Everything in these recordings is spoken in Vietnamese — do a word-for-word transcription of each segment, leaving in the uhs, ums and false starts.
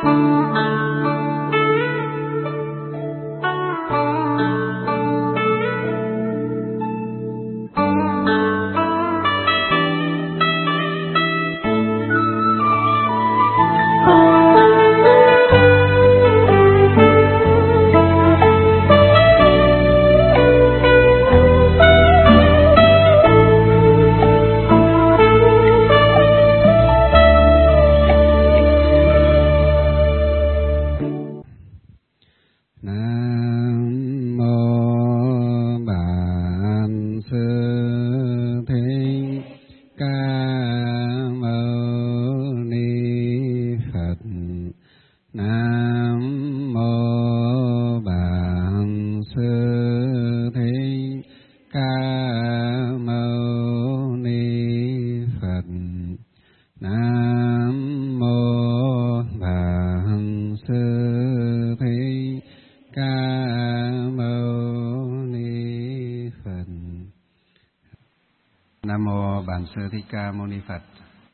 Sư Thích Ca Mâu Ni Phật.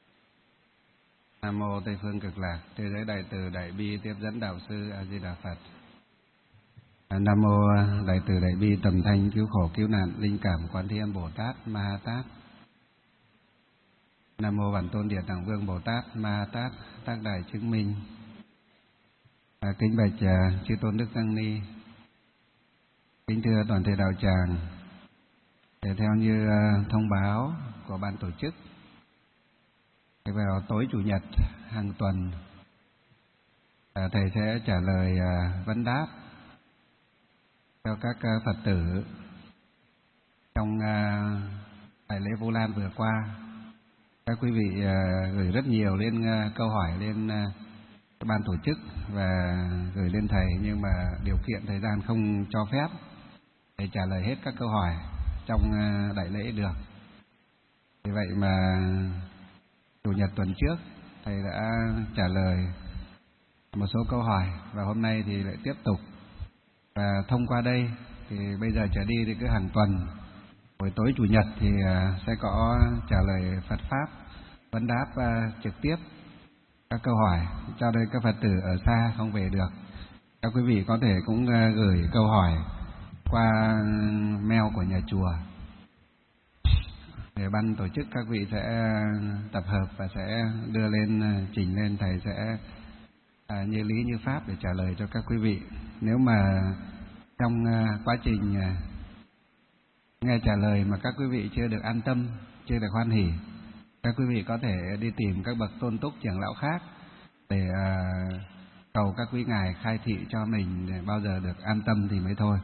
Nam mô Tây Phương Cực Lạc Thế Giới Đại Từ Đại Bi Tiếp Dẫn Đạo Sư A Di Đà Phật. Nam mô Đại Từ Đại Bi Tầm Thanh Cứu Khổ Cứu Nạn Linh Cảm Quán Thế Âm Bồ Tát Ma Ha Tát. Nam mô Bản Tôn Địa Tạng Vương Bồ Tát Ma Ha Tát Tác Đại Chứng Minh. À, kính bạch à, chư Tôn Đức Tăng Ni, kính thưa toàn thể đạo tràng. Để theo như uh, thông báo của ban tổ chức, thì vào tối chủ nhật hàng tuần, uh, thầy sẽ trả lời uh, vấn đáp cho các uh, Phật tử trong uh, đại lễ Vu Lan vừa qua. Các quý vị uh, gửi rất nhiều lên uh, câu hỏi lên uh, ban tổ chức và gửi lên thầy, nhưng mà điều kiện thời gian không cho phép thầy trả lời hết các câu hỏi trong đại lễ được. Vì vậy mà chủ nhật tuần trước thầy đã trả lời một số câu hỏi, và hôm nay thì lại tiếp tục. Và thông qua đây thì bây giờ trở đi thì cứ hàng tuần buổi tối chủ nhật thì sẽ có trả lời Phật pháp vấn đáp trực tiếp các câu hỏi cho đây các Phật tử ở xa không về được. Các quý vị có thể cũng gửi câu hỏi qua mail của nhà chùa, để ban tổ chức các vị sẽ tập hợp và sẽ đưa lên, trình lên, thầy sẽ à, như lý như pháp để trả lời cho các quý vị. Nếu mà trong à, quá trình à, nghe trả lời mà các quý vị chưa được an tâm, chưa được hoan hỉ, các quý vị có thể đi tìm các bậc tôn túc trưởng lão khác để à, cầu các quý ngài khai thị cho mình, để bao giờ được an tâm thì mới thôi.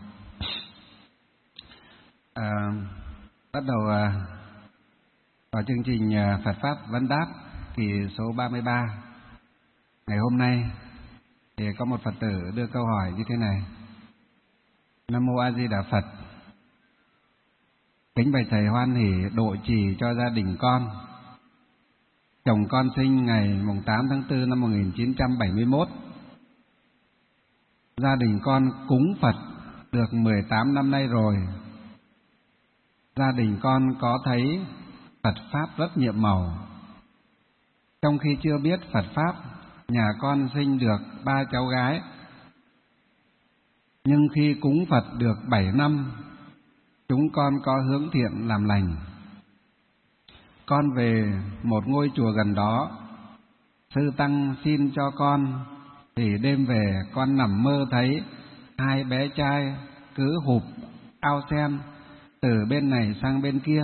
À, bắt đầu à, vào chương trình à, Phật pháp vấn đáp kỳ số ba mươi ba ngày hôm nay, thì có một Phật tử đưa câu hỏi như thế này: Nam mô A Di Đà Phật, kính bạch thầy hoan hỷ độ trì cho gia đình con. Chồng con sinh ngày mùng tám tháng tư năm một nghìn chín trăm bảy mươi mốt. Gia đình con cúng Phật được mười tám năm nay rồi. Gia đình con có thấy Phật pháp rất nhiệm màu. Trong khi chưa biết Phật pháp, nhà con sinh được ba cháu gái. Nhưng khi cúng Phật được bảy năm, chúng con có hướng thiện làm lành. Con về một ngôi chùa gần đó, sư tăng xin cho con, thì đêm về con nằm mơ thấy hai bé trai cứ hụp ao sen từ bên này sang bên kia.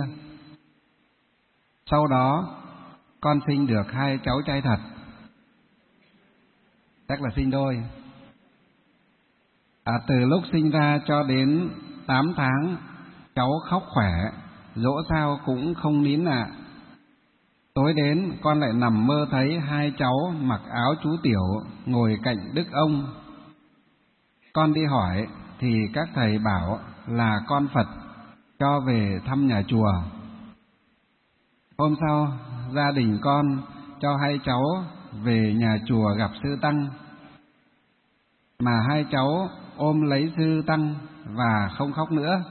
Sau đó con sinh được hai cháu trai thật, chắc là sinh đôi. À, từ lúc sinh ra cho đến tám tháng, cháu khóc khỏe, dỗ sao cũng không nín ạ. À. Tối đến con lại nằm mơ thấy hai cháu mặc áo chú tiểu ngồi cạnh đức ông. Con đi hỏi thì các thầy bảo là con Phật cho về thăm nhà chùa. Hôm sau gia đình con cho hai cháu về nhà chùa gặp sư tăng, mà hai cháu ôm lấy sư tăng và không khóc nữa.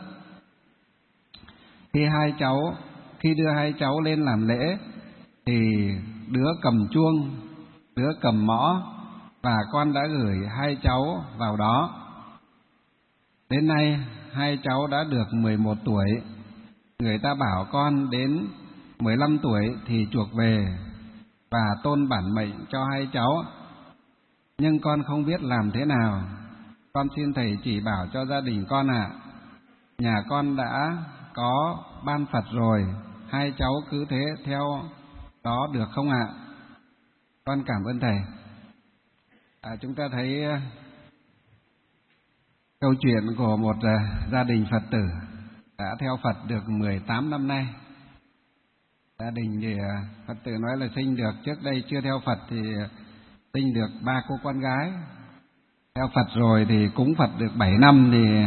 Khi hai cháu khi đưa hai cháu lên làm lễ thì đứa cầm chuông, đứa cầm mõ, và con đã gửi hai cháu vào đó. Đến nay hai cháu đã được mười một tuổi. Người ta bảo con đến mười lăm tuổi thì chuộc về và tôn bản mệnh cho hai cháu, nhưng con không biết làm thế nào. Con xin thầy chỉ bảo cho gia đình con ạ. À. Nhà con đã có ban Phật rồi, hai cháu cứ thế theo đó được không ạ? À? Con cảm ơn thầy. À, chúng ta thấy uh, câu chuyện của một uh, gia đình Phật tử đã theo Phật được mười tám năm nay. Gia đình thì uh, Phật tử nói là sinh được, trước đây chưa theo Phật thì uh, sinh được ba cô con gái. Theo Phật rồi thì cúng Phật được bảy năm thì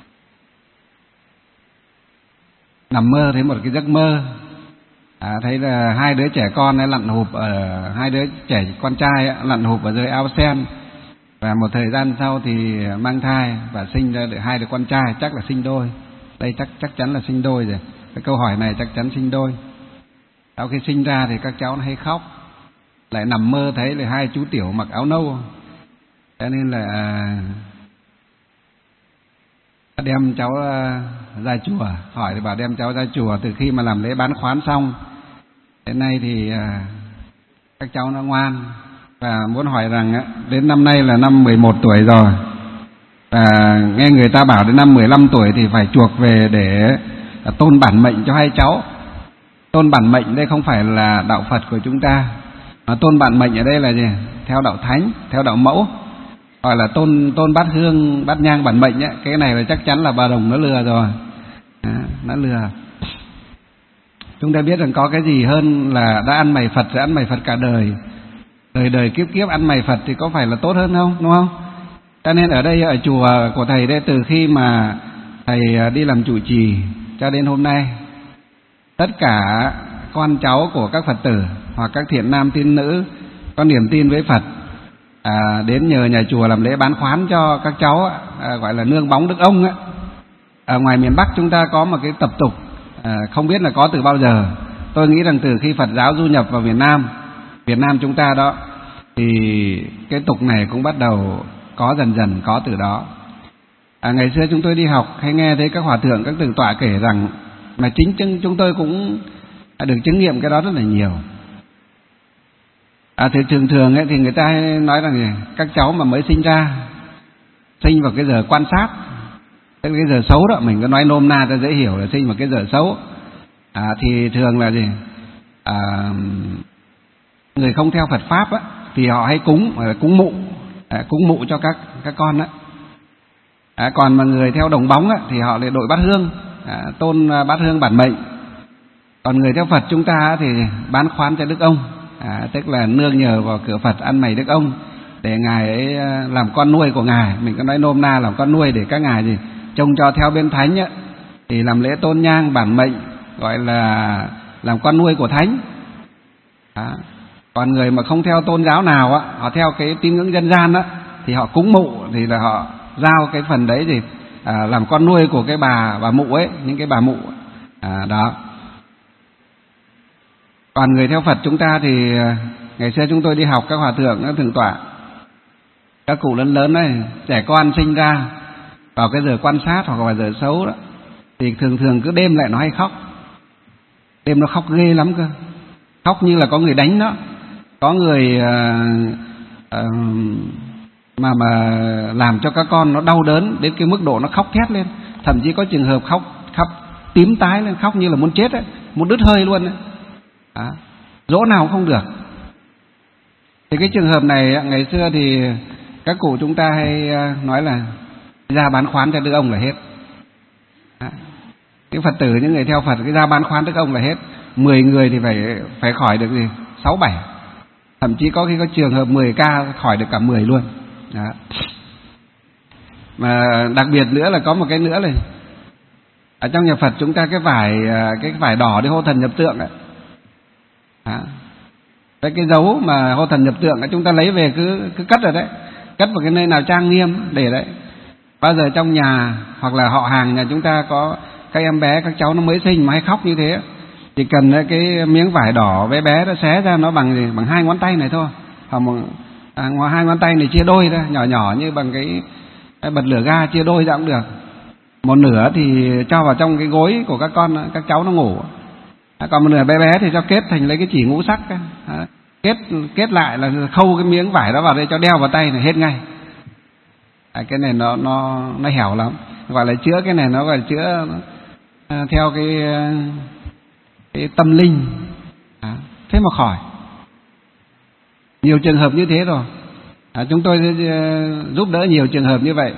nằm mơ thấy một cái giấc mơ. À, thấy là hai đứa trẻ con ấy lặn hụp ở hai đứa trẻ con trai ấy, lặn hụp ở dưới ao sen, và một thời gian sau thì mang thai và sinh ra được hai đứa con trai, chắc là sinh đôi. Đây chắc chắc chắn là sinh đôi rồi. Cái câu hỏi này chắc chắn sinh đôi. Sau khi sinh ra thì các cháu nó hay khóc, lại nằm mơ thấy là hai chú tiểu mặc áo nâu, cho nên là đem cháu ra chùa, hỏi thì bảo đem cháu ra chùa. Từ khi mà làm lễ bán khoán xong đến nay thì các cháu nó ngoan, và muốn hỏi rằng đến năm nay là năm mười một tuổi rồi, và nghe người ta bảo đến năm mười lăm tuổi thì phải chuộc về để tôn bản mệnh cho hai cháu. Tôn bản mệnh đây không phải là đạo Phật của chúng ta, mà tôn bản mệnh ở đây là gì? Theo đạo Thánh, theo đạo Mẫu, gọi là tôn tôn bát hương bát nhang bản mệnh ấy. Cái này là chắc chắn là bà Đồng nó lừa rồi, à, nó lừa. Chúng ta biết rằng có cái gì hơn là đã ăn mày Phật rồi ăn mày Phật cả đời, đời đời kiếp kiếp ăn mày Phật thì có phải là tốt hơn không, đúng không? Cho nên ở đây ở chùa của thầy đây, từ khi mà thầy đi làm trụ trì cho đến hôm nay, tất cả con cháu của các Phật tử hoặc các thiện nam tín nữ có niềm tin với Phật à, đến nhờ nhà chùa làm lễ bán khoán cho các cháu, à, gọi là nương bóng đức ông ấy. Ở ngoài miền Bắc chúng ta có một cái tập tục, à, không biết là có từ bao giờ. Tôi nghĩ rằng từ khi Phật giáo du nhập vào Việt Nam, Việt Nam chúng ta đó, thì cái tục này cũng bắt đầu có dần dần có từ đó. À, ngày xưa chúng tôi đi học hay nghe thấy các hòa thượng, các tử tọa kể rằng, mà chính chúng, chúng tôi cũng được chứng nghiệm cái đó rất là nhiều. À, thì thường thường ấy, thì người ta hay nói rằng các cháu mà mới sinh ra, sinh vào cái giờ quan sát, cái giờ xấu đó, mình có nói nôm na cho dễ hiểu là sinh vào cái giờ xấu. À, thì thường là gì? À, người không theo Phật pháp á, thì họ hay cúng, cúng mụ, à, cúng mụ cho các các con á. À, còn mà người theo đồng bóng á, thì họ lại đội bát hương, à, tôn bát hương bản mệnh. Còn người theo Phật chúng ta thì bán khoán cho Đức ông, à, tức là nương nhờ vào cửa Phật ăn mày Đức ông để ngài ấy làm con nuôi của ngài. Mình có nói nôm na làm con nuôi để các ngài gì trông cho theo bên thánh á, thì làm lễ tôn nhang bản mệnh, gọi là làm con nuôi của thánh. À, còn người mà không theo tôn giáo nào á, họ theo cái tín ngưỡng dân gian á, thì họ cúng mụ, thì là họ giao cái phần đấy gì à, làm con nuôi của cái bà bà mụ ấy, những cái bà mụ, à, đó. Còn người theo Phật chúng ta thì ngày xưa chúng tôi đi học các hòa thượng các thượng tọa, các cụ lớn lớn ấy, trẻ con sinh ra vào cái giờ quan sát hoặc vào giờ xấu đó, thì thường thường cứ đêm lại nó hay khóc. Đêm nó khóc ghê lắm cơ, khóc như là có người đánh nó, có người uh, uh, mà mà làm cho các con nó đau đớn đến cái mức độ nó khóc thét lên. Thậm chí có trường hợp khóc khóc tím tái lên, khóc như là muốn chết ấy, muốn đứt hơi luôn ấy. À, dỗ nào không được. Thì cái trường hợp này ngày xưa thì các cụ chúng ta hay nói là ra bán khoán cho Đức ông là hết. À, cái Phật tử, những người theo Phật cái ra bán khoán Đức ông là hết. Mười người thì phải phải khỏi được gì sáu bảy, thậm chí có khi có trường hợp mười ca khỏi được cả mười luôn. Đó. Mà đặc biệt nữa là có một cái nữa này, ở trong nhà Phật chúng ta cái vải cái vải đỏ để hô thần nhập tượng ấy. À, cái cái dấu mà hô thần nhập tượng ấy, chúng ta lấy về cứ cứ cất rồi đấy, cất vào cái nơi nào trang nghiêm để đấy. Bao giờ trong nhà hoặc là họ hàng nhà chúng ta có các em bé, các cháu nó mới sinh mà hay khóc như thế, chỉ cần cái miếng vải đỏ bé bé nó xé ra nó bằng gì, bằng hai ngón tay này thôi, hoặc một, À, ngoài hai ngón tay này chia đôi ra, nhỏ nhỏ như bằng cái, cái bật lửa ga, chia đôi ra cũng được. Một nửa thì cho vào trong cái gối của các con, các cháu nó ngủ. À, còn một nửa bé bé thì cho kết thành lấy cái chỉ ngũ sắc. À, kết kết lại là khâu cái miếng vải đó vào đây cho đeo vào tay là hết ngay. À, cái này nó nó nó hẻo lắm, gọi là chữa. Cái này nó gọi là chữa à, theo cái cái tâm linh. À, thế mà khỏi. Nhiều trường hợp như thế rồi. À, chúng tôi giúp đỡ nhiều trường hợp như vậy,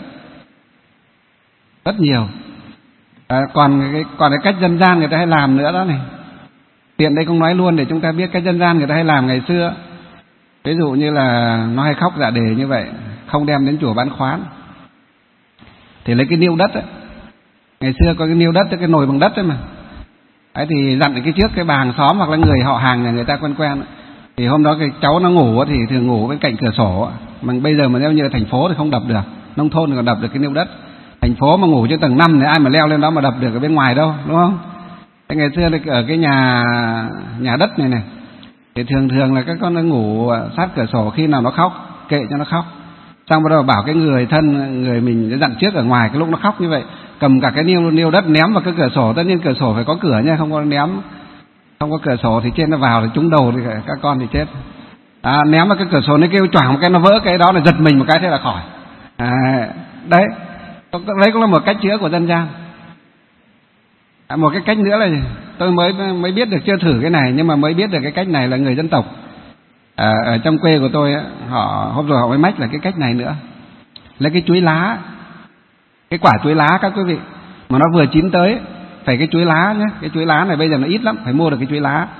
rất nhiều. À, còn cái còn cái cách dân gian người ta hay làm nữa đó này. Tiện đây không nói luôn để chúng ta biết cách dân gian người ta hay làm ngày xưa. Ví dụ như là nó hay khóc dạ đề như vậy, không đem đến chùa bán khoán, thì lấy cái niêu đất ấy. Ngày xưa có cái niêu đất, cái nồi bằng đất ấy mà. Đấy thì dặn cái trước cái bà hàng xóm hoặc là người họ hàng nhà người ta quen quen. Thì hôm đó cái cháu nó ngủ thì thường ngủ bên cạnh cửa sổ. Mà bây giờ mà nếu như ở thành phố thì không đập được, nông thôn thì còn đập được cái niêu đất. Thành phố mà ngủ trên tầng năm thì ai mà leo lên đó mà đập được ở bên ngoài đâu, đúng không? Thế ngày xưa thì ở cái nhà nhà đất này này thì thường thường là các con nó ngủ sát cửa sổ, khi nào nó khóc kệ cho nó khóc. Xong bắt đầu bảo cái người thân người mình dặn trước ở ngoài, cái lúc nó khóc như vậy cầm cả cái niêu niêu đất ném vào cái cửa sổ. Tất nhiên cửa sổ phải có cửa nha, không có ném không có cửa sổ thì trên nó vào thì trúng đầu thì các con thì chết. À, ném vào cái cửa sổ nó kêu choảng một cái nó vỡ, cái đó là giật mình một cái thế là khỏi. À, đấy đấy cũng là một cách chữa của dân gian. À, một cái cách nữa là tôi mới mới biết được, chưa thử cái này nhưng mà mới biết được cái cách này là người dân tộc à, ở trong quê của tôi họ hôm rồi họ mới mách là cái cách này nữa. Lấy cái chuối lá, cái quả chuối lá các quý vị, mà nó vừa chín tới, phải cái chuối lá nhé. Cái chuối lá này bây giờ nó ít lắm, phải mua được cái chuối lá.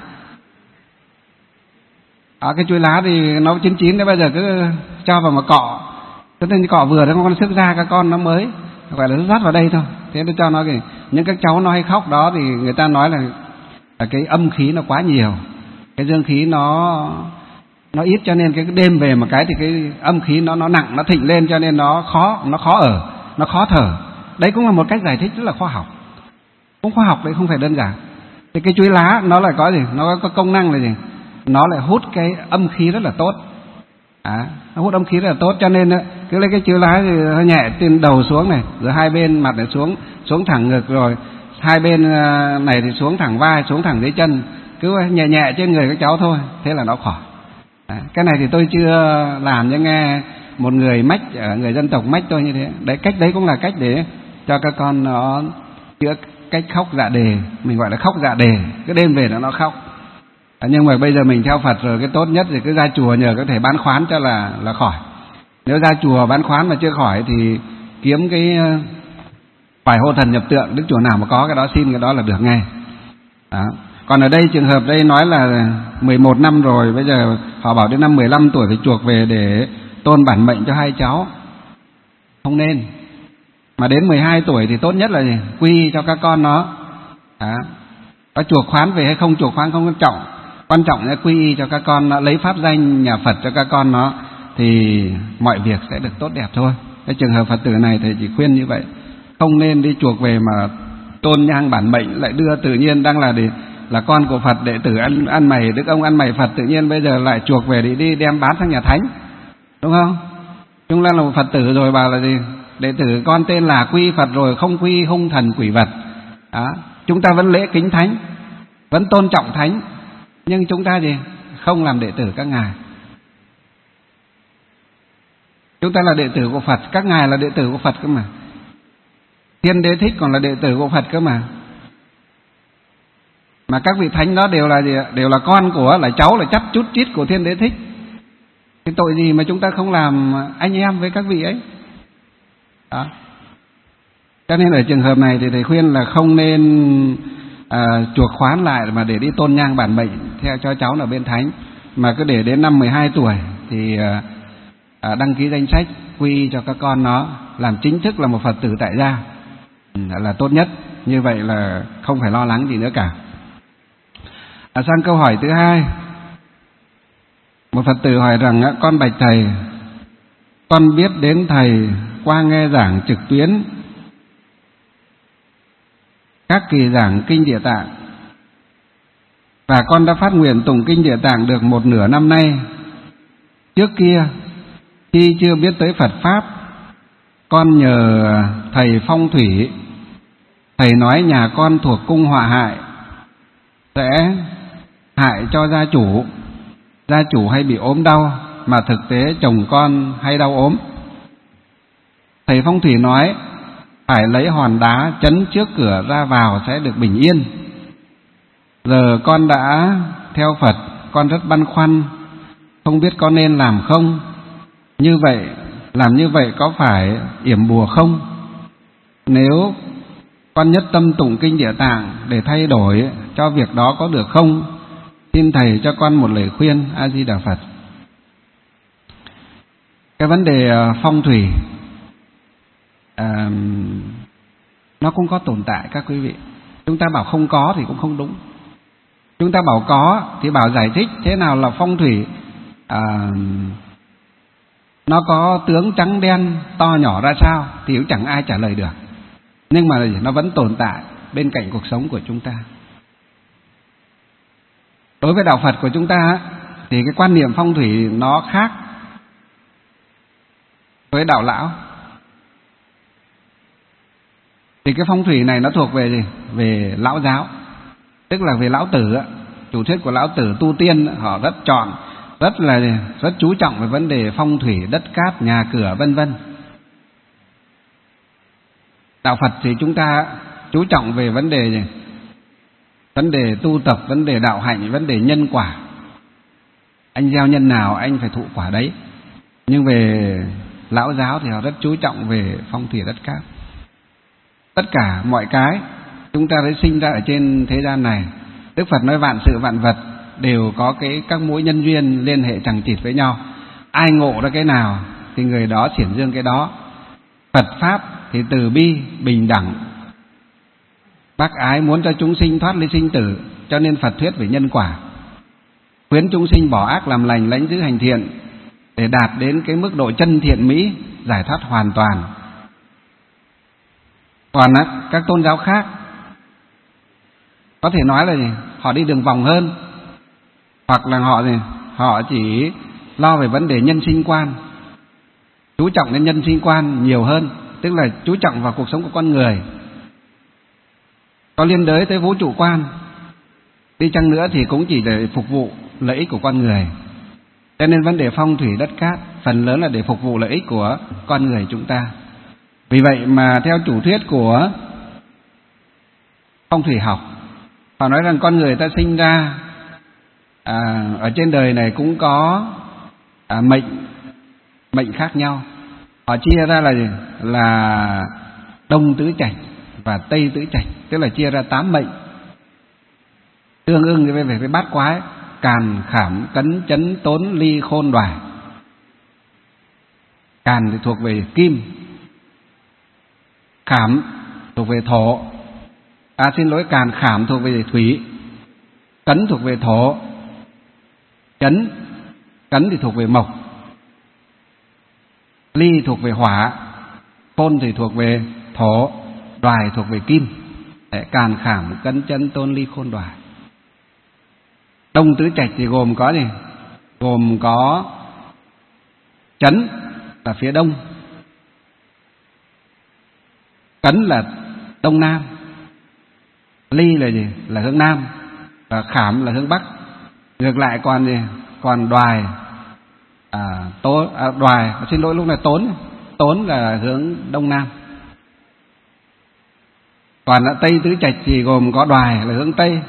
À, cái chuối lá thì nó chín chín đấy, bây giờ cứ cho vào mà cọ, cho nên cọ vừa đó con sức ra các con nó mới gọi là nó rót vào đây thôi. Thế tôi cho nó cái những các cháu nó hay khóc đó thì người ta nói là, là cái âm khí nó quá nhiều, cái dương khí nó nó ít, cho nên cái đêm về một cái thì cái âm khí nó nó nặng, nó thịnh lên, cho nên nó khó nó khó ở, nó khó thở. Đấy cũng là một cách giải thích rất là khoa học, cũng khoa học đấy, không phải đơn giản. Thì cái chuối lá nó lại có gì, nó có công năng là gì, nó lại hút cái âm khí rất là tốt. À, nó hút âm khí rất là tốt, cho nên cứ lấy cái chuối lá thì nó nhẹ từ đầu xuống này, rồi hai bên mặt này xuống xuống thẳng ngực, rồi hai bên này thì xuống thẳng vai, xuống thẳng dưới chân, cứ nhẹ nhẹ trên người các cháu thôi, thế là nó khỏi. À, cái này thì tôi chưa làm, nhưng nghe một người mách, người dân tộc mách tôi như thế. Đấy, cách đấy cũng là cách để cho các con nó chữa cách khóc dạ đề, mình gọi là khóc dạ đề, cái đêm về nó nó khóc. À, nhưng mà bây giờ mình theo Phật rồi, cái tốt nhất thì cứ ra chùa nhờ có thể bán khoán cho là là khỏi. Nếu ra chùa bán khoán mà chưa khỏi thì kiếm cái phải hộ thần nhập tượng, đức chùa nào mà có cái đó xin cái đó là được ngay. Đó. Còn ở đây trường hợp đây nói là mười một năm rồi, bây giờ họ bảo đến năm mười lăm tuổi phải chuộc về để tôn bản mệnh cho hai cháu. Không nên. Mà đến mười hai tuổi thì tốt nhất là gì? Quy cho các con nó. Đó. Có chuộc khoán về hay không chuộc khoán không quan trọng. Quan trọng là quy y cho các con nó, lấy pháp danh nhà Phật cho các con nó, thì mọi việc sẽ được tốt đẹp thôi. Cái trường hợp Phật tử này thì chỉ khuyên như vậy. Không nên đi chuộc về mà tôn nhang bản mệnh, lại đưa tự nhiên đang là để là con của Phật, đệ tử ăn ăn mày, đức ông ăn mày Phật, tự nhiên bây giờ lại chuộc về để đi đem bán sang nhà thánh, đúng không? Chúng ta là một Phật tử rồi, bảo là gì? Đệ tử con tên là quy Phật rồi, không quy hung thần quỷ vật. Đó. Chúng ta vẫn lễ kính thánh, vẫn tôn trọng thánh, nhưng chúng ta gì? Không làm đệ tử các ngài. Chúng ta là đệ tử của Phật, các ngài là đệ tử của Phật cơ mà. Thiên Đế Thích còn là đệ tử của Phật cơ mà. Mà các vị thánh đó đều là gì? Đều là con của, là cháu, là chắp chút chít của Thiên Đế Thích. Cái tội gì mà chúng ta không làm anh em với các vị ấy? Đó. Cho nên ở trường hợp này thì thầy khuyên là không nên à, chuộc khoán lại mà để đi tôn nhang bản mệnh theo cho cháu là bên thánh, mà cứ để đến năm mười hai tuổi thì à, à, đăng ký danh sách quy cho các con nó làm chính thức là một Phật tử tại gia là tốt nhất. Như vậy là không phải lo lắng gì nữa cả. À, sang câu hỏi thứ hai, một Phật tử hỏi rằng: con bạch thầy, con biết đến thầy qua nghe giảng trực tuyến các kỳ giảng kinh Địa Tạng, và con đã phát nguyện tụng kinh Địa Tạng được một nửa năm nay. Trước kia Khi chưa biết tới Phật Pháp, con nhờ thầy phong thủy. Thầy nói nhà con thuộc cung họa hại, sẽ hại cho gia chủ. Gia chủ hay bị ốm đau, mà thực tế chồng con hay đau ốm. Thầy phong thủy nói phải lấy hòn đá chấn trước cửa ra vào sẽ được bình yên. Giờ con đã theo Phật, con rất băn khoăn, không biết có nên làm không. Như vậy, làm như vậy có phải yểm bùa không? Nếu con nhất tâm tụng kinh Địa Tạng để thay đổi cho việc đó có được không? Xin thầy cho con một lời khuyên. A Di Đà Phật. Cái vấn đề phong thủy à, nó cũng có tồn tại các quý vị. Chúng ta bảo không có thì cũng không đúng. Chúng ta bảo có thì bảo giải thích thế nào là phong thủy. à, Nó có tướng trắng đen, to nhỏ ra sao thì cũng chẳng ai trả lời được. Nhưng mà nó vẫn tồn tại bên cạnh cuộc sống của chúng ta. Đối với đạo Phật của chúng ta thì cái quan niệm phong thủy nó khác với đạo lão. Thì cái phong thủy này nó thuộc về gì? Về lão giáo, tức là về lão tử. Chủ thuyết của lão tử tu tiên họ rất chọn, rất là rất chú trọng về vấn đề phong thủy, đất cát, nhà cửa vân vân. Đạo Phật thì chúng ta chú trọng về vấn đề gì? Vấn đề tu tập, vấn đề đạo hạnh, vấn đề nhân quả. Anh gieo nhân nào anh phải thụ quả đấy. Nhưng về lão giáo thì họ rất chú trọng về phong thủy đất cát. Tất cả mọi cái chúng ta đã sinh ra ở trên thế gian này, Đức Phật nói vạn sự vạn vật đều có cái các mối nhân duyên liên hệ chằng chịt với nhau. Ai ngộ ra cái nào thì người đó xiển dương cái đó. Phật Pháp thì từ bi, bình đẳng, bác ái, muốn cho chúng sinh thoát ly sinh tử, cho nên Phật thuyết về nhân quả, khuyến chúng sinh bỏ ác làm lành, lãnh giữ hành thiện để đạt đến cái mức độ chân thiện mỹ, giải thoát hoàn toàn. Còn á, các tôn giáo khác có thể nói là gì? Họ đi đường vòng hơn, hoặc là họ gì? Họ chỉ lo về vấn đề nhân sinh quan, chú trọng đến nhân sinh quan nhiều hơn, tức là chú trọng vào cuộc sống của con người. Có liên đới tới vũ trụ quan, đi chăng nữa thì cũng chỉ để phục vụ lợi ích của con người. Cho nên vấn đề phong thủy đất cát phần lớn là để phục vụ lợi ích của con người chúng ta. Vì vậy mà theo chủ thuyết của phong thủy học, họ nói rằng con người ta sinh ra à, ở trên đời này cũng có à, mệnh mệnh khác nhau. Họ chia ra là gì? Là Đông tứ trạch và Tây tứ trạch, tức là chia ra tám mệnh, tương ưng với về cái bát quái: Càn, Khảm, Cấn, Chấn, Tốn, Ly, Khôn, Đoài. Càn thì thuộc về kim, Khảm thuộc về thổ, à xin lỗi, Càn Khảm thuộc về thủy, Cấn thuộc về thổ, Chấn Cấn thì thuộc về mộc, Ly thuộc về hỏa, Khôn thì thuộc về thổ, Đoài thuộc về kim. Để Càn, Khảm, Cấn, Chấn, Tôn, Ly, Khôn, Đoài. Đông tứ trạch thì gồm có gì? Gồm có Chấn là phía đông, Cấn là đông nam, Ly là gì? Là hướng nam, và Khảm là hướng bắc. Ngược lại còn gì? Còn Đoài à, tố, à, Đoài, xin lỗi lúc này Tốn Tốn là hướng đông nam. Còn ở Tây tứ trạch thì gồm có Đoài là hướng tây,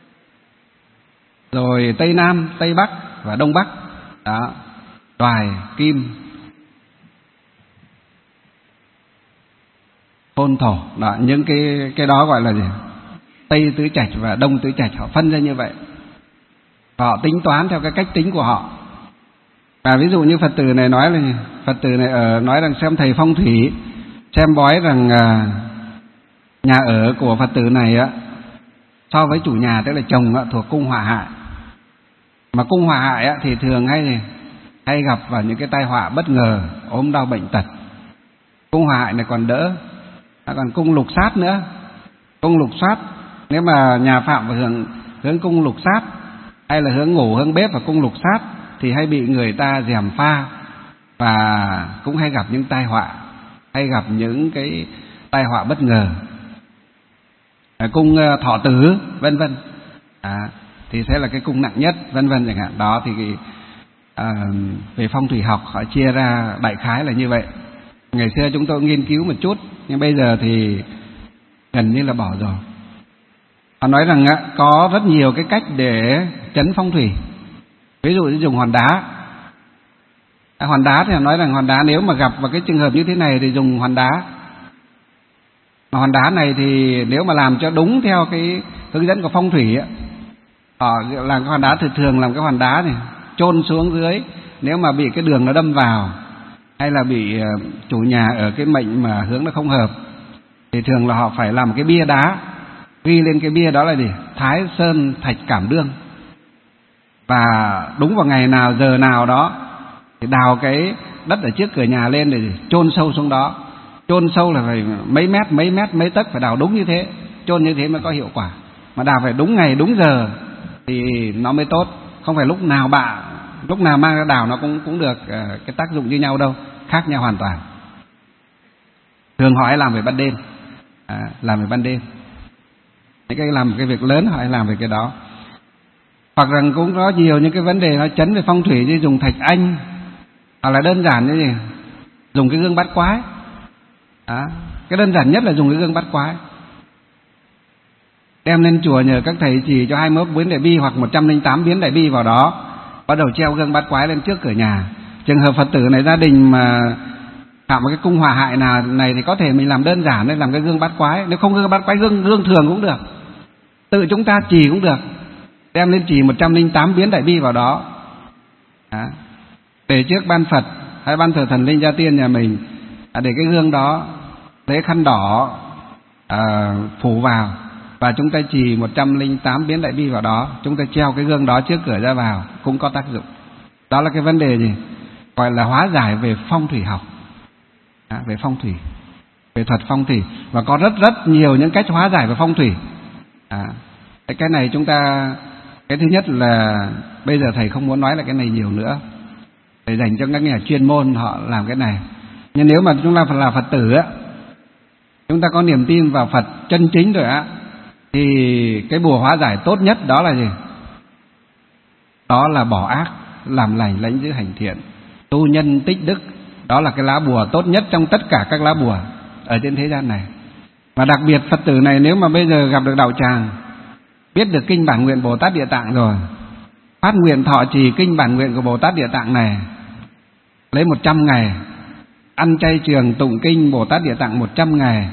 rồi Tây Nam, Tây Bắc và Đông Bắc. Đó, Đoài, Kim, Khôn, Thổ. Đó, những cái cái đó gọi là gì? Tây tứ trạch và Đông tứ trạch, họ phân ra như vậy. Họ tính toán theo cái cách tính của họ. Và ví dụ như Phật tử này nói là Phật tử này ở nói rằng xem thầy phong thủy, xem bói rằng à, nhà ở của Phật tử này á, so với chủ nhà tức là chồng á, thuộc cung họa hại. Mà cung họa hại á, thì thường hay hay gặp vào những cái tai họa bất ngờ, ốm đau bệnh tật. Cung họa hại này còn đỡ, còn cung lục sát nữa. Cung lục sát, nếu mà nhà phạm vào hướng, hướng cung lục sát, hay là hướng ngủ, hướng bếp và cung lục sát, thì hay bị người ta gièm pha, và cũng hay gặp những tai họa, hay gặp những cái tai họa bất ngờ, à, cung thọ tử vân vân, à, thì sẽ là cái cung nặng nhất vân vân chẳng hạn. Đó thì cái, à, về phong thủy học họ chia ra đại khái là như vậy. Ngày xưa chúng tôi nghiên cứu một chút, nhưng bây giờ thì gần như là bỏ rồi. Họ nói rằng á, có rất nhiều cái cách để trấn phong thủy. Ví dụ như dùng hòn đá. À, hòn đá thì họ nói rằng hòn đá nếu mà gặp vào cái trường hợp như thế này thì dùng hòn đá. Mà hòn đá này thì nếu mà làm cho đúng theo cái hướng dẫn của phong thủy á, họ làm cái hòn đá thường thường làm cái hòn đá này chôn xuống dưới, nếu mà bị cái đường nó đâm vào hay là bị chủ nhà ở cái mệnh mà hướng nó không hợp thì thường là họ phải làm cái bia đá, ghi lên cái bia đó là gì? Thái Sơn Thạch Cảm Đương. Và đúng vào ngày nào giờ nào đó thì đào cái đất ở trước cửa nhà lên để chôn sâu xuống đó. Chôn sâu là phải mấy mét mấy mét mấy tấc, phải đào đúng như thế, chôn như thế mới có hiệu quả. Mà đào phải đúng ngày đúng giờ thì nó mới tốt. Không phải lúc nào bạ, lúc nào mang ra đào nó cũng cũng được cái tác dụng như nhau đâu, khác nhau hoàn toàn. Thường họ hay làm về ban đêm, à, làm về ban đêm. Những cái làm cái việc lớn họ hay làm về cái đó. Hoặc rằng cũng có nhiều những cái vấn đề nó chấn về phong thủy như dùng thạch anh, hoặc là đơn giản như gì dùng cái gương bát quái. À, cái đơn giản nhất là dùng cái gương bát quái, đem lên chùa nhờ các thầy chỉ cho hai mươi mốt biến đại bi hoặc một trăm lẻ tám biến đại bi vào đó, bắt đầu treo gương bát quái lên trước cửa nhà. Trường hợp Phật tử này gia đình mà phạm một cái cung hỏa hại nào này thì có thể mình làm đơn giản nên làm cái gương bát quái. Nếu không gương bát quái, gương gương thường cũng được, tự chúng ta chỉ cũng được, đem lên chỉ một trăm lẻ tám biến đại bi vào đó, à, để trước ban Phật hay ban thờ thần linh gia tiên nhà mình, à, để cái gương đó lấy khăn đỏ à, phủ vào và chúng ta chỉ một trăm lẻ tám biến đại bi vào đó, chúng ta treo cái gương đó trước cửa ra vào cũng có tác dụng. Đó là cái vấn đề gì gọi là hóa giải về phong thủy học, à, về phong thủy, về thuật phong thủy, và có rất rất nhiều những cách hóa giải về phong thủy. À, cái này chúng ta, cái thứ nhất là bây giờ thầy không muốn nói là cái này nhiều nữa, thầy dành cho các nhà chuyên môn họ làm cái này. Nhưng nếu mà chúng ta là Phật tử á, chúng ta có niềm tin vào Phật chân chính rồi á, thì cái bùa hóa giải tốt nhất đó là gì? Đó là bỏ ác, làm lành, lãnh giữ hành thiện, tu nhân tích đức. Đó là cái lá bùa tốt nhất trong tất cả các lá bùa ở trên thế gian này. Và đặc biệt Phật tử này nếu mà bây giờ gặp được đạo tràng, biết được kinh bản nguyện Bồ Tát Địa Tạng rồi, phát nguyện thọ trì kinh bản nguyện của Bồ Tát Địa Tạng này, lấy một trăm ngày, ăn chay trường tụng kinh Bồ Tát Địa Tạng một trăm ngày,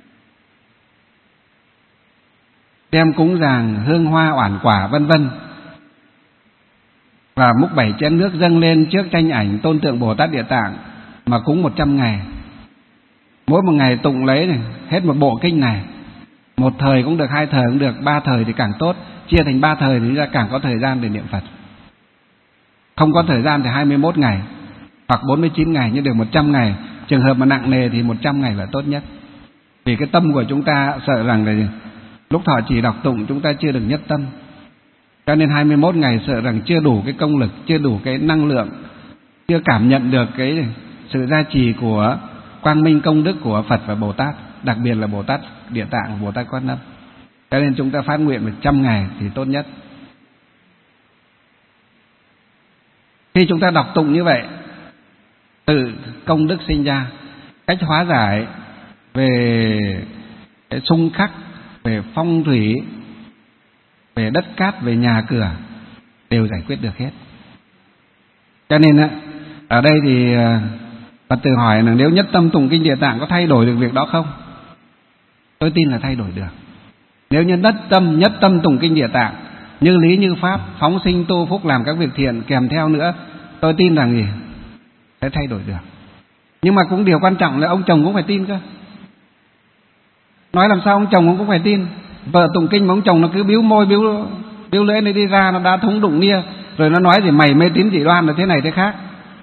đem cúng dường hương hoa oản quả vân vân, và múc bảy chén nước dâng lên trước tranh ảnh tôn tượng Bồ Tát Địa Tạng mà cúng một trăm ngày. Mỗi một ngày tụng lấy này, hết một bộ kinh này, một thời cũng được, hai thời cũng được, ba thời thì càng tốt. Chia thành ba thời thì chúng ta càng có thời gian để niệm Phật. Không có thời gian thì hai mươi mốt ngày hoặc bốn mươi chín ngày, nhưng được một trăm ngày. Trường hợp mà nặng nề thì một trăm ngày là tốt nhất. Vì cái tâm của chúng ta sợ rằng là lúc thọ trì đọc tụng chúng ta chưa được nhất tâm, cho nên hai mươi mốt ngày sợ rằng chưa đủ cái công lực, chưa đủ cái năng lượng, chưa cảm nhận được cái sự gia trì của quang minh công đức của Phật và Bồ Tát, đặc biệt là Bồ Tát Địa Tạng và Bồ Tát Quan Âm. Cho nên chúng ta phát nguyện một trăm ngày thì tốt nhất. Khi chúng ta đọc tụng như vậy, tự công đức sinh ra, cách hóa giải về cái xung khắc, về phong thủy, về đất cát, về nhà cửa đều giải quyết được hết. Cho nên ở đây thì Phật tử hỏi là nếu nhất tâm tụng kinh Địa Tạng có thay đổi được việc đó không? Tôi tin là thay đổi được. Nếu như nhất tâm nhất tâm tụng kinh Địa Tạng, như lý như pháp, phóng sinh tu phúc, làm các việc thiện kèm theo nữa, tôi tin rằng gì sẽ thay đổi được. Nhưng mà cũng điều quan trọng là ông chồng cũng phải tin cơ. Nói làm sao ông chồng cũng phải tin. Vợ tụng kinh mà ông chồng nó cứ biếu môi biếu biếu lưỡi này đi ra, nó đá thúng đụng nia, rồi nó nói gì mày mê tín dị đoan là thế này thế khác,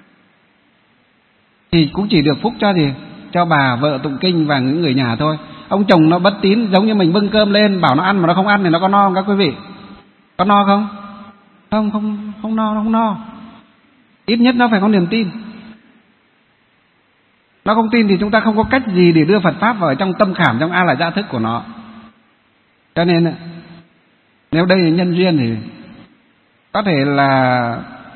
thì cũng chỉ được phúc cho gì cho bà vợ tụng kinh và những người nhà thôi. Ông chồng nó bất tín, giống như mình bưng cơm lên bảo nó ăn mà nó không ăn thì nó có no không các quý vị? Có no không? Không, không, không no, không no. Ít nhất nó phải có niềm tin. Nó không tin thì chúng ta không có cách gì để đưa Phật Pháp vào trong tâm khảm, trong a la gia thức của nó. Cho nên nếu đây là nhân duyên thì có thể là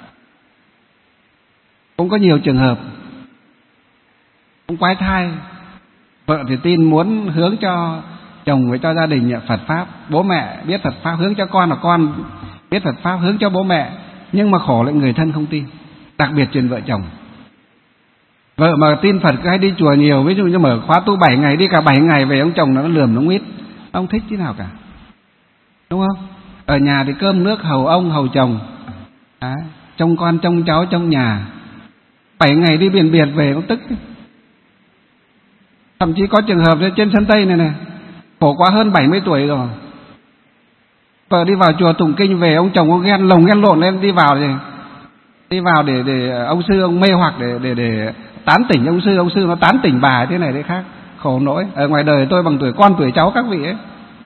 cũng có nhiều trường hợp cũng quái thai, vợ thì tin muốn hướng cho chồng với cho gia đình nhận Phật Pháp, bố mẹ biết Phật Pháp hướng cho con, là con biết Phật Pháp hướng cho bố mẹ, nhưng mà khổ lại người thân không tin, đặc biệt chuyện vợ chồng. Vợ mà tin Phật cứ hay đi chùa nhiều, ví dụ như mở khóa tu bảy ngày, đi cả bảy ngày về, ông chồng nó lườm nó nguyết, ông thích thế nào cả, đúng không? Ở nhà thì cơm nước hầu ông hầu chồng, à, trông con trông cháu trong nhà, bảy ngày đi biển biệt về cũng tức. Thậm chí có trường hợp trên sân Tây này này, khổ quá hơn bảy mươi tuổi rồi, vợ đi vào chùa tụng kinh về, ông chồng ông ghen lồng ghen lộn lên, đi vào thì đi vào để để ông sư ông mê hoặc để để để tán tỉnh ông sư, ông sư nó tán tỉnh bà thế này thế khác, khổ nỗi. Ở ngoài đời tôi bằng tuổi con tuổi cháu các vị ấy.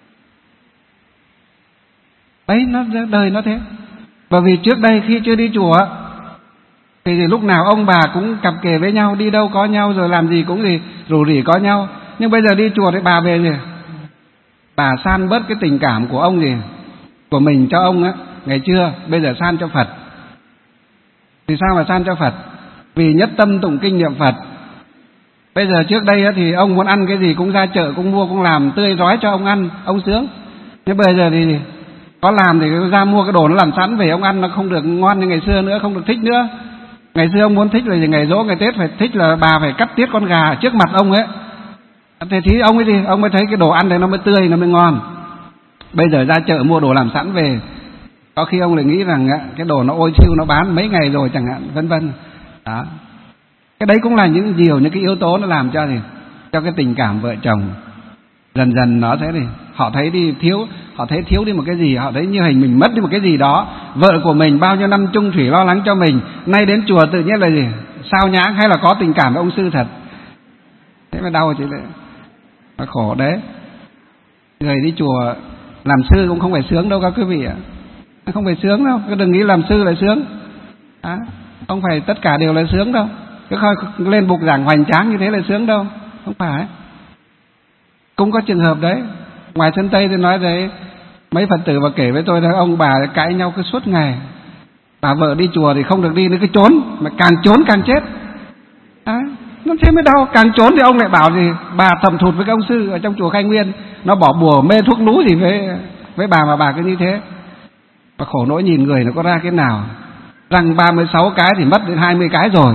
Đấy, nó đời nó thế. Bởi vì trước đây khi chưa đi chùa thì, thì lúc nào ông bà cũng cặp kè với nhau, đi đâu có nhau, rồi làm gì cũng gì rủ rỉ có nhau. Nhưng bây giờ đi chùa thì bà về gì, bà san bớt cái tình cảm của ông gì của mình cho ông á, ngày xưa bây giờ san cho Phật. Thì sao mà san cho Phật? Vì nhất tâm tụng kinh niệm Phật. Bây giờ trước đây á, thì ông muốn ăn cái gì cũng ra chợ, cũng mua, cũng làm tươi rói cho ông ăn, ông sướng. Nhưng bây giờ thì có làm thì ra mua cái đồ nó làm sẵn về ông ăn, nó không được ngon như ngày xưa nữa, không được thích nữa. Ngày xưa ông muốn thích là gì? Ngày giỗ ngày Tết phải thích là bà phải cắt tiết con gà trước mặt ông ấy, thế thì ông ấy gì ông mới thấy cái đồ ăn này nó mới tươi, nó mới ngon. Bây giờ ra chợ mua đồ làm sẵn về, có khi ông lại nghĩ rằng cái đồ nó ôi thiêu, nó bán mấy ngày rồi chẳng hạn, vân vân. Đó, cái đấy cũng là những nhiều những cái yếu tố nó làm cho gì cho cái tình cảm vợ chồng dần dần nó thế này, họ thấy đi thiếu, họ thấy thiếu đi một cái gì, họ thấy như hình mình mất đi một cái gì đó. Vợ của mình bao nhiêu năm chung thủy lo lắng cho mình, nay đến chùa tự nhiên là gì sao nhãng, hay là có tình cảm với ông sư thật, thế mà đau chứ đấy, nó khổ đấy. Người đi chùa làm sư cũng không phải sướng đâu các quý vị ạ, không phải sướng đâu, cứ đừng nghĩ làm sư là sướng, à, không phải tất cả đều là sướng đâu, cứ lên bục giảng hoành tráng như thế là sướng đâu, không phải. Cũng có trường hợp đấy, ngoài sân Tây tôi nói đấy, mấy Phật tử và kể với tôi là ông bà cãi nhau cứ suốt ngày, bà vợ đi chùa thì không được đi nữa, cứ trốn, mà càng trốn càng chết, à, nó thế mới đau. Càng trốn thì ông lại bảo gì bà thầm thụt với các ông sư ở trong chùa Khai Nguyên, nó bỏ bùa mê thuốc lú gì với với bà, mà bà cứ như thế. Và khổ nỗi nhìn người nó có ra cái nào, răng ba mươi sáu cái thì mất đến hai mươi cái rồi.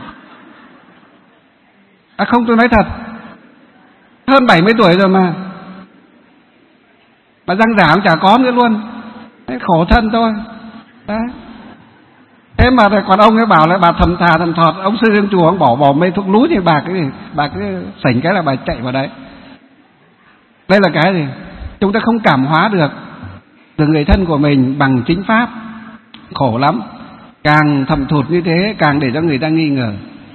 À không, tôi nói thật, hơn bảy mươi tuổi rồi mà mà răng giả cũng chả có nữa luôn. Đấy, khổ thân tôi. Đấy. Thế mà còn ông ấy bảo là bà thầm thà thầm thọt, ông sư trong chùa ông bỏ bỏ mê thuốc lú thì bà cái gì, bà cứ sảnh cái là bà chạy vào đấy. Đây là cái gì chúng ta không cảm hóa được từ người thân của mình bằng chính pháp, khổ lắm. Càng thầm thụt như thế càng để cho người ta nghi ngờ.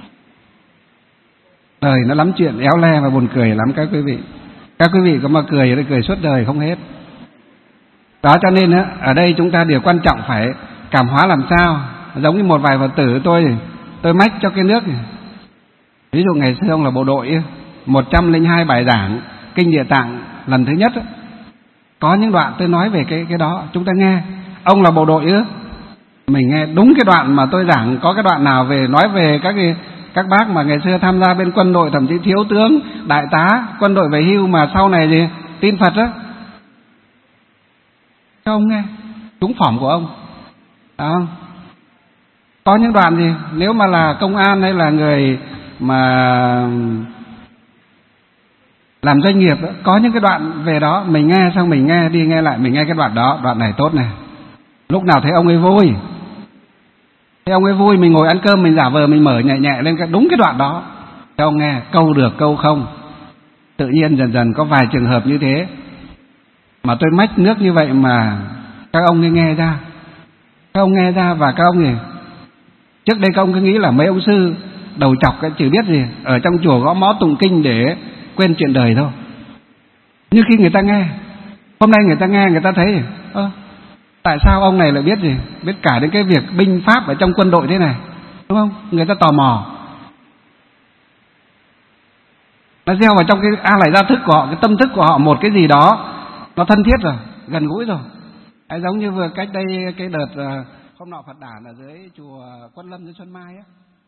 Đời nó lắm chuyện éo le và buồn cười lắm các quý vị. Các quý vị có mà cười thì cười suốt đời không hết. Đó cho nên á, ở đây chúng ta điều quan trọng phải cảm hóa làm sao. Giống như một vài Phật tử tôi tôi mách cho cái nước này. Ví dụ ngày xưa ông là bộ đội một trăm lẻ hai bài giảng Kinh Địa Tạng lần thứ nhất á, có những đoạn tôi nói về cái cái đó, chúng ta nghe. Ông là bộ đội ư? Mình nghe đúng cái đoạn mà tôi giảng, có cái đoạn nào về nói về các cái, các bác mà ngày xưa tham gia bên quân đội, thậm chí thiếu tướng, đại tá, quân đội về hưu mà sau này gì tin Phật á, cho ông nghe, trúng phỏng của ông. Đó không? Có những đoạn gì nếu mà là công an hay là người mà làm doanh nghiệp đó, có những cái đoạn về đó mình nghe, xong mình nghe đi nghe lại, mình nghe cái đoạn đó, đoạn này tốt này, lúc nào thấy ông ấy vui, thấy ông ấy vui, mình ngồi ăn cơm mình giả vờ mình mở nhẹ nhẹ lên cái đúng cái đoạn đó cho ông nghe, câu được câu không. Tự nhiên dần dần có vài trường hợp như thế mà tôi mách nước như vậy mà các ông ấy nghe ra, các ông nghe ra và các ông gì trước đây các ông cứ nghĩ là mấy ông sư đầu chọc cái chỉ biết gì ở trong chùa gõ mõ tụng kinh để quên chuyện đời thôi. Nhưng khi người ta nghe, hôm nay người ta nghe, người ta thấy ơ, tại sao ông này lại biết gì, biết cả đến cái việc binh pháp ở trong quân đội thế này, đúng không? Người ta tò mò. Nó gieo vào trong cái a lại gia thức của họ, cái tâm thức của họ một cái gì đó nó thân thiết rồi, gần gũi rồi. Đấy, giống như vừa cách đây cái đợt hôm nọ Phật đản ở dưới chùa Quân Lâm dưới Xuân Mai á,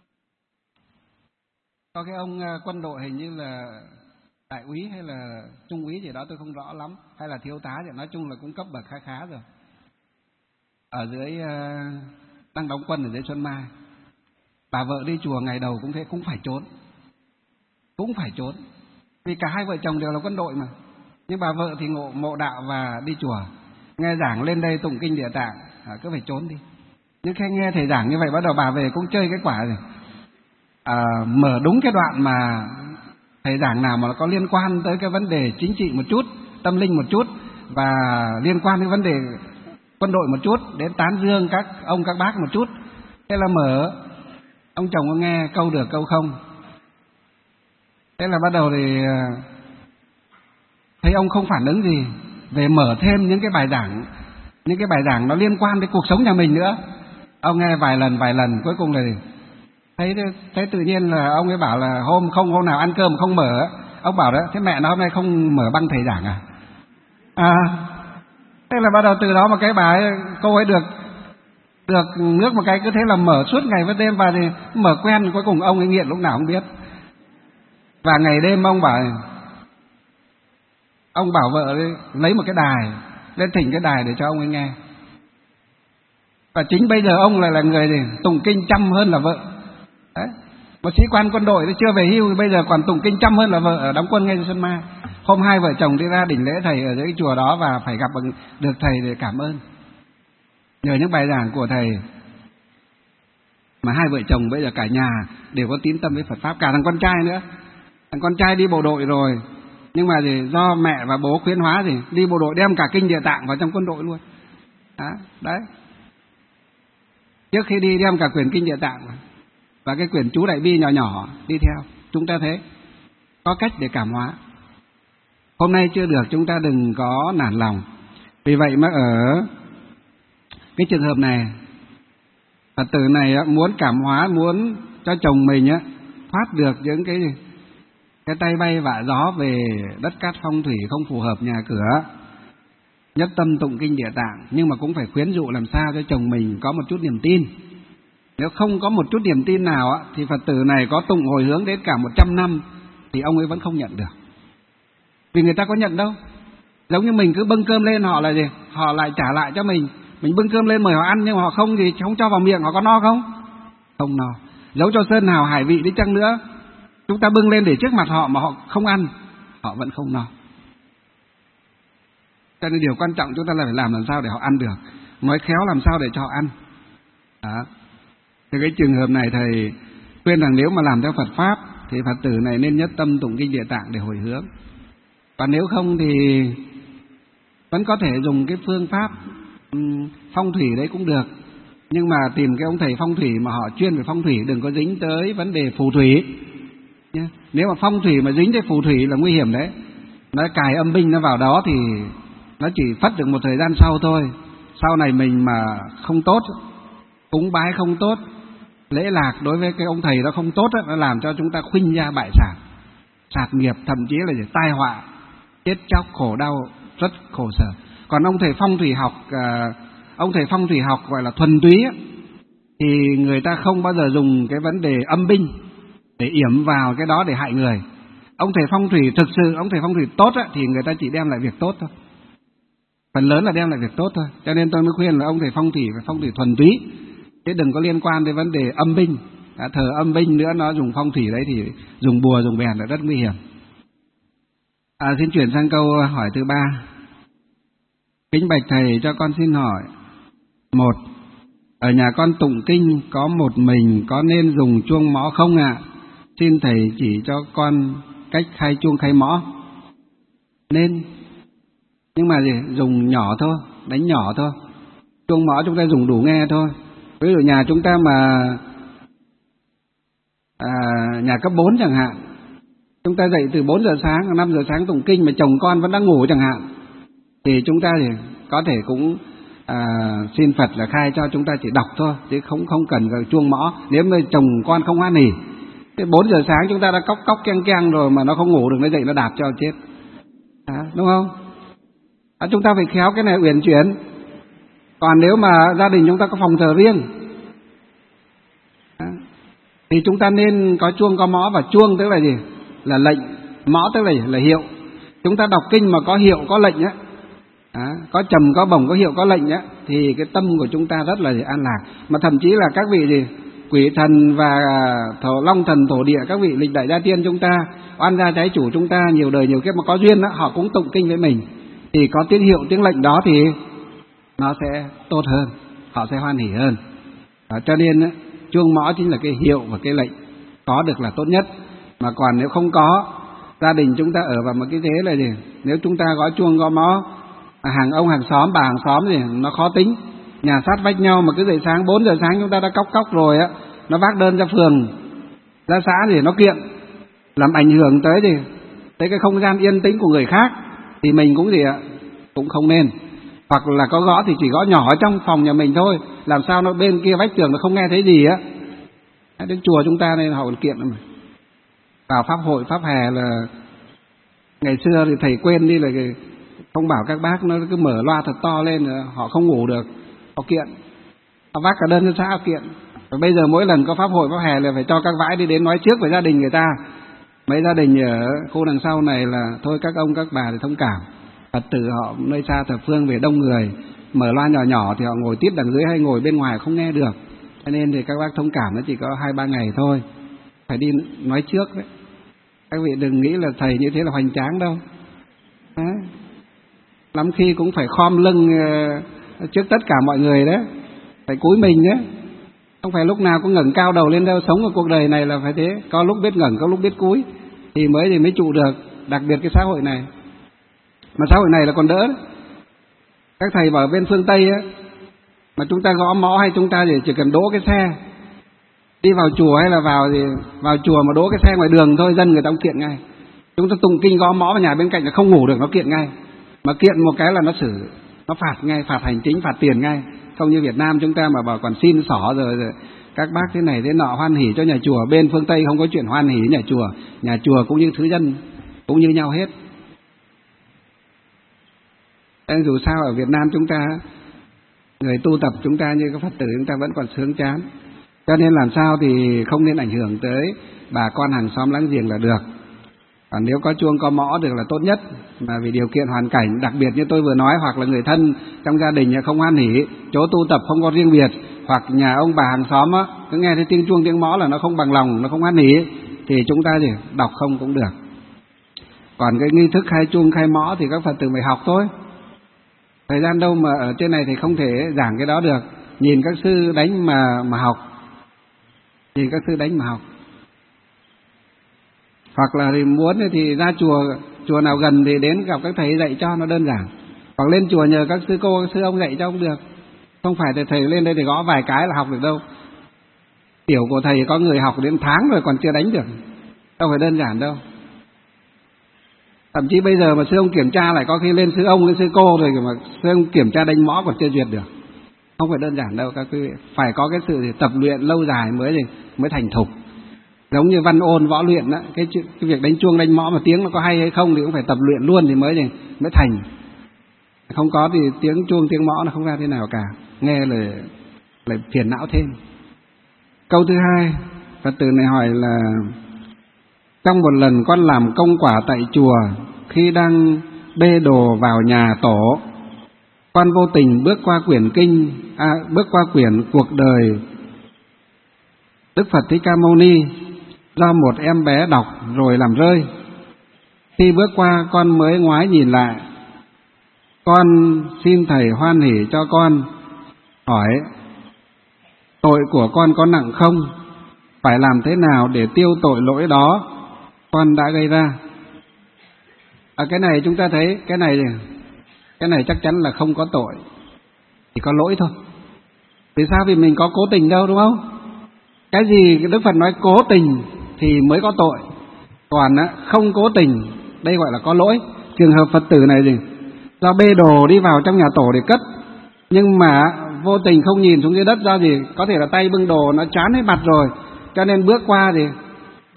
có cái ông quân đội hình như là đại úy hay là trung úy gì đó tôi không rõ lắm, hay là thiếu tá thì nói chung là cũng cấp bậc khá khá rồi, ở dưới đang đóng quân ở dưới Xuân Mai. Bà vợ đi chùa ngày đầu cũng thế, cũng phải trốn, cũng phải trốn, vì cả hai vợ chồng đều là quân đội mà. Nhưng bà vợ thì ngộ mộ đạo và đi chùa, nghe giảng lên đây tụng kinh Địa Tạng, à, cứ phải trốn đi. Nhưng khi nghe thầy giảng như vậy, bắt đầu bà về cũng chơi cái quả rồi, à, mở đúng cái đoạn mà thầy giảng nào mà có liên quan tới cái vấn đề chính trị một chút, tâm linh một chút, và liên quan đến vấn đề quân đội một chút, đến tán dương các ông các bác một chút. Thế là mở, ông chồng có nghe câu được câu không. Thế là bắt đầu thì thấy ông không phản ứng gì, về mở thêm những cái bài giảng, những cái bài giảng nó liên quan đến cuộc sống nhà mình nữa. Ông nghe vài lần vài lần, cuối cùng là thấy thấy tự nhiên là ông ấy bảo là hôm không hôm nào ăn cơm không mở. Ông bảo đó, thế mẹ nó hôm nay không mở băng thầy giảng à? À, thế là bắt đầu từ đó mà cái bà ấy, cô ấy được được nước một cái cứ thế là mở suốt ngày với đêm, và thì mở quen, cuối cùng ông ấy nghiện lúc nào không biết. Và ngày đêm ông bảo ông bảo vợ ấy, lấy một cái đài lên thỉnh cái đài để cho ông ấy nghe. Và chính bây giờ ông lại là người gì tụng kinh chăm hơn là vợ. Đấy, một sĩ quan quân đội chưa về hưu bây giờ còn tụng kinh chăm hơn là vợ ở đóng quân ngay trên Xuân Mai. Hôm hai vợ chồng đi ra đỉnh lễ thầy ở dưới chùa đó và phải gặp được thầy để cảm ơn. Nhờ những bài giảng của thầy mà hai vợ chồng bây giờ cả nhà đều có tín tâm với Phật pháp, cả thằng con trai nữa. Thằng con trai đi bộ đội rồi, nhưng mà thì do mẹ và bố khuyến hóa thì đi bộ đội đem cả kinh Địa Tạng vào trong quân đội luôn. Đó, đấy. Trước khi đi đem cả quyển kinh Địa Tạng và cái quyển chú Đại Bi nhỏ nhỏ đi theo. Chúng ta thế, có cách để cảm hóa. Hôm nay chưa được, chúng ta đừng có nản lòng. Vì vậy mà ở cái trường hợp này, Phật tử này muốn cảm hóa, muốn cho chồng mình thoát được những cái gì? Cái tay bay vạ gió về đất cát phong thủy không phù hợp nhà cửa, nhất tâm tụng kinh Địa Tạng, nhưng mà cũng phải khuyến dụ làm sao cho chồng mình có một chút niềm tin. Nếu không có một chút niềm tin nào thì Phật tử này có tụng hồi hướng đến cả một trăm năm thì ông ấy vẫn không nhận được. Vì người ta có nhận đâu. Giống như mình cứ bưng cơm lên, họ là gì? Họ lại trả lại cho mình. Mình bưng cơm lên mời họ ăn, nhưng họ không thì không cho vào miệng, họ có no không? Không no. Dẫu cho sơn hào hải vị đi chăng nữa, chúng ta bưng lên để trước mặt họ mà họ không ăn, họ vẫn không no. Cho nên điều quan trọng chúng ta là phải làm làm sao để họ ăn được, nói khéo làm sao để cho họ ăn. Đó. Thì cái trường hợp này thầy khuyên rằng nếu mà làm theo Phật pháp thì Phật tử này nên nhất tâm tụng kinh Địa Tạng để hồi hướng. Còn nếu không thì vẫn có thể dùng cái phương pháp phong thủy đấy cũng được. Nhưng mà tìm cái ông thầy phong thủy mà họ chuyên về phong thủy, đừng có dính tới vấn đề phù thủy. Nếu mà phong thủy mà dính tới phù thủy là nguy hiểm đấy. Nó cài âm binh nó vào đó thì nó chỉ phất được một thời gian sau thôi. Sau này mình mà không tốt, cúng bái không tốt, lễ lạc đối với cái ông thầy đó không tốt, nó làm cho chúng ta khuynh ra bại sản, sạt nghiệp, thậm chí là tai họa, chết chóc, khổ đau, rất khổ sở. Còn ông thầy phong thủy học, ông thầy phong thủy học gọi là thuần túy thì người ta không bao giờ dùng cái vấn đề âm binh để yểm vào cái đó để hại người. Ông thầy phong thủy thực sự, ông thầy phong thủy tốt á, thì người ta chỉ đem lại việc tốt thôi. Phần lớn là đem lại việc tốt thôi. Cho nên tôi mới khuyên là ông thầy phong thủy phải phong thủy thuần túy, chứ đừng có liên quan đến vấn đề âm binh. Đã thờ âm binh nữa, nó dùng phong thủy đấy thì dùng bùa dùng bèn là rất nguy hiểm. À, xin chuyển sang câu hỏi thứ ba. Kính bạch thầy, cho con xin hỏi. Một, ở nhà con tụng kinh có một mình, có nên dùng chuông mõ không ạ? À? Xin thầy chỉ cho con cách khai chuông khai mõ. Nên, nhưng mà gì? Dùng nhỏ thôi, đánh nhỏ thôi. Chuông mõ chúng ta dùng đủ nghe thôi. Ví dụ nhà chúng ta mà à, nhà cấp bốn chẳng hạn, chúng ta dậy từ bốn giờ sáng, năm giờ sáng tụng kinh mà chồng con vẫn đang ngủ chẳng hạn, thì chúng ta thì có thể cũng à, xin Phật là khai cho chúng ta chỉ đọc thôi, chứ không không cần chuông mõ. Nếu mà chồng con không hoan hỉ Thế bốn giờ sáng chúng ta đã cóc cóc keng keng rồi mà nó không ngủ được, nó dậy nó đạp cho chết. À, đúng không? À, chúng ta phải khéo cái này uyển chuyển. Còn nếu mà gia đình chúng ta có phòng thờ riêng à, thì chúng ta nên có chuông có mõ. Và chuông tức là gì? Là lệnh. Mõ tức là gì? Là hiệu. Chúng ta đọc kinh mà có hiệu có lệnh á, à, có trầm có bổng có hiệu có lệnh á, thì cái tâm của chúng ta rất là an lạc. Mà thậm chí là các vị gì quỷ thần và thổ long thần thổ địa, các vị lịch đại gia tiên chúng ta, oan gia trái chủ chúng ta, nhiều đời nhiều kiếp mà có duyên đó, họ cũng tụng kinh với mình. Thì có tiếng hiệu tiếng lệnh đó thì nó sẽ tốt hơn, họ sẽ hoan hỉ hơn. À, cho nên chuông mõ chính là cái hiệu và cái lệnh, có được là tốt nhất. Mà còn nếu không có, gia đình chúng ta ở vào một cái thế là gì? Nếu chúng ta gõ chuông gõ mõ, hàng ông hàng xóm bà hàng xóm thì nó khó tính, nhà sát vách nhau mà cứ dậy sáng bốn giờ sáng chúng ta đã cóc cóc rồi á, nó vác đơn ra phường ra xã thì nó kiện, làm ảnh hưởng tới gì tới cái không gian yên tĩnh của người khác, thì mình cũng gì ạ cũng không nên. Hoặc là có gõ thì chỉ gõ nhỏ trong phòng nhà mình thôi, làm sao nó bên kia vách tường nó không nghe thấy gì á. Đến chùa chúng ta nên họ còn kiện mà. Vào pháp hội pháp hè là ngày xưa thì thầy quên đi là không bảo các bác, nó cứ mở loa thật to lên, họ không ngủ được, họ kiện, họ vác cả đơn cho xã họ kiện. Và bây giờ mỗi lần có pháp hội pháp hè là phải cho các vãi đi đến nói trước với gia đình người ta. Mấy gia đình ở khu đằng sau này là thôi các ông các bà thì thông cảm, Phật tử họ nơi xa thập phương về đông người, mở loa nhỏ nhỏ thì họ ngồi tít đằng dưới hay ngồi bên ngoài không nghe được, cho nên thì các bác thông cảm, nó chỉ có hai ba ngày thôi, phải đi nói trước đấy. Các vị đừng nghĩ là thầy như thế là hoành tráng đâu. Đấy. Lắm khi cũng phải khom lưng trước tất cả mọi người đấy, phải cúi mình đấy, không phải lúc nào cũng ngẩng cao đầu lên đâu. Sống ở cuộc đời này là phải thế, có lúc biết ngẩng, có lúc biết cúi thì mới thì mới trụ được. Đặc biệt cái xã hội này, mà xã hội này là còn đỡ đấy. Các thầy bảo bên phương Tây á, mà chúng ta gõ mõ hay chúng ta chỉ, chỉ cần đỗ cái xe đi vào chùa hay là vào gì vào chùa mà đỗ cái xe ngoài đường thôi, dân người ta cũng kiện ngay. Chúng ta tụng kinh gõ mõ vào nhà bên cạnh là không ngủ được, nó kiện ngay. Mà kiện một cái là nó xử, nó phạt ngay, phạt hành chính, phạt tiền ngay. Không như Việt Nam chúng ta mà bảo còn xin xỏ rồi, rồi các bác thế này thế nọ hoan hỉ cho nhà chùa. Bên phương Tây không có chuyện hoan hỉ nhà chùa, nhà chùa cũng như thứ dân, cũng như nhau hết. Nên dù sao ở Việt Nam chúng ta, người tu tập chúng ta như các Phật tử chúng ta vẫn còn sướng chán. Cho nên làm sao thì không nên ảnh hưởng tới bà con hàng xóm láng giềng là được. Còn nếu có chuông có mõ được là tốt nhất, mà vì điều kiện hoàn cảnh đặc biệt như tôi vừa nói, hoặc là người thân trong gia đình không hoan hỉ, chỗ tu tập không có riêng biệt, hoặc nhà ông bà hàng xóm á, cứ nghe thấy tiếng chuông tiếng mõ là nó không bằng lòng, nó không hoan hỉ, thì chúng ta thì đọc không cũng được. Còn cái nghi thức khai chuông khai mõ thì các Phật tử phải học thôi. Thời gian đâu mà ở trên này thì không thể giảng cái đó được. Nhìn các sư đánh mà mà học, nhìn các sư đánh mà học. Hoặc là thì muốn thì ra chùa, chùa nào gần thì đến gặp các thầy dạy cho nó đơn giản. Hoặc lên chùa nhờ các sư cô, các sư ông dạy cho cũng được. Không phải thì thầy lên đây thì gõ vài cái là học được đâu. Tiểu của thầy có người học đến tháng rồi còn chưa đánh được, đâu phải đơn giản đâu. Thậm chí bây giờ mà sư ông kiểm tra lại có khi lên sư ông, lên sư cô rồi mà sư ông kiểm tra đánh mõ còn chưa duyệt được. Không phải đơn giản đâu các quý vị. Phải có cái sự tập luyện lâu dài mới mới thành thục. Giống như văn ôn võ luyện đó, cái, cái việc đánh chuông đánh mõ mà tiếng nó có hay hay không thì cũng phải tập luyện luôn thì mới mới thành. Không có thì tiếng chuông tiếng mõ nó không ra thế nào cả, nghe là lại phiền não thêm. Câu thứ hai, Phật tử này hỏi là trong một lần con làm công quả tại chùa, khi đang bê đồ vào nhà tổ, con vô tình bước qua quyển kinh, à, bước qua quyển cuộc đời Đức Phật Thích Ca Mâu Ni do một em bé đọc rồi làm rơi. Khi bước qua con mới ngoái nhìn lại, con xin thầy hoan hỉ cho con, hỏi tội của con có nặng không? Phải làm thế nào để tiêu tội lỗi đó con đã gây ra? À, cái này chúng ta thấy cái này cái này chắc chắn là không có tội, chỉ có lỗi thôi. Vì sao? Vì mình có cố tình đâu, đúng không? Cái gì Đức Phật nói cố tình thì mới có tội, còn không cố tình đây gọi là có lỗi. Trường hợp Phật tử này gì do bê đồ đi vào trong nhà tổ để cất, nhưng mà vô tình không nhìn xuống dưới đất, do gì có thể là tay bưng đồ nó chán hết mặt rồi, cho nên bước qua thì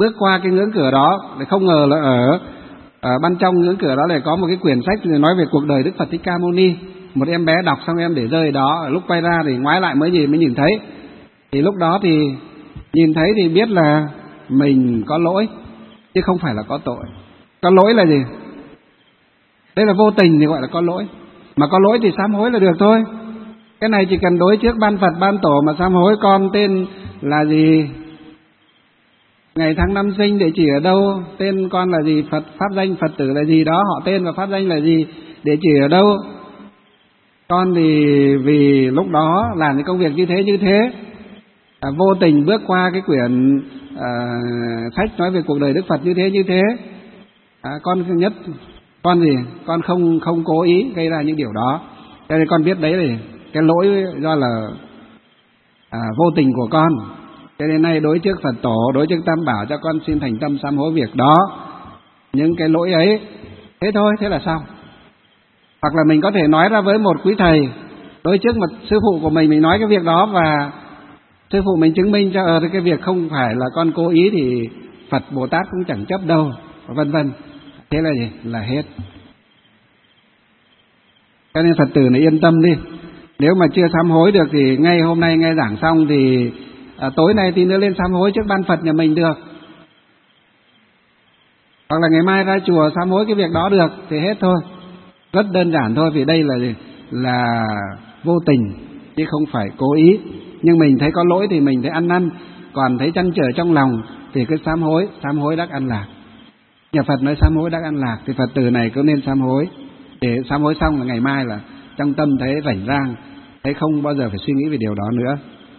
bước qua cái ngưỡng cửa đó, để không ngờ là ở, ở ban trong ngưỡng cửa đó lại có một cái quyển sách nói về cuộc đời Đức Phật Thích Ca Mâu Ni. Một em bé đọc xong em để rơi đó, lúc quay ra thì ngoái lại mới gì mới nhìn thấy. Thì lúc đó thì nhìn thấy thì biết là mình có lỗi, chứ không phải là có tội. Có lỗi là gì? Đây là vô tình thì gọi là có lỗi. Mà có lỗi thì sám hối là được thôi. Cái này chỉ cần đối trước ban Phật ban tổ mà sám hối. Con tên là gì, ngày tháng năm sinh, địa chỉ ở đâu, tên con là gì, Phật pháp danh Phật tử là gì đó, họ tên và pháp danh là gì, địa chỉ ở đâu. Con thì vì lúc đó làm những công việc như thế như thế à, vô tình bước qua cái quyển à, sách nói về cuộc đời Đức Phật như thế như thế à, con nhất con gì con không không cố ý gây ra những điều đó. Cho nên con biết đấy là cái lỗi do là à, vô tình của con. Cho nên nay đối trước Phật tổ, đối trước Tam Bảo, cho con xin thành tâm sám hối việc đó, những cái lỗi ấy. Thế thôi, thế là xong. Hoặc là mình có thể nói ra với một quý thầy, đối trước một sư phụ của mình, mình nói cái việc đó và sư phụ mình chứng minh cho ờ cái việc không phải là con cố ý thì Phật Bồ Tát cũng chẳng chấp đâu, vân vân. Thế là gì? Là hết. Cho nên Phật tử này yên tâm đi. Nếu mà chưa sám hối được thì ngay hôm nay nghe giảng xong thì à, tối nay tí nữa lên sám hối trước ban Phật nhà mình được. Hoặc là ngày mai ra chùa sám hối cái việc đó được thì hết thôi. Rất đơn giản thôi, vì đây là gì? Là vô tình chứ không phải cố ý. Nhưng mình thấy có lỗi thì mình thấy ăn năn, còn thấy trăn trở trong lòng thì cứ sám hối, sám hối đắc an lạc. Nhà Phật nói sám hối đắc an lạc thì Phật tử này cứ nên sám hối. Để sám hối xong là ngày mai là trong tâm thấy rảnh rang, thấy không bao giờ phải suy nghĩ về điều đó nữa.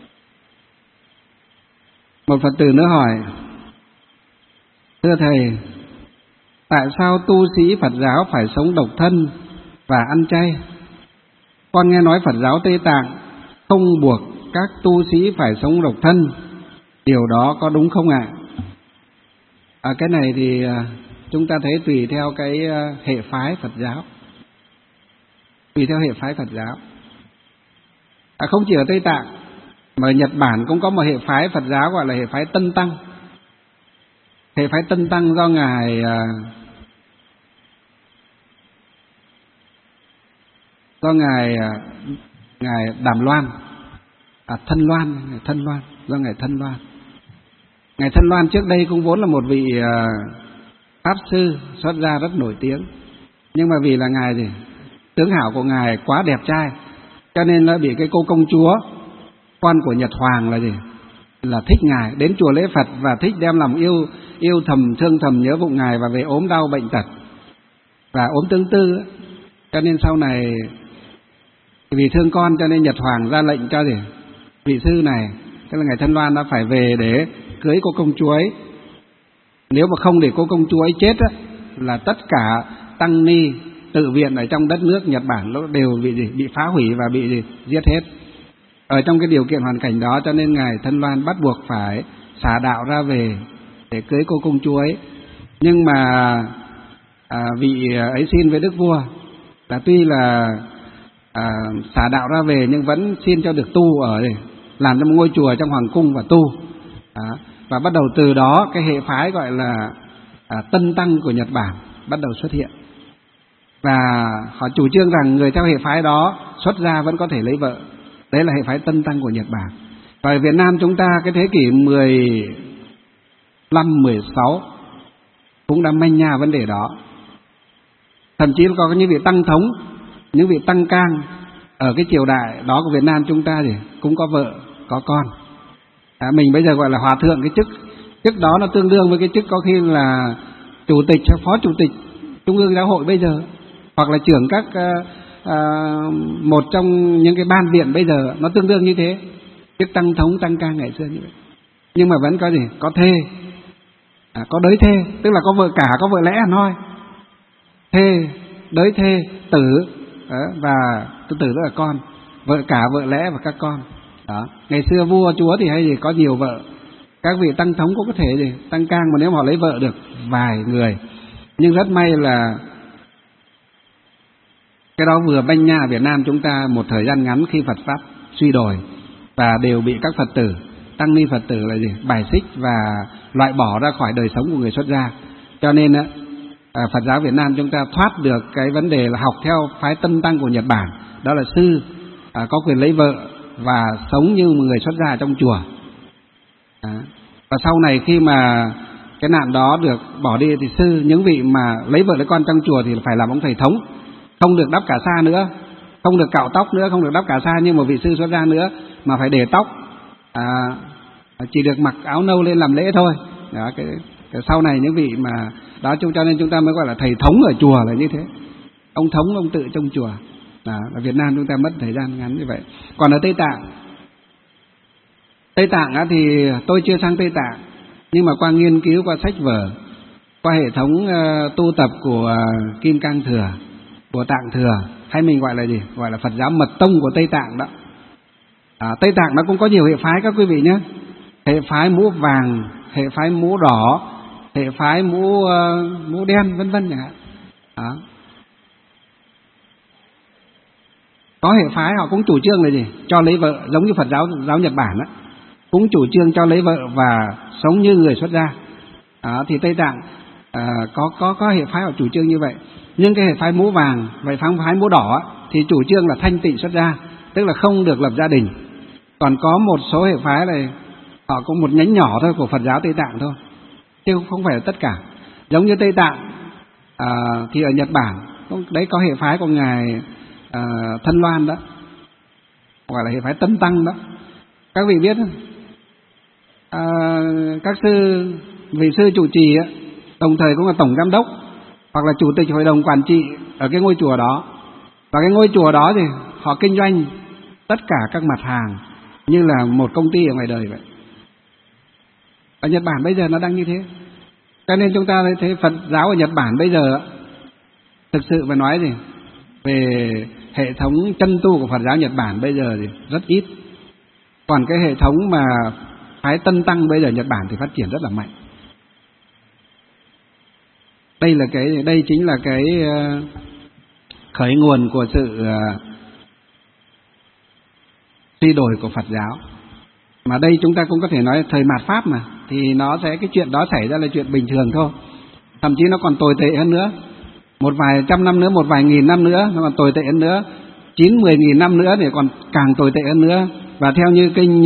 Một Phật tử nữa hỏi: thưa Thầy, tại sao tu sĩ Phật giáo phải sống độc thân và ăn chay? Con nghe nói Phật giáo Tây Tạng không buộc các tu sĩ phải sống độc thân, điều đó có đúng không ạ? À, cái này thì chúng ta thấy tùy theo cái hệ phái Phật giáo, tùy theo hệ phái Phật giáo. À, không chỉ ở Tây Tạng mà ở Nhật Bản cũng có một hệ phái Phật giáo gọi là hệ phái Tân Tăng. Hệ phái Tân Tăng do ngài do ngài ngài Đàm Loan, à, Thân Loan, Thân Loan, do ngài Thân Loan. Ngài Thân Loan trước đây cũng vốn là một vị pháp sư xuất gia rất nổi tiếng, nhưng mà vì là ngài gì tướng hảo của ngài quá đẹp trai, cho nên là bị cái cô công chúa con của Nhật Hoàng là gì là thích ngài, đến chùa lễ Phật và thích đem lòng yêu yêu thầm thương thầm nhớ vụng ngài, và về ốm đau bệnh tật và ốm tương tư. Cho nên sau này vì thương con cho nên Nhật Hoàng ra lệnh cho gì vị sư này, tức là ngài Thân Loan đã phải về để cưới cô công chúa ấy. Nếu mà không để cô công chúa ấy chết á, là tất cả tăng ni tự viện ở trong đất nước Nhật Bản nó đều bị gì bị phá hủy và bị gì giết hết. Ở trong cái điều kiện hoàn cảnh đó cho nên ngài Thân Loan bắt buộc phải xả đạo ra về để cưới cô công chúa ấy. Nhưng mà à, vị ấy xin với đức vua là tuy là à, xả đạo ra về nhưng vẫn xin cho được tu ở đây, làm cho một ngôi chùa trong hoàng cung và tu. À, và bắt đầu từ đó cái hệ phái gọi là à, Tân Tăng của Nhật Bản bắt đầu xuất hiện. Và họ chủ trương rằng người theo hệ phái đó xuất gia vẫn có thể lấy vợ. Đấy là hệ phái Tân Tăng của Nhật Bản. Và ở Việt Nam chúng ta cái thế kỷ mười lăm, mười sáu cũng đã manh nha vấn đề đó. Thậm chí có những vị tăng thống, những vị tăng cang ở cái triều đại đó của Việt Nam chúng ta thì cũng có vợ, có con. À, mình bây giờ gọi là hòa thượng, cái chức chức đó nó tương đương với cái chức có khi là chủ tịch hay phó chủ tịch Trung ương Giáo hội bây giờ, hoặc là trưởng các uh, uh, một trong những cái ban viện bây giờ, nó tương đương như thế. Chức tăng thống, tăng cang ngày xưa như vậy. Nhưng mà vẫn có gì? Có thê, à, có đới thê, tức là có vợ cả, có vợ lẽ hẳn hoi. Thê, đới thê, tử, đó, và tử tử là con, vợ cả, vợ lẽ và các con. Đó. Ngày xưa vua chúa thì hay gì có nhiều vợ. Các vị tăng thống cũng có thể gì tăng cang, mà nếu mà họ lấy vợ được vài người. Nhưng rất may là cái đó vừa banh nha ở Việt Nam chúng ta một thời gian ngắn khi Phật pháp suy đồi và đều bị các Phật tử tăng ni Phật tử là gì? Bài xích và loại bỏ ra khỏi đời sống của người xuất gia. Cho nên à, Phật giáo Việt Nam chúng ta thoát được cái vấn đề là học theo phái Tân Tăng của Nhật Bản, đó là sư à, có quyền lấy vợ và sống như một người xuất gia trong chùa. À, và sau này khi mà cái nạn đó được bỏ đi thì sư, những vị mà lấy vợ lấy con trong chùa thì phải làm ông thầy thống, không được đắp cả sa nữa, không được cạo tóc nữa, không được đắp cả sa như một vị sư xuất gia nữa, mà phải để tóc, à, chỉ được mặc áo nâu lên làm lễ thôi. Đó, cái, cái sau này những vị mà đó, cho nên chúng ta mới gọi là thầy thống ở chùa là như thế, ông thống ông tự trong chùa. Đó, ở Việt Nam chúng ta mất thời gian ngắn như vậy. Còn ở Tây Tạng, Tây Tạng á, thì tôi chưa sang Tây Tạng, nhưng mà qua nghiên cứu, qua sách vở, qua hệ thống uh, tu tập của uh, Kim Cang Thừa, của Tạng Thừa, hay mình gọi là gì? Gọi là Phật giáo mật tông của Tây Tạng đó. À, Tây Tạng nó cũng có nhiều hệ phái các quý vị nhé. Hệ phái mũ vàng, hệ phái mũ đỏ, hệ phái mũ uh, mũ đen, vân vân chẳng hạn. Đó. Có hệ phái họ cũng chủ trương là gì? Cho lấy vợ, giống như Phật giáo giáo Nhật Bản đó, cũng chủ trương cho lấy vợ và sống như người xuất gia. À, thì Tây Tạng à, có có có hệ phái họ chủ trương như vậy. Nhưng cái hệ phái mũ vàng, vậy phái phái mũ đỏ thì chủ trương là thanh tịnh xuất gia, tức là không được lập gia đình. Còn có một số hệ phái này họ cũng một nhánh nhỏ thôi của Phật giáo Tây Tạng thôi, chứ không phải là tất cả. Giống như Tây Tạng à, thì ở Nhật Bản đấy có hệ phái của ngài à, Thân Loan đó, gọi là hệ phái Tân Tăng đó. Các vị biết à, các sư, vị sư trụ trì á, đồng thời cũng là tổng giám đốc hoặc là chủ tịch hội đồng quản trị ở cái ngôi chùa đó. Và cái ngôi chùa đó thì họ kinh doanh tất cả các mặt hàng như là một công ty ở ngoài đời vậy. Ở Nhật Bản bây giờ nó đang như thế. Cho nên chúng ta thấy Phật giáo ở Nhật Bản bây giờ thực sự phải nói gì về hệ thống chân tu của Phật giáo Nhật Bản bây giờ thì rất ít. Còn cái hệ thống mà phái Tân Tăng bây giờ Nhật Bản thì phát triển rất là mạnh. Đây là cái đây chính là cái khởi nguồn của sự suy đổi của Phật giáo. Mà đây chúng ta cũng có thể nói thời mạt Pháp mà, thì nó sẽ cái chuyện đó xảy ra là chuyện bình thường thôi. Thậm chí nó còn tồi tệ hơn nữa. Một vài trăm năm nữa, một vài nghìn năm nữa nó còn tồi tệ hơn nữa. Chín mười nghìn năm nữa thì còn càng tồi tệ hơn nữa. Và theo như kinh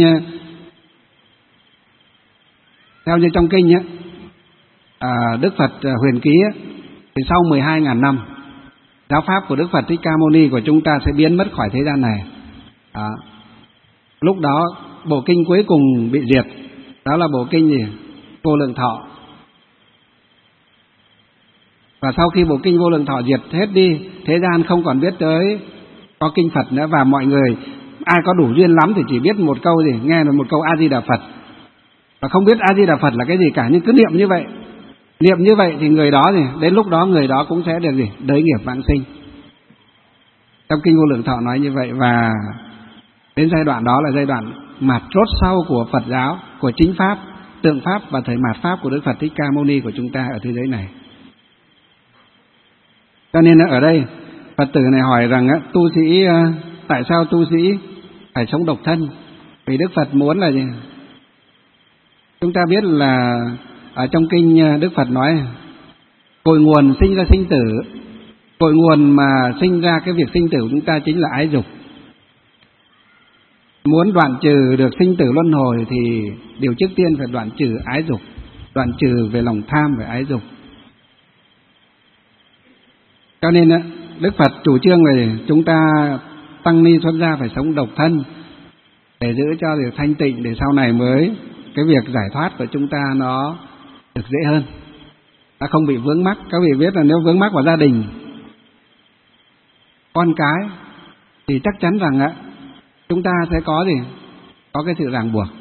theo như trong kinh ấy, à, Đức Phật huyền ký ấy, thì sau mười hai nghìn năm giáo pháp của Đức Phật Thích Ca Mâu Ni của chúng ta sẽ biến mất khỏi thế gian này. À, lúc đó bộ kinh cuối cùng bị diệt, đó là bộ kinh gì? Vô Lượng Thọ. Và sau khi bộ kinh Vô Lượng Thọ diệt hết đi, thế gian không còn biết tới có kinh Phật nữa, và mọi người ai có đủ duyên lắm thì chỉ biết một câu gì, nghe là một câu A Di Đà Phật, và không biết A Di Đà Phật là cái gì cả, nhưng cứ niệm như vậy. Niệm như vậy thì người đó thì đến lúc đó người đó cũng sẽ được gì? Đới nghiệp vãng sinh. Trong kinh Vô Lượng Thọ nói như vậy. Và đến giai đoạn đó là giai đoạn mạt chốt sau của Phật giáo, của chính pháp, tượng pháp và thời mạt pháp của Đức Phật Thích Ca Mâu Ni của chúng ta ở thế giới này. Cho nên ở đây Phật tử này hỏi rằng tu sĩ, tại sao tu sĩ phải sống độc thân? Vì Đức Phật muốn là gì? Chúng ta biết là ở trong kinh Đức Phật nói cội nguồn sinh ra sinh tử, cội nguồn mà sinh ra cái việc sinh tử của chúng ta chính là ái dục. Muốn đoạn trừ được sinh tử luân hồi thì điều trước tiên phải đoạn trừ ái dục, đoạn trừ về lòng tham về ái dục. Cho nên Đức Phật chủ trương là chúng ta tăng ni xuất gia phải sống độc thân để giữ cho được thanh tịnh, để sau này mới cái việc giải thoát của chúng ta nó được dễ hơn, nó không bị vướng mắc. Các vị biết là nếu vướng mắc vào gia đình, con cái thì chắc chắn rằng á chúng ta sẽ có gì? Có cái sự ràng buộc.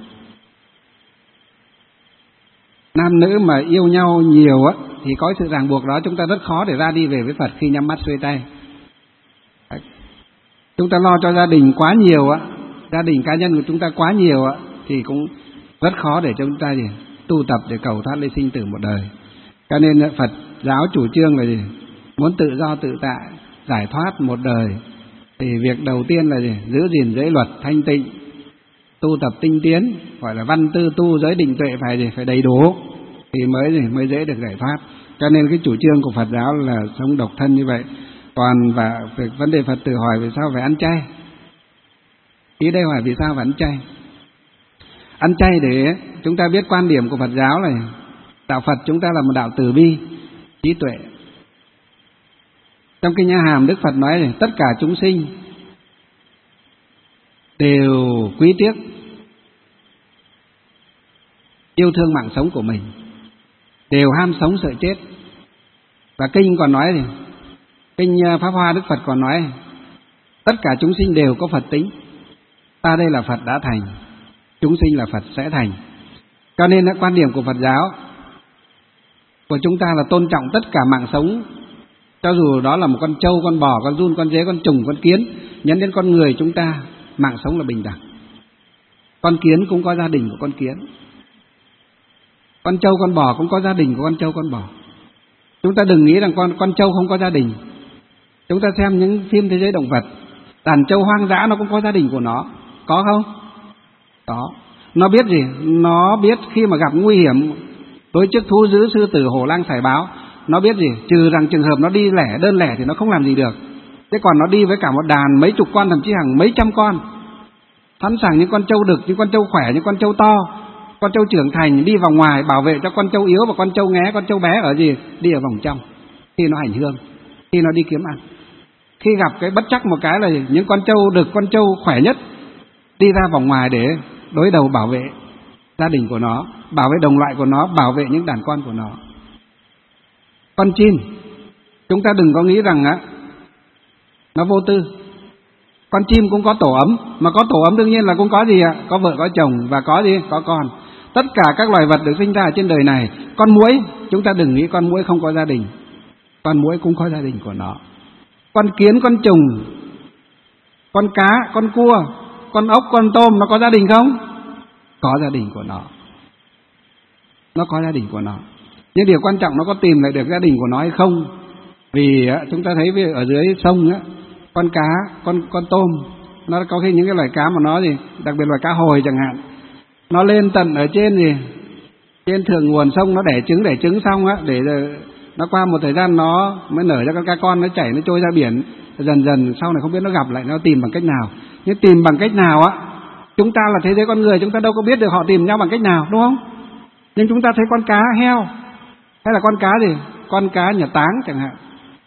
Nam nữ mà yêu nhau nhiều á thì có sự ràng buộc đó, chúng ta rất khó để ra đi về với Phật khi nhắm mắt xuôi tay. Chúng ta lo cho gia đình quá nhiều á, gia đình cá nhân của chúng ta quá nhiều á, thì cũng rất khó để chúng ta gì? Tu tập để cầu thoát ly sinh tử một đời. Cho nên Phật giáo chủ trương là gì? Muốn tự do tự tại, giải thoát một đời, thì việc đầu tiên là gì? Giữ gìn giới luật thanh tịnh, tu tập tinh tiến, gọi là văn tư tu giới định tuệ phải gì, phải đầy đủ thì mới gì, mới dễ được giải thoát. Cho nên cái chủ trương của Phật giáo là sống độc thân như vậy. Còn và về vấn đề Phật tử hỏi vì sao phải ăn chay, ý đây hỏi vì sao phải ăn chay. Ăn chay để chúng ta biết quan điểm của Phật giáo này, đạo Phật chúng ta là một đạo từ bi, trí tuệ. Trong Kinh A Hàm, Đức Phật nói này, tất cả chúng sinh đều quý tiếc, yêu thương mạng sống của mình, đều ham sống sợ chết. Và Kinh còn nói gì? Kinh Pháp Hoa Đức Phật còn nói tất cả chúng sinh đều có Phật tính. Ta đây là Phật đã thành, chúng sinh là Phật sẽ thành. Cho nên quan điểm của Phật giáo của chúng ta là tôn trọng tất cả mạng sống, cho dù đó là một con trâu, con bò, con giun, con dế, con trùng, con kiến, nhấn đến con người chúng ta, mạng sống là bình đẳng. Con kiến cũng có gia đình của con kiến, con trâu, con bò cũng có gia đình của con trâu, con bò. Chúng ta đừng nghĩ rằng con con trâu không có gia đình. Chúng ta xem những phim thế giới động vật, đàn trâu hoang dã nó cũng có gia đình của nó, có không? Có. Nó biết gì? Nó biết khi mà gặp nguy hiểm đối trước thú dữ, sư tử, hổ lang, sải báo, nó biết gì? Trừ rằng trường hợp nó đi lẻ, đơn lẻ thì nó không làm gì được. Thế còn nó đi với cả một đàn mấy chục con, thậm chí hàng mấy trăm con, sẵn sàng những con trâu đực, những con trâu khỏe, những con trâu to, con trâu trưởng thành đi vào ngoài bảo vệ cho con trâu yếu, và con trâu nghé, con trâu bé ở gì? Đi ở vòng trong, khi nó hành hương, khi nó đi kiếm ăn. Khi gặp cái bất chắc một cái là những con trâu đực, con trâu khỏe nhất đi ra vòng ngoài để đối đầu bảo vệ gia đình của nó, bảo vệ đồng loại của nó, bảo vệ những đàn con của nó. Con chim, chúng ta đừng có nghĩ rằng á nó vô tư. Con chim cũng có tổ ấm, mà có tổ ấm đương nhiên là cũng có gì ạ? Có vợ, có chồng và có gì? Có con. Tất cả các loài vật được sinh ra trên đời này. Con muỗi, chúng ta đừng nghĩ con muỗi không có gia đình. Con muỗi cũng có gia đình của nó. Con kiến, con trùng, con cá, con cua, con ốc, con tôm, nó có gia đình không? Có gia đình của nó. Nó có gia đình của nó. Nhưng điều quan trọng nó có tìm lại được gia đình của nó hay không. Vì chúng ta thấy ở dưới sông á, con cá, con con tôm, nó có khi những cái loài cá mà nó gì, đặc biệt loài cá hồi chẳng hạn, nó lên tận ở trên gì, trên thượng nguồn sông, nó đẻ trứng, đẻ trứng xong á, để nó qua một thời gian nó mới nở ra con cá con, nó chảy, nó trôi ra biển, dần dần sau này không biết nó gặp lại, nó tìm bằng cách nào. Nhưng tìm bằng cách nào á, chúng ta là thế giới con người, chúng ta đâu có biết được họ tìm nhau bằng cách nào, đúng không? Nhưng chúng ta thấy con cá heo, hay là con cá gì, con cá nhà táng chẳng hạn,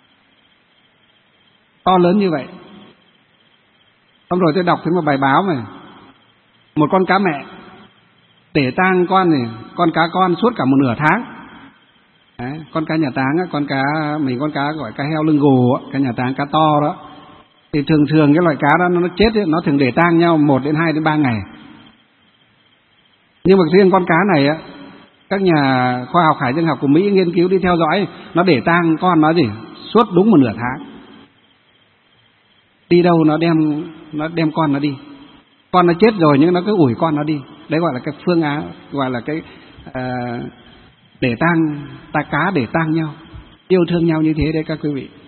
to lớn như vậy. Hôm rồi tôi đọc thấy một bài báo mà một con cá mẹ để tang con này, con cá con suốt cả một nửa tháng. Đấy, con cá nhà táng, con cá mình con cá gọi cá heo lưng gù, cá nhà táng, cá to đó. Thì thường thường cái loại cá đó nó chết ấy, nó thường để tang nhau một đến hai đến ba ngày. Nhưng mà riêng con cá này á, các nhà khoa học hải dương học của Mỹ nghiên cứu đi theo dõi, nó để tang con nó gì suốt đúng một nửa tháng. Đi đâu nó đem nó đem con nó đi. Con nó chết rồi nhưng nó cứ ủi con nó đi. Đấy gọi là cái phương án, gọi là cái uh, để tang, ta cá để tang nhau, yêu thương nhau như thế đấy các quý vị.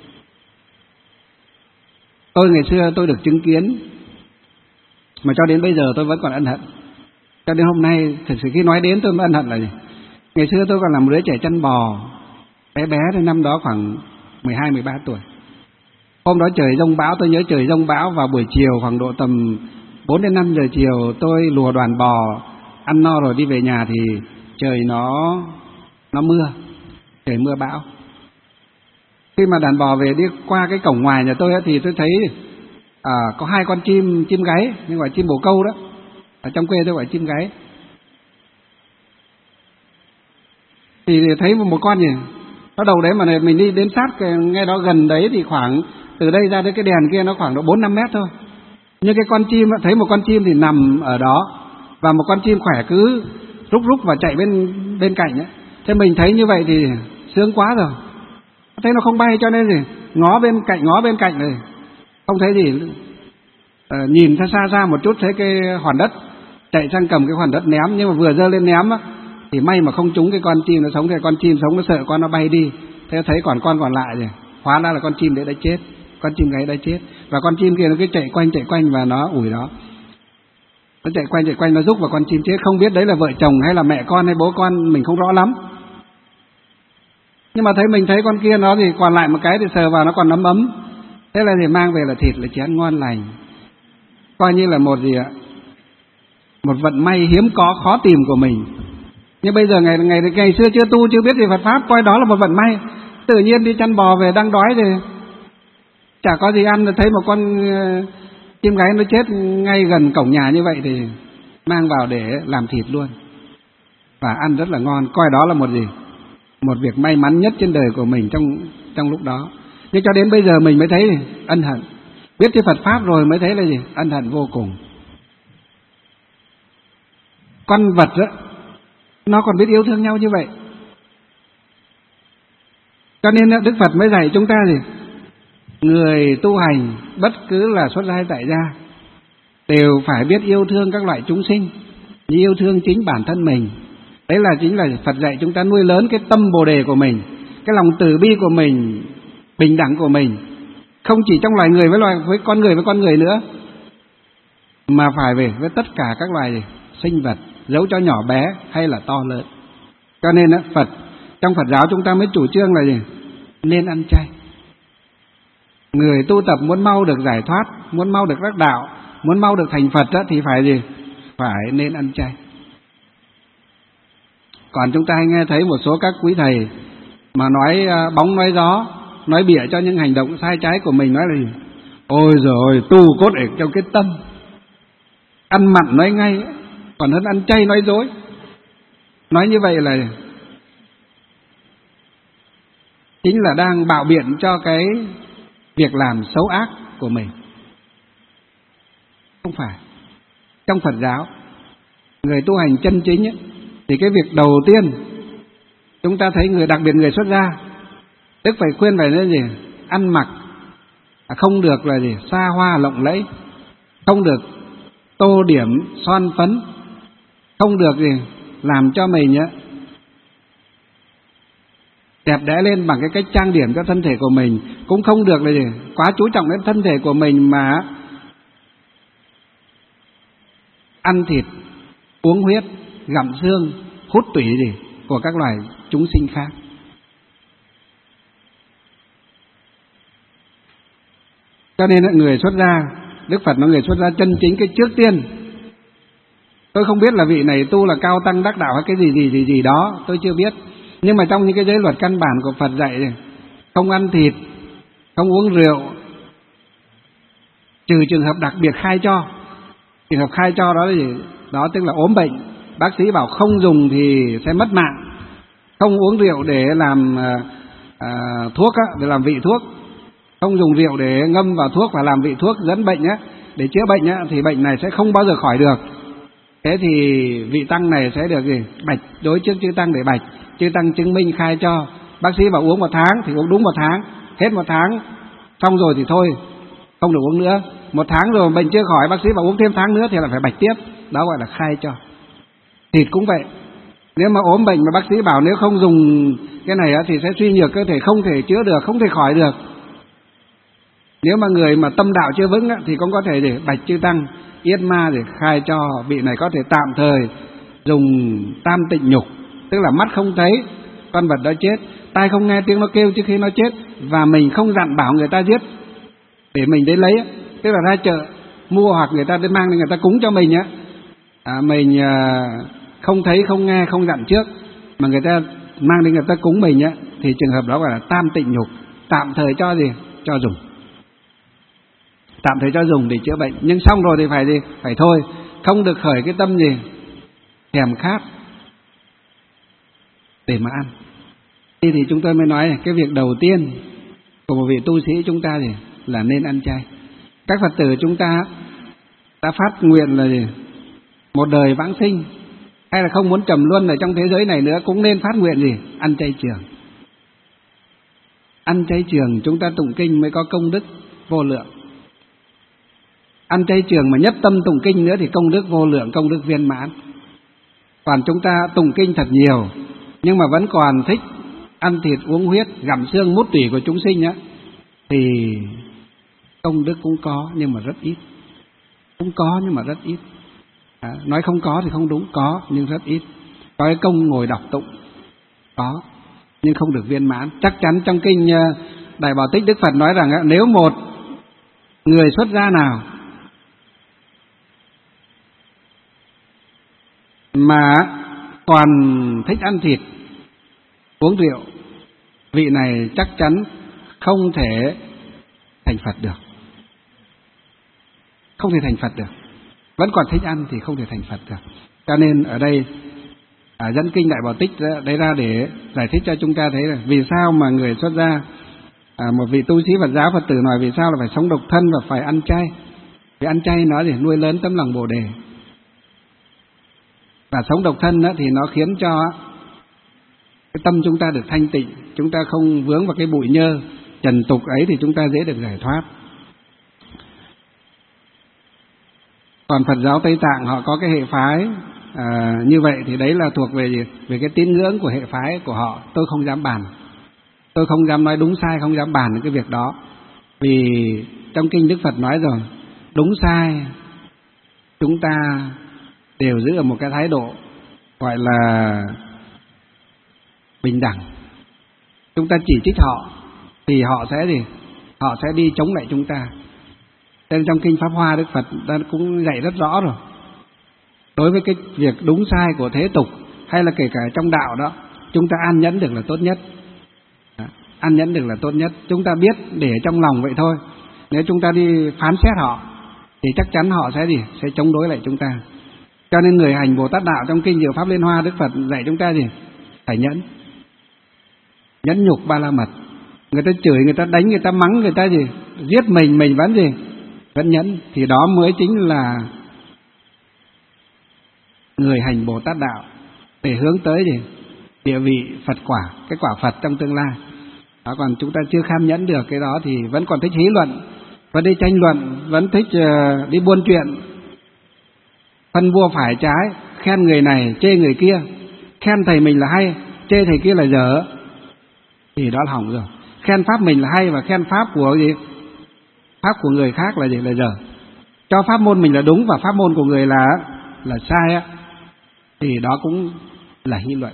Tôi ngày xưa tôi được chứng kiến, mà cho đến bây giờ tôi vẫn còn ân hận. Cho đến hôm nay, thật sự khi nói đến tôi mới ân hận là gì? Ngày xưa tôi còn là một đứa trẻ chăn bò, bé bé thì năm đó khoảng mười hai mười ba tuổi. Hôm đó trời giông bão, tôi nhớ trời giông bão, vào buổi chiều khoảng độ tầm bốn đến năm giờ chiều, tôi lùa đoàn bò, ăn no rồi đi về nhà thì trời nó nó mưa, trời mưa bão. Khi mà đàn bò về đi qua cái cổng ngoài nhà tôi thì tôi thấy à, có hai con chim, chim gáy, nhưng gọi chim bồ câu đó. Ở trong quê tôi gọi chim gáy. Thì thấy một con gì, nó đầu đấy mà mình đi đến sát ngay đó gần đấy thì khoảng từ đây ra đến cái đèn kia nó khoảng độ bốn năm mét thôi. Nhưng cái con chim, thấy một con chim thì nằm ở đó, và một con chim khỏe cứ rúc rúc và chạy bên bên cạnh ấy. Thế mình thấy như vậy thì sướng quá rồi. Thấy nó không bay cho nên gì ngó bên cạnh ngó bên cạnh rồi không thấy gì. À, nhìn xa xa ra một chút thấy cái hoàn đất, chạy sang cầm cái hoàn đất ném, nhưng mà vừa giơ lên ném á thì may mà không trúng cái con chim nó sống. Thì con chim sống nó sợ con nó bay đi, thế thấy còn con còn lại rồi, hóa ra là con chim đấy đã chết, con chim gáy đã chết, và con chim kia nó cứ chạy quanh chạy quanh và nó ủi đó. Nó chạy quanh chạy quanh nó rúc vào con chim chết, không biết đấy là vợ chồng hay là mẹ con hay bố con, mình không rõ lắm. Nhưng mà thấy mình thấy con kia nó thì còn lại một cái thì sờ vào nó còn ấm ấm. Thế là thì mang về là thịt là chỉ ăn ngon lành. Coi như là một gì ạ? Một vận may hiếm có khó tìm của mình. Nhưng bây giờ ngày ngày ngày xưa chưa tu chưa biết về Phật pháp, coi đó là một vận may. Tự nhiên đi chăn bò về đang đói thì chả có gì ăn, thấy một con chim gáy nó chết ngay gần cổng nhà như vậy thì mang vào để làm thịt luôn và ăn rất là ngon. Coi đó là một gì? Một việc may mắn nhất trên đời của mình trong trong lúc đó. Nhưng cho đến bây giờ mình mới thấy ân hận. Biết cái Phật pháp rồi mới thấy là gì? Ân hận vô cùng. Con vật đó, nó còn biết yêu thương nhau như vậy. Cho nên Đức Phật mới dạy chúng ta gì? Người tu hành bất cứ là xuất gia hay tại gia đều phải biết yêu thương các loại chúng sinh như yêu thương chính bản thân mình. Đấy là chính là Phật dạy chúng ta nuôi lớn cái tâm Bồ đề của mình, cái lòng từ bi của mình, bình đẳng của mình, không chỉ trong loài người với loài với con người với con người nữa, mà phải về với tất cả các loài sinh vật, dẫu cho nhỏ bé hay là to lớn. Cho nên Phật trong Phật giáo chúng ta mới chủ trương là gì? Nên ăn chay. Người tu tập muốn mau được giải thoát, muốn mau được đắc đạo, muốn mau được thành Phật đó, thì phải gì? Phải nên ăn chay. Còn chúng ta hay nghe thấy một số các quý thầy mà nói bóng nói gió, nói bịa cho những hành động sai trái của mình, nói là gì? Ôi giời, tu cốt ở trong cái tâm, ăn mặn nói ngay, còn hơn ăn chay nói dối. Nói như vậy là chính là đang bạo biện cho cái việc làm xấu ác của mình. Không phải. Trong Phật giáo, người tu hành chân chính ấy, thì cái việc đầu tiên chúng ta thấy người, đặc biệt người xuất gia, Đức phải khuyên phải là gì? Ăn mặc không được là gì? Xa hoa lộng lẫy, không được tô điểm son phấn, không được gì làm cho mình nhá đẹp đẽ lên bằng cái cách trang điểm cho thân thể của mình, cũng không được là gì? Quá chú trọng đến thân thể của mình mà ăn thịt, uống huyết, gặm xương, hút tủy gì của các loài chúng sinh khác. Cho nên người xuất gia, Đức Phật nói người xuất gia chân chính cái trước tiên, tôi không biết là vị này tu là cao tăng đắc đạo hay cái gì gì gì gì đó, tôi chưa biết. Nhưng mà trong những cái giới luật căn bản của Phật dạy này, không ăn thịt, không uống rượu, trừ trường hợp đặc biệt khai cho. Trường hợp khai cho đó là gì? Đó tức là ốm bệnh, bác sĩ bảo không dùng thì sẽ mất mạng. Không uống rượu để làm à, à, thuốc á, để làm vị thuốc. Không dùng rượu để ngâm vào thuốc và làm vị thuốc dẫn bệnh á, để chữa bệnh á, thì bệnh này sẽ không bao giờ khỏi được. Thế thì vị tăng này sẽ được gì? Bạch, đối trước chư tăng để bạch. Chư tăng chứng minh khai cho. Bác sĩ bảo uống một tháng thì uống đúng một tháng. Hết một tháng xong rồi thì thôi, không được uống nữa. Một tháng rồi bệnh chưa khỏi, bác sĩ bảo uống thêm tháng nữa thì là phải bạch tiếp. Đó gọi là khai cho. Thịt cũng vậy. Nếu mà ốm bệnh mà bác sĩ bảo nếu không dùng cái này thì sẽ suy nhược cơ thể, không thể chữa được, không thể khỏi được. Nếu mà người mà tâm đạo chưa vững thì cũng có thể để bạch chư tăng yết ma để khai cho vị này có thể tạm thời dùng tam tịnh nhục, tức là mắt không thấy con vật đó chết, tai không nghe tiếng nó kêu trước khi nó chết, và mình không dặn bảo người ta giết để mình đến lấy, tức là ra chợ mua hoặc người ta đến mang đến người ta cúng cho mình á, à, mình à, không thấy không nghe không dặn trước mà người ta mang đến người ta cúng mình á, thì trường hợp đó gọi là tam tịnh nhục, tạm thời cho gì? Cho dùng. Tạm thời cho dùng để chữa bệnh, nhưng xong rồi thì phải gì? Phải thôi, không được khởi cái tâm gì? Thèm khát để mà ăn. Thì, thì chúng tôi mới nói cái việc đầu tiên của một vị tu sĩ chúng ta thì là nên ăn chay. Các Phật tử chúng ta đã phát nguyện là gì? Một đời vãng sinh, hay là không muốn trầm luân ở trong thế giới này nữa, cũng nên phát nguyện gì? Ăn chay trường. Ăn chay trường chúng ta tụng kinh mới có công đức vô lượng. Ăn chay trường mà nhất tâm tụng kinh nữa thì công đức vô lượng, công đức viên mãn. Còn chúng ta tụng kinh thật nhiều nhưng mà vẫn còn thích ăn thịt uống huyết, gặm xương mút tủy của chúng sinh á, thì công đức cũng có nhưng mà rất ít. Cũng có nhưng mà rất ít. À, nói không có thì không đúng, có nhưng rất ít. Có cái công ngồi đọc tụng có, nhưng không được viên mãn. Chắc chắn trong kinh Đại Bảo Tích Đức Phật nói rằng nếu một người xuất gia nào mà còn thích ăn thịt, uống rượu, vị này chắc chắn không thể thành Phật được. Không thể thành Phật được. Vẫn còn thích ăn thì không thể thành Phật được. Cho nên ở đây à, dẫn kinh Đại Bảo Tích đấy ra để giải thích cho chúng ta thấy là vì sao mà người xuất gia, à, một vị tu sĩ Phật giáo Phật tử nói vì sao là phải sống độc thân và phải ăn chay. Vì ăn chay nó để nuôi lớn tấm lòng Bồ Đề. Và sống độc thân đó thì nó khiến cho cái tâm chúng ta được thanh tịnh, chúng ta không vướng vào cái bụi nhơ trần tục ấy thì chúng ta dễ được giải thoát. Còn Phật giáo Tây Tạng họ có cái hệ phái à, như vậy thì đấy là thuộc về gì? Về cái tín ngưỡng của hệ phái của họ. Tôi không dám bàn, tôi không dám nói đúng sai, không dám bàn đến cái việc đó. Vì trong kinh Đức Phật nói rồi, đúng sai chúng ta đều giữ ở một cái thái độ gọi là bình đẳng. Chúng ta chỉ trích họ thì họ sẽ gì? Họ sẽ đi chống lại chúng ta. Nên trong kinh Pháp Hoa Đức Phật đã cũng dạy rất rõ rồi. Đối với cái việc đúng sai của thế tục hay là kể cả trong đạo đó, chúng ta an nhẫn được là tốt nhất. An nhẫn được là tốt nhất. Chúng ta biết để trong lòng vậy thôi. Nếu chúng ta đi phán xét họ thì chắc chắn họ sẽ gì? Sẽ chống đối lại chúng ta. Cho nên người hành Bồ Tát Đạo trong kinh Diệu Pháp Liên Hoa Đức Phật dạy chúng ta gì? Phải nhẫn. Nhẫn nhục ba la mật. Người ta chửi, người ta đánh, người ta mắng, người ta gì? Giết mình, mình vẫn gì? Vẫn nhẫn. Thì đó mới chính là người hành Bồ Tát Đạo để hướng tới gì? Địa vị Phật quả, cái quả Phật trong tương lai. Đó, còn chúng ta chưa kham nhẫn được cái đó thì vẫn còn thích hí luận, vẫn đi tranh luận, vẫn thích uh, đi buôn chuyện, phân vua phải trái, khen người này, chê người kia, khen thầy mình là hay, chê thầy kia là dở, thì đó là hỏng rồi. Khen pháp mình là hay và khen pháp của gì? Pháp của người khác là gì? Là dở. Cho pháp môn mình là đúng và pháp môn của người là là sai á, thì đó cũng là hí luận.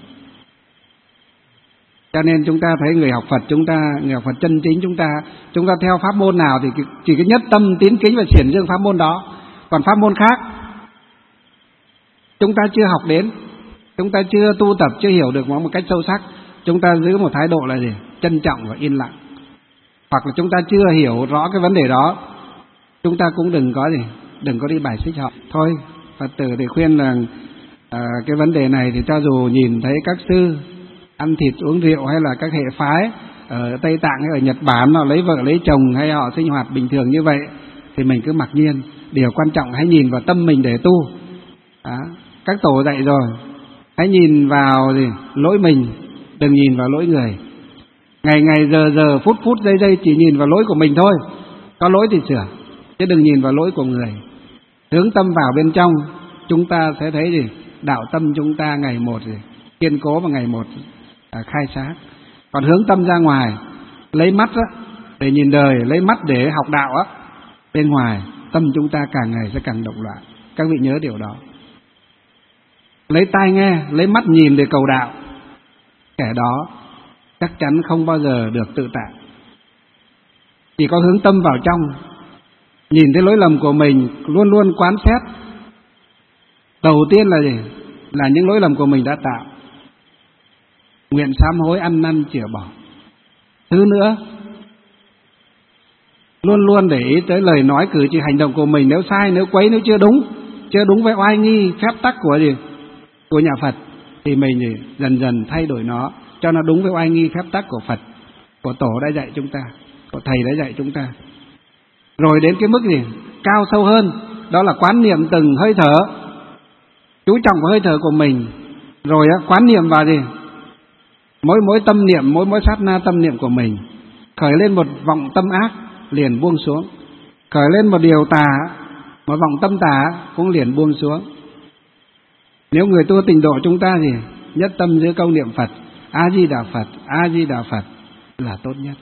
Cho nên chúng ta thấy người học Phật, chúng ta người học Phật chân chính, chúng ta chúng ta theo pháp môn nào thì chỉ cái nhất tâm tín kính và xiển dương pháp môn đó. Còn pháp môn khác chúng ta chưa học đến, chúng ta chưa tu tập, chưa hiểu được nó một cách sâu sắc, chúng ta giữ một thái độ là gì? Trân trọng và yên lặng. Hoặc là chúng ta chưa hiểu rõ cái vấn đề đó, chúng ta cũng đừng có gì, đừng có đi bài xích họ. Thôi, Phật tử thì khuyên là à, cái vấn đề này thì cho dù nhìn thấy các sư ăn thịt uống rượu hay là các hệ phái ở Tây Tạng hay ở Nhật Bản họ lấy vợ lấy chồng hay họ sinh hoạt bình thường như vậy thì mình cứ mặc nhiên. Điều quan trọng hãy nhìn vào tâm mình để tu. Đó, các tổ dạy rồi, hãy nhìn vào gì? Lỗi mình, đừng nhìn vào lỗi người. Ngày ngày giờ giờ phút phút giây giây chỉ nhìn vào lỗi của mình thôi. Có lỗi thì sửa, chứ đừng nhìn vào lỗi của người. Hướng tâm vào bên trong, chúng ta sẽ thấy gì? Đạo tâm chúng ta ngày một gì? Kiên cố và ngày một à, khai sáng. Còn hướng tâm ra ngoài, lấy mắt á, để nhìn đời, lấy mắt để học đạo á, bên ngoài tâm chúng ta càng ngày sẽ càng động loạn. Các vị nhớ điều đó. Lấy tai nghe, lấy mắt nhìn để cầu đạo, kẻ đó chắc chắn không bao giờ được tự tại. Chỉ có hướng tâm vào trong, nhìn thấy lỗi lầm của mình, luôn luôn quán xét. Đầu tiên là gì? Là những lỗi lầm của mình đã tạo, nguyện sám hối, ăn năn chữa bỏ. Thứ nữa, luôn luôn để ý tới lời nói cử chỉ hành động của mình. Nếu sai, nếu quấy, nếu chưa đúng, chưa đúng với oai nghi phép tắc của gì? Của nhà Phật, thì mình gì? Dần dần thay đổi nó cho nó đúng với oai nghi phép tắc của Phật, của Tổ đã dạy chúng ta, của Thầy đã dạy chúng ta. Rồi đến cái mức gì? Cao sâu hơn, đó là quán niệm từng hơi thở, chú trọng vào hơi thở của mình. Rồi á, quán niệm vào gì? Mỗi mỗi tâm niệm, mỗi mỗi sát na tâm niệm của mình. Khởi lên một vọng tâm ác, liền buông xuống. Khởi lên một điều tà, một vọng tâm tà cũng liền buông xuống. Nếu người tu tịnh độ chúng ta thì nhất tâm giữ câu niệm Phật, A Di Đà Phật, A Di Đà Phật là tốt nhất.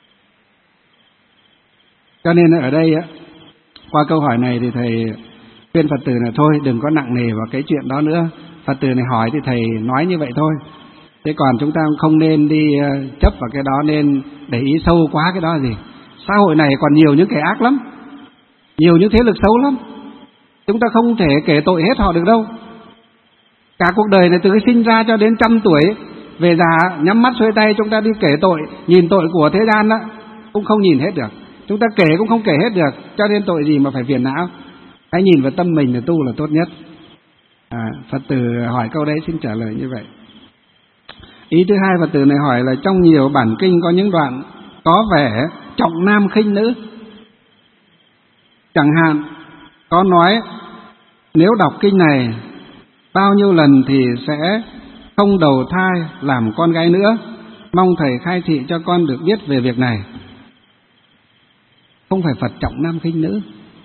Cho nên ở đây á, qua câu hỏi này thì thầy khuyên Phật tử là thôi đừng có nặng nề vào cái chuyện đó nữa. Phật tử này hỏi thì thầy nói như vậy thôi. Thế còn chúng ta không nên đi chấp vào cái đó, nên để ý sâu quá cái đó gì. Xã hội này còn nhiều những kẻ ác lắm, nhiều những thế lực xấu lắm. Chúng ta không thể kể tội hết họ được đâu. Cả cuộc đời này từ khi sinh ra cho đến trăm tuổi, về già nhắm mắt xuôi tay chúng ta đi kể tội, nhìn tội của thế gian đó cũng không nhìn hết được. Chúng ta kể cũng không kể hết được, cho nên tội gì mà phải phiền não. Hãy nhìn vào tâm mình là tu là tốt nhất. À, Phật tử hỏi câu đấy xin trả lời như vậy. Ý thứ hai Phật tử này hỏi là trong nhiều bản kinh có những đoạn có vẻ trọng nam khinh nữ. Chẳng hạn có nói nếu đọc kinh này bao nhiêu lần thì sẽ không đầu thai làm con gái nữa. Mong thầy khai thị cho con được biết về việc này. Không phải Phật trọng nam khinh nữ.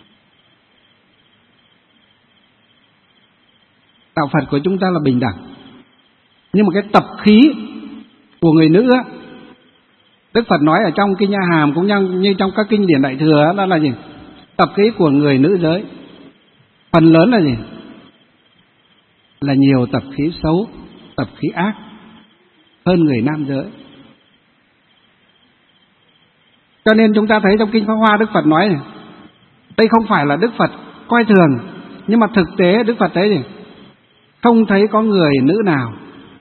Đạo Phật của chúng ta là bình đẳng. Nhưng mà cái tập khí của người nữ á, Đức Phật nói ở trong kinh A Hàm cũng như trong các kinh điển Đại Thừa đó là gì? Tập khí của người nữ giới phần lớn là gì? Là nhiều tập khí xấu, tập khí ác hơn người nam giới. Cho nên chúng ta thấy trong kinh Pháp Hoa Đức Phật nói này, đây không phải là Đức Phật coi thường, nhưng mà thực tế Đức Phật thấy gì? Không thấy có người nữ nào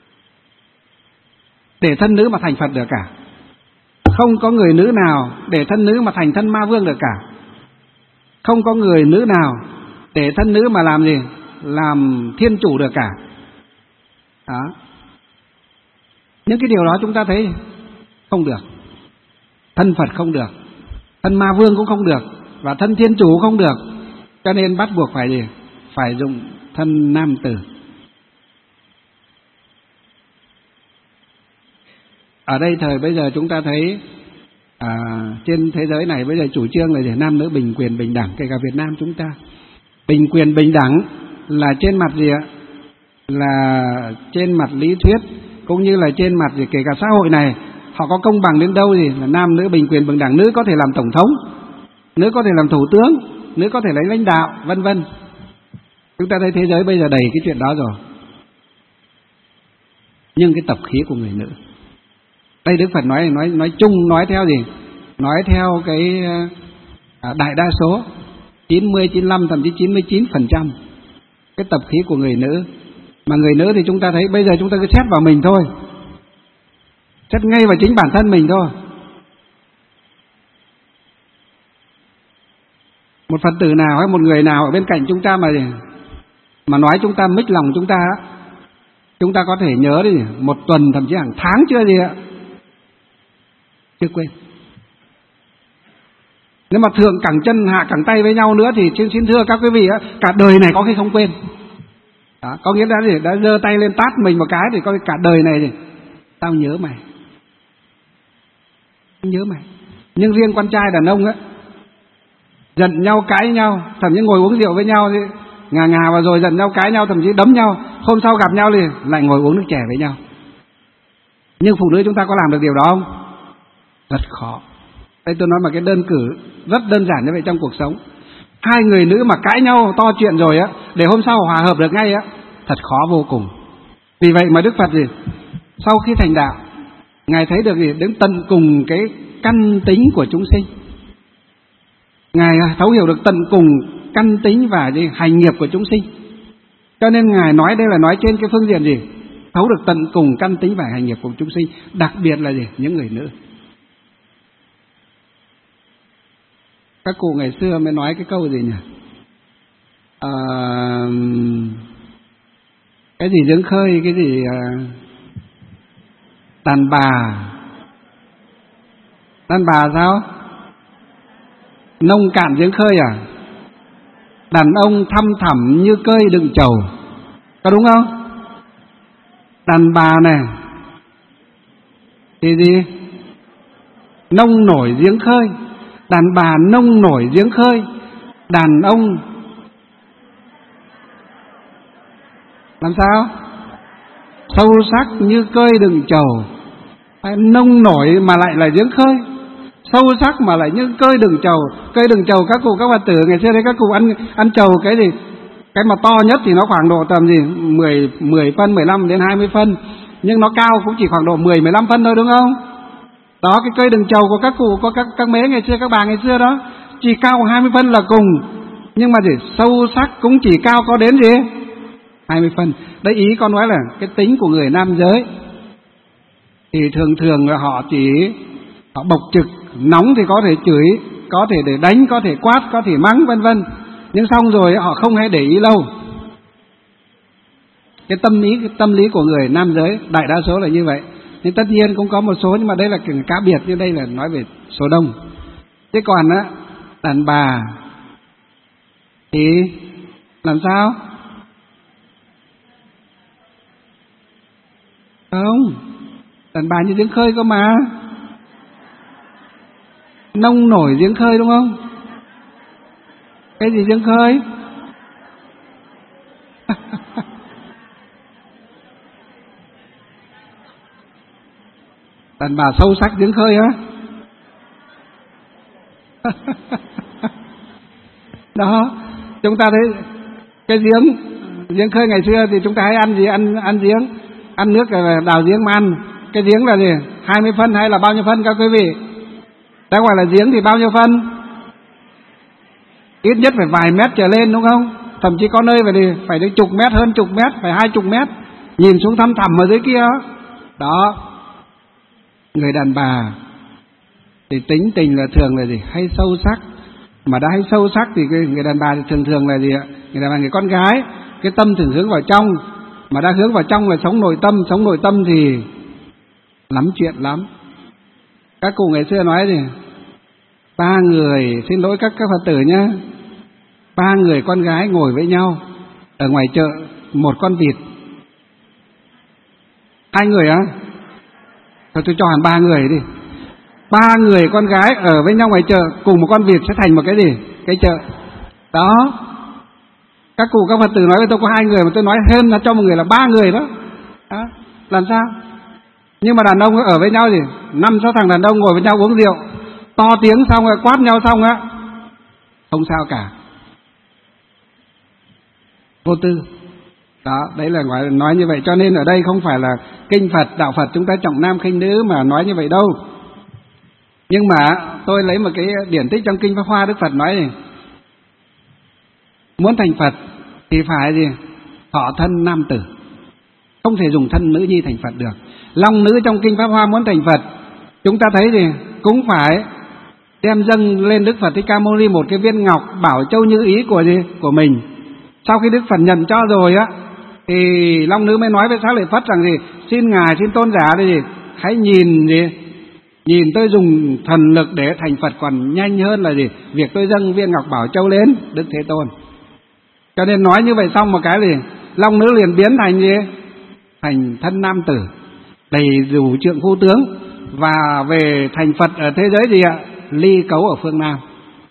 để thân nữ mà thành Phật được cả. Không có người nữ nào để thân nữ mà thành thân ma vương được cả. Không có người nữ nào để thân nữ mà làm gì? Làm thiên chủ được cả. Đó. Những cái điều đó chúng ta thấy không được. Thân Phật không được, thân ma vương cũng không được, và thân thiên chủ cũng không được. Cho nên bắt buộc phải gì? Phải dùng thân nam tử. Ở đây thời bây giờ chúng ta thấy à, trên thế giới này bây giờ chủ trương là gì? Nam nữ bình quyền bình đẳng. Kể cả Việt Nam chúng ta bình quyền bình đẳng là trên mặt gì ạ? Là trên mặt lý thuyết, cũng như là trên mặt gì kể cả xã hội này họ có công bằng đến đâu gì là nam nữ bình quyền bình đẳng. Nữ có thể làm tổng thống, nữ có thể làm thủ tướng, nữ có thể lấy lãnh đạo, vân vân. Chúng ta thấy thế giới bây giờ đầy cái chuyện đó rồi. Nhưng cái tập khí của người nữ, đây Đức Phật nói nói nói chung, nói theo gì? Nói theo cái à, đại đa số chín mươi, chín mươi lăm, thậm chí chín mươi chín phần trăm cái tập khí của người nữ. Mà người nữ thì chúng ta thấy bây giờ chúng ta cứ xét vào mình thôi, xét ngay vào chính bản thân mình thôi. Một Phật tử nào hay một người nào ở bên cạnh chúng ta mà mà nói chúng ta mích lòng chúng ta, chúng ta có thể nhớ đi một tuần thậm chí hàng tháng chưa gì ạ, chưa quên. Nếu mà thượng cẳng chân hạ cẳng tay với nhau nữa thì xin thưa các quý vị á, cả đời này có khi không quên. Đó, có nghĩa là gì? Đã giơ tay lên tát mình một cái thì có cả đời này thì tao nhớ mày, nhớ mày. Nhưng riêng con trai đàn ông á, giận nhau cãi nhau, thậm chí ngồi uống rượu với nhau thì ngà ngà và rồi giận nhau cãi nhau, thậm chí đấm nhau, hôm sau gặp nhau thì lại ngồi uống nước chè với nhau. Nhưng phụ nữ chúng ta có làm được điều đó không? Rất khó. Đây tôi nói mà cái đơn cử rất đơn giản như vậy trong cuộc sống. Hai người nữ mà cãi nhau to chuyện rồi á, để hôm sau hòa hợp được ngay á, thật khó vô cùng. Vì vậy mà Đức Phật gì? Sau khi thành đạo, Ngài thấy được gì? Đến tận cùng cái căn tính của chúng sinh. Ngài thấu hiểu được tận cùng căn tính và gì? Hành nghiệp của chúng sinh. Cho nên Ngài nói đây là nói trên cái phương diện gì? Thấu được tận cùng căn tính và hành nghiệp của chúng sinh. Đặc biệt là gì? Những người nữ. Các cụ ngày xưa mới nói cái câu gì nhỉ? À, cái gì giếng khơi, cái gì à, đàn bà, đàn bà sao? Nông cạn giếng khơi à? Đàn ông thăm thẳm như cơi đựng trầu, có đúng không? Đàn bà này thì gì? Nông nổi giếng khơi. Đàn bà nông nổi giếng khơi, đàn ông làm sao? Sâu sắc như cơi đựng trầu. Nông nổi mà lại là giếng khơi, sâu sắc mà lại như cơi đựng trầu. Cơi đựng trầu các cụ các bà tử ngày xưa đấy, các cụ ăn ăn trầu cái gì Cái mà to nhất thì nó khoảng độ tầm gì mười, mười phân, mười lăm đến hai mươi phân, nhưng nó cao cũng chỉ khoảng độ mười, mười lăm phân thôi, đúng không? Đó, cái cây đừng trầu của các cụ, có các các mế ngày xưa, các bà ngày xưa đó, chỉ cao hai mươi phân là cùng, nhưng mà để sâu sắc cũng chỉ cao có đến gì hai mươi phân. Đấy, ý con nói là cái tính của người nam giới thì thường thường là họ chỉ họ bộc trực, nóng thì có thể chửi, có thể để đánh, có thể quát, có thể mắng vân vân, nhưng xong rồi họ không hay để ý lâu. Cái tâm lý cái tâm lý của người nam giới đại đa số là như vậy. Nhưng tất nhiên cũng có một số, nhưng mà đây là cá biệt, như đây là nói về số đông. Thế còn á, đàn bà thì làm sao? Không, đàn bà như giếng khơi cơ mà, nông nổi giếng khơi, đúng không? Cái gì giếng khơi? Đàn bà sâu sắc giếng khơi á. Đó, chúng ta thấy cái giếng giếng khơi ngày xưa thì chúng ta hay ăn gì? Ăn ăn giếng, ăn nước đào giếng mà ăn. Cái giếng là gì? hai mươi phân hay là bao nhiêu phân các quý vị? Đã gọi là giếng thì bao nhiêu phân? Ít nhất phải vài mét trở lên, đúng không? Thậm chí có nơi phải đi phải đến chục mét, hơn chục mét, phải hai chục mét, nhìn xuống thăm thẳm ở dưới kia. Đó, người đàn bà thì tính tình là thường là gì? Hay sâu sắc. Mà đã hay sâu sắc thì người đàn bà thì thường thường là gì ạ? Người đàn bà, người con gái, cái tâm thường hướng vào trong, mà đã hướng vào trong là sống nội tâm. Sống nội tâm thì lắm chuyện lắm. Các cụ ngày xưa nói gì? Ba người, xin lỗi các các Phật tử nhá, ba người con gái ngồi với nhau ở ngoài chợ, một con vịt. Hai người á? Thôi tôi cho hẳn ba người đi. Ba người con gái ở với nhau ngoài chợ cùng một con vịt sẽ thành một cái gì? Cái chợ. Đó. Các cụ các Phật tử nói với tôi có hai người, mà tôi nói hơn là cho một người là ba người đó. Đó. Làm sao? Nhưng mà đàn ông ở với nhau gì? Năm sáu thằng đàn ông ngồi với nhau uống rượu, to tiếng xong rồi quát nhau xong á, không sao cả, vô tư. Đó, đấy là nói, nói như vậy. Cho nên ở đây không phải là kinh Phật, đạo Phật chúng ta trọng nam khinh nữ mà nói như vậy đâu. Nhưng mà tôi lấy một cái điển tích trong kinh Pháp Hoa, Đức Phật nói này, muốn thành Phật thì phải gì? Thọ thân nam tử, không thể dùng thân nữ nhi thành Phật được. Long nữ trong kinh Pháp Hoa muốn thành Phật, chúng ta thấy gì? Cũng phải đem dâng lên Đức Phật Thích Ca Mâu Ni một cái viên ngọc bảo châu như ý của gì? Của mình. Sau khi Đức Phật nhận cho rồi á, thì long nữ mới nói với Xá Lợi Phất rằng gì? Xin ngài, xin tôn giả đây gì? Hãy nhìn gì? Nhìn tôi dùng thần lực để thành Phật còn nhanh hơn là gì? Việc tôi dâng viên ngọc bảo châu lên Đức Thế Tôn. Cho nên nói như vậy xong một cái gì? Long nữ liền biến thành gì? Thành thân nam tử, đầy đủ trượng phu tướng, và về thành Phật ở thế giới gì ạ? Ly cấu ở phương Nam.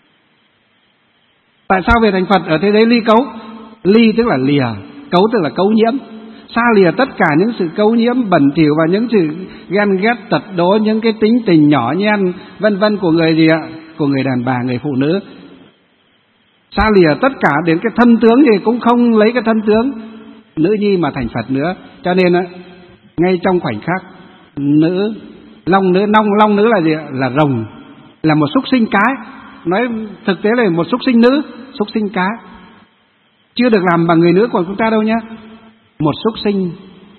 Tại sao về thành Phật ở thế giới ly cấu? Ly tức là lìa, cấu tức là cấu nhiễm, xa lìa tất cả những sự cấu nhiễm bẩn thỉu và những sự ghen ghét tật đố, những cái tính tình nhỏ nhen vân vân của người gì ạ? Của người đàn bà, người phụ nữ. Xa lìa tất cả đến cái thân tướng thì cũng không lấy cái thân tướng nữ nhi mà thành Phật nữa. Cho nên á, ngay trong khoảnh khắc nữ long nữ long long nữ là gì ạ? Là rồng, là một súc sinh cái. Nói thực tế là một súc sinh nữ, súc sinh cái, chưa được làm bằng người nữ của chúng ta đâu nhé. Một súc sinh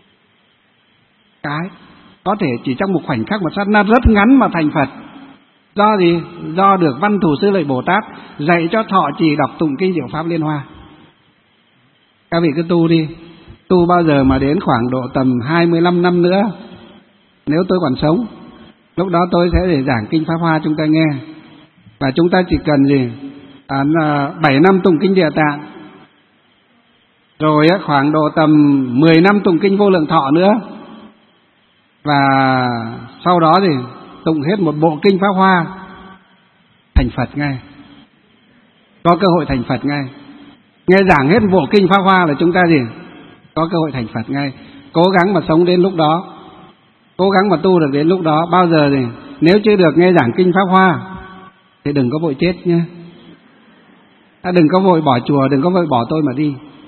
cái có thể chỉ trong một khoảnh khắc, một sát na rất ngắn mà thành Phật. Do gì? Do được Văn Thù Sư Lợi Bồ Tát dạy cho thọ trì đọc tụng kinh Diệu Pháp Liên Hoa. Các vị cứ tu đi, tu bao giờ mà đến khoảng độ tầm hai mươi lăm năm nữa, nếu tôi còn sống, lúc đó tôi sẽ để giảng kinh Pháp Hoa chúng ta nghe. Và chúng ta chỉ cần gì? À, bảy năm tụng kinh Địa Tạng, rồi khoảng độ tầm mười năm tụng kinh Vô Lượng Thọ nữa, và sau đó thì tụng hết một bộ kinh Pháp Hoa, thành Phật ngay, có cơ hội thành Phật ngay. Nghe giảng hết bộ kinh Pháp Hoa là chúng ta gì? Có cơ hội thành Phật ngay. Cố gắng mà sống đến lúc đó, cố gắng mà tu được đến lúc đó. Bao giờ thì nếu chưa được nghe giảng kinh Pháp Hoa thì đừng có vội chết nhé. À, đừng có vội bỏ chùa, đừng có vội bỏ tôi mà đi.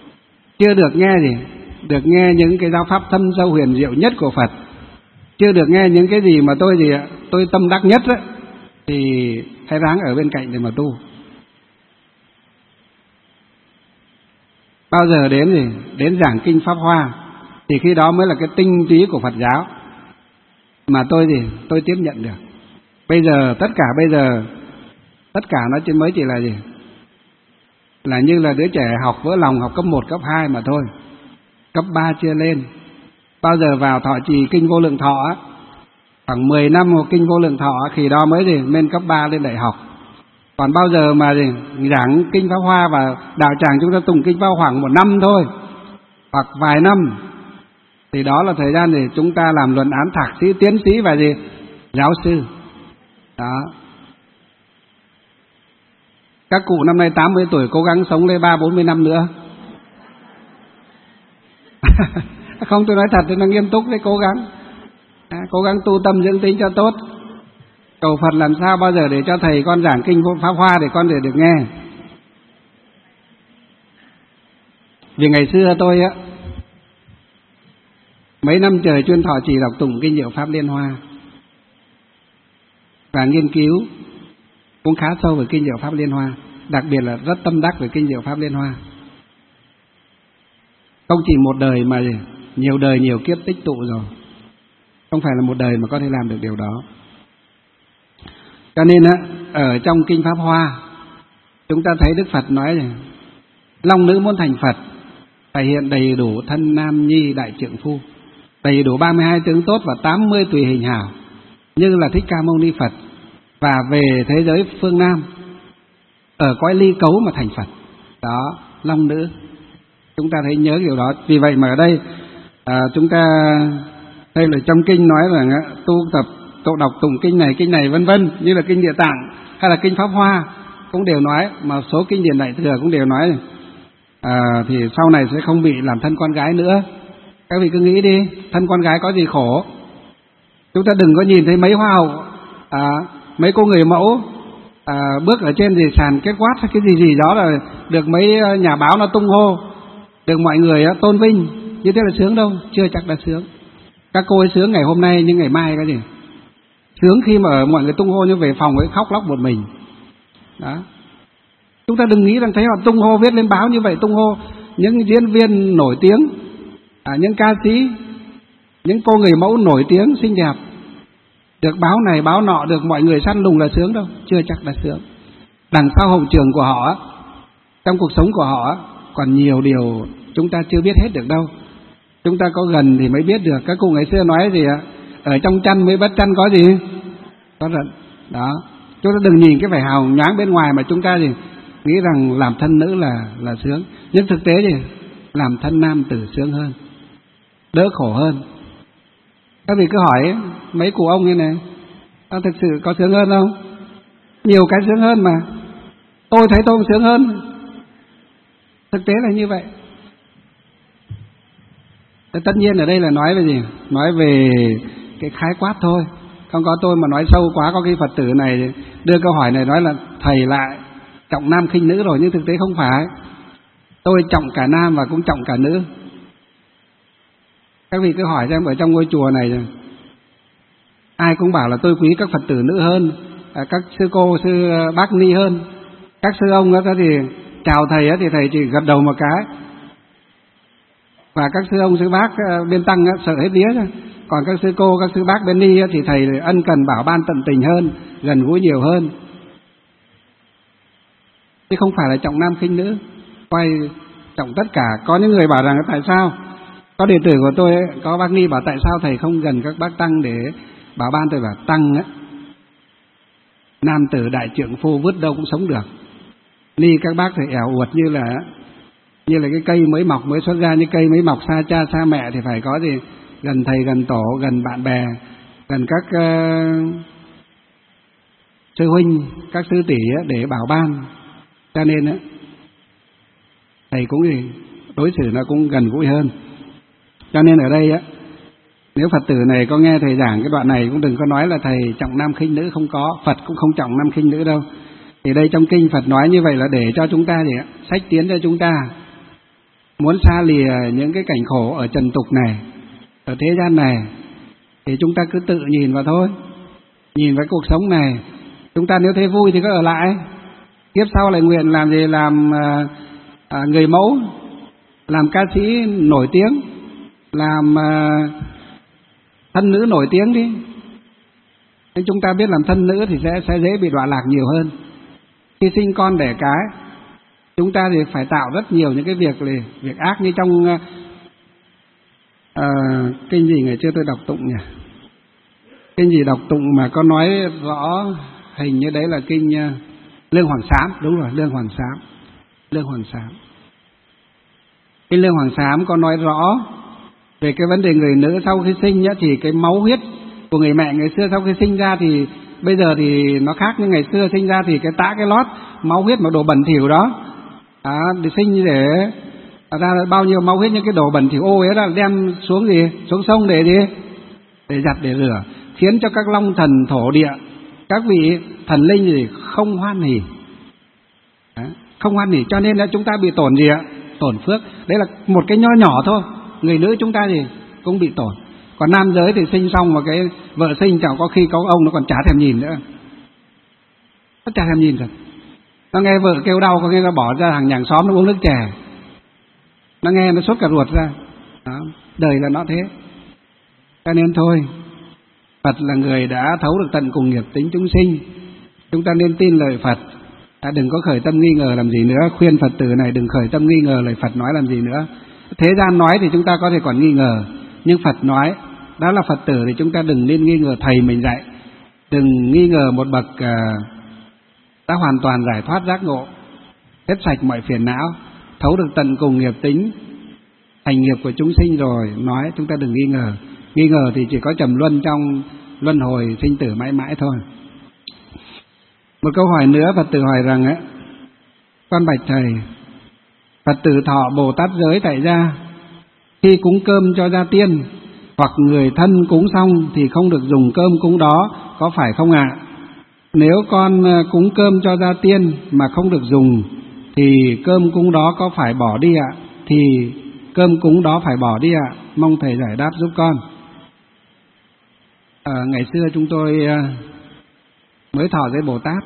chưa được nghe gì, được nghe những cái giáo pháp thâm sâu huyền diệu nhất của Phật, chưa được nghe những cái gì mà tôi gì ạ, tôi tâm đắc nhất ấy, thì hãy ráng ở bên cạnh để mà tu. Bao giờ đến gì, đến giảng kinh Pháp Hoa thì khi đó mới là cái tinh túy của Phật giáo mà tôi gì, tôi tiếp nhận được. Bây giờ tất cả bây giờ tất cả nó chỉ mới chỉ là gì, là như là đứa trẻ học vỡ lòng, học cấp một, cấp hai mà thôi, cấp ba chưa lên. Bao giờ vào thọ trì kinh Vô Lượng Thọ á, khoảng mười năm học kinh Vô Lượng Thọ khi đó mới gì lên cấp ba, lên đại học. Còn bao giờ mà gì giảng kinh Pháp Hoa và đạo tràng chúng ta tụng kinh vào khoảng một năm thôi, hoặc vài năm, thì đó là thời gian để chúng ta làm luận án thạc sĩ, tiến sĩ và gì giáo sư. Đó. Các cụ năm nay tám mươi tuổi cố gắng sống lên ba bốn mươi năm nữa. Không, tôi nói thật, tôi nói nghiêm túc đấy, cố gắng à, cố gắng tu tâm dưỡng tính cho tốt, cầu Phật làm sao bao giờ để cho thầy con giảng kinh Pháp Hoa để con để được nghe. Vì ngày xưa tôi á, mấy năm trời chuyên thọ trì đọc tụng kinh Diệu Pháp Liên Hoa và nghiên cứu cũng khá sâu về kinh Diệu Pháp Liên Hoa, đặc biệt là rất tâm đắc về kinh Diệu Pháp Liên Hoa. Không chỉ một đời mà nhiều đời nhiều kiếp tích tụ rồi, không phải là một đời mà có thể làm được điều đó. Cho nên á, ở trong kinh Pháp Hoa chúng ta thấy Đức Phật nói rằng long nữ muốn thành Phật phải hiện đầy đủ thân nam nhi đại trượng phu, đầy đủ ba mươi hai tướng tốt và tám mươi tùy hình hảo như là Thích Ca Mâu Ni Phật, và về thế giới phương Nam ở cõi ly cấu mà thành Phật. Đó, long nữ, chúng ta thấy nhớ điều đó. Vì vậy mà ở đây à, chúng ta đây là trong kinh nói rằng tu tập tụng đọc tụng kinh này kinh này vân vân, như là kinh Địa Tạng hay là kinh Pháp Hoa cũng đều nói, mà số kinh điển Đại Thừa cũng đều nói à, thì sau này sẽ không bị làm thân con gái nữa. Các vị cứ nghĩ đi, thân con gái có gì khổ. Chúng ta đừng có nhìn thấy mấy hoa hậu à, mấy cô người mẫu à, bước ở trên gì sàn kết quát hay cái gì gì đó là được mấy nhà báo nó tung hô, được mọi người tôn vinh, như thế là sướng đâu, chưa chắc là sướng. Các cô ấy sướng ngày hôm nay nhưng ngày mai cái gì sướng khi mà mọi người tung hô như về phòng ấy khóc lóc một mình. Đó, chúng ta đừng nghĩ rằng thấy họ tung hô viết lên báo như vậy, tung hô những diễn viên nổi tiếng à, những ca sĩ, những cô người mẫu nổi tiếng xinh đẹp, được báo này báo nọ, được mọi người săn lùng là sướng đâu, chưa chắc là sướng. Đằng sau hậu trường của họ, trong cuộc sống của họ còn nhiều điều chúng ta chưa biết hết được đâu. Chúng ta có gần thì mới biết được. Các cụ ngày xưa nói gì ạ? Ở trong chăn mới bắt chăn có gì? Có rận. Đó. Chúng ta đừng nhìn cái vẻ hào nhoáng bên ngoài mà chúng ta gì nghĩ rằng làm thân nữ là là sướng. Nhưng thực tế gì? Làm thân nam tử sướng hơn, đỡ khổ hơn. Các vị cứ hỏi mấy cụ ông như này, thực sự có sướng hơn không? Nhiều cái sướng hơn mà. Tôi thấy tôi sướng hơn. Thực tế là như vậy. Tất nhiên ở đây là nói về gì? Nói về cái khái quát thôi. Không có tôi mà nói sâu quá, có cái Phật tử này đưa câu hỏi này nói là thầy lại trọng nam khinh nữ rồi, nhưng thực tế không phải. Tôi trọng cả nam và cũng trọng cả nữ. Các vị cứ hỏi xem ở trong ngôi chùa này ai cũng bảo là tôi quý các Phật tử nữ hơn, các sư cô, sư bác ni hơn. Các sư ông đó thì chào thầy thì thầy chỉ gật đầu một cái. Và các sư ông, sư bác bên tăng sợ hết vía thôi. Còn các sư cô, các sư bác bên ni thì thầy ân cần bảo ban tận tình hơn, gần gũi nhiều hơn. Chứ không phải là trọng nam khinh nữ, quay trọng tất cả. Có những người bảo rằng tại sao, có đệ tử của tôi ấy, có bác ni bảo tại sao thầy không gần các bác tăng để bảo ban. Tôi bảo tăng ấy, nam tử đại trượng phu vứt đâu cũng sống được. Ni các bác thì ẻo uột như là như là cái cây mới mọc, mới xuất ra, như cây mới mọc xa cha xa mẹ thì phải có gì gần thầy, gần tổ, gần bạn bè, gần các uh, sư huynh, các sư tỷ để bảo ban. Cho nên á, thầy cũng gì đối xử nó cũng gần gũi hơn. Cho nên ở đây á, nếu Phật tử này có nghe thầy giảng cái đoạn này cũng đừng có nói là thầy trọng nam khinh nữ, không có. Phật cũng không trọng nam khinh nữ đâu. Thì đây trong kinh Phật nói như vậy là để cho chúng ta gì ạ, xách tiến cho chúng ta muốn xa lìa những cái cảnh khổ ở trần tục này, ở thế gian này, thì chúng ta cứ tự nhìn vào thôi. Nhìn vào cuộc sống này, chúng ta nếu thấy vui thì cứ ở lại. Kiếp sau lại nguyện làm gì? Làm à, à, người mẫu, làm ca sĩ nổi tiếng, làm à, thân nữ nổi tiếng đi. Nên chúng ta biết làm thân nữ thì sẽ, sẽ dễ bị đọa lạc nhiều hơn. Khi sinh con đẻ cái, chúng ta thì phải tạo rất nhiều những cái việc việc ác, như trong uh, kinh gì ngày trước tôi đọc tụng nhỉ? Kinh gì đọc tụng mà có nói rõ, hình như đấy là kinh uh, Lương Hoàng Sám, đúng rồi, Lương Hoàng Sám. Lương Hoàng Sám. Kinh Lương Hoàng Sám có nói rõ về cái vấn đề người nữ sau khi sinh nhá, thì cái máu huyết của người mẹ ngày xưa sau khi sinh ra thì bây giờ thì nó khác, như ngày xưa sinh ra thì cái tã cái lót máu huyết mà đồ bẩn thỉu đó, à, để sinh để ra bao nhiêu máu huyết, những cái đồ bẩn thỉu ô ấy là đem xuống gì, xuống sông để gì, để giặt để rửa, khiến cho các long thần thổ địa, các vị thần linh gì không hoan hỉ, à, không hoan hỉ, cho nên là chúng ta bị tổn gì ạ? Tổn phước. Đấy là một cái nho nhỏ thôi. Người nữ chúng ta thì cũng bị tổn. Còn nam giới thì sinh xong mà cái vợ sinh chẳng có khi có ông nó còn chả thèm nhìn nữa, nó chả thèm nhìn rồi. Nó nghe vợ kêu đau, có nghe nó bỏ ra hàng nhàng xóm nó uống nước chè, nó nghe nó sốt cả ruột ra. Đó, đời là nó thế. Cho nên thôi, Phật là người đã thấu được tận cùng nghiệp tính chúng sinh, chúng ta nên tin lời Phật, à, đừng có khởi tâm nghi ngờ làm gì nữa. Khuyên Phật tử này đừng khởi tâm nghi ngờ lời Phật nói làm gì nữa. Thế gian nói thì chúng ta có thể còn nghi ngờ, nhưng Phật nói, đó là Phật tử thì chúng ta đừng nên nghi ngờ thầy mình dạy, đừng nghi ngờ một bậc uh, đã hoàn toàn giải thoát giác ngộ, hết sạch mọi phiền não, thấu được tận cùng nghiệp tính, hành nghiệp của chúng sinh rồi nói, chúng ta đừng nghi ngờ. Nghi ngờ thì chỉ có trầm luân trong luân hồi sinh tử mãi mãi thôi. Một câu hỏi nữa, Phật tử hỏi rằng ấy, con bạch thầy, Phật tử thọ Bồ Tát giới tại gia, khi cúng cơm cho gia tiên hoặc người thân cúng xong thì không được dùng cơm cúng đó, có phải không ạ? À? Nếu con cúng cơm cho gia tiên mà không được dùng thì cơm cúng đó có phải bỏ đi ạ? À? Thì cơm cúng đó phải bỏ đi ạ? À? Mong thầy giải đáp giúp con. À, ngày xưa chúng tôi mới thọ giới Bồ Tát,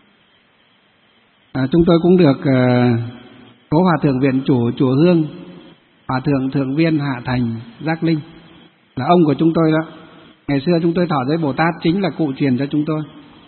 à, chúng tôi cũng được uh, Cố Hòa Thượng Viện Chủ Chùa Hương, Hòa Thượng Thượng Viên Hạ Thành Giác Linh là ông của chúng tôi đó. Ngày xưa chúng tôi thọ giới Bồ Tát chính là cụ truyền cho chúng tôi.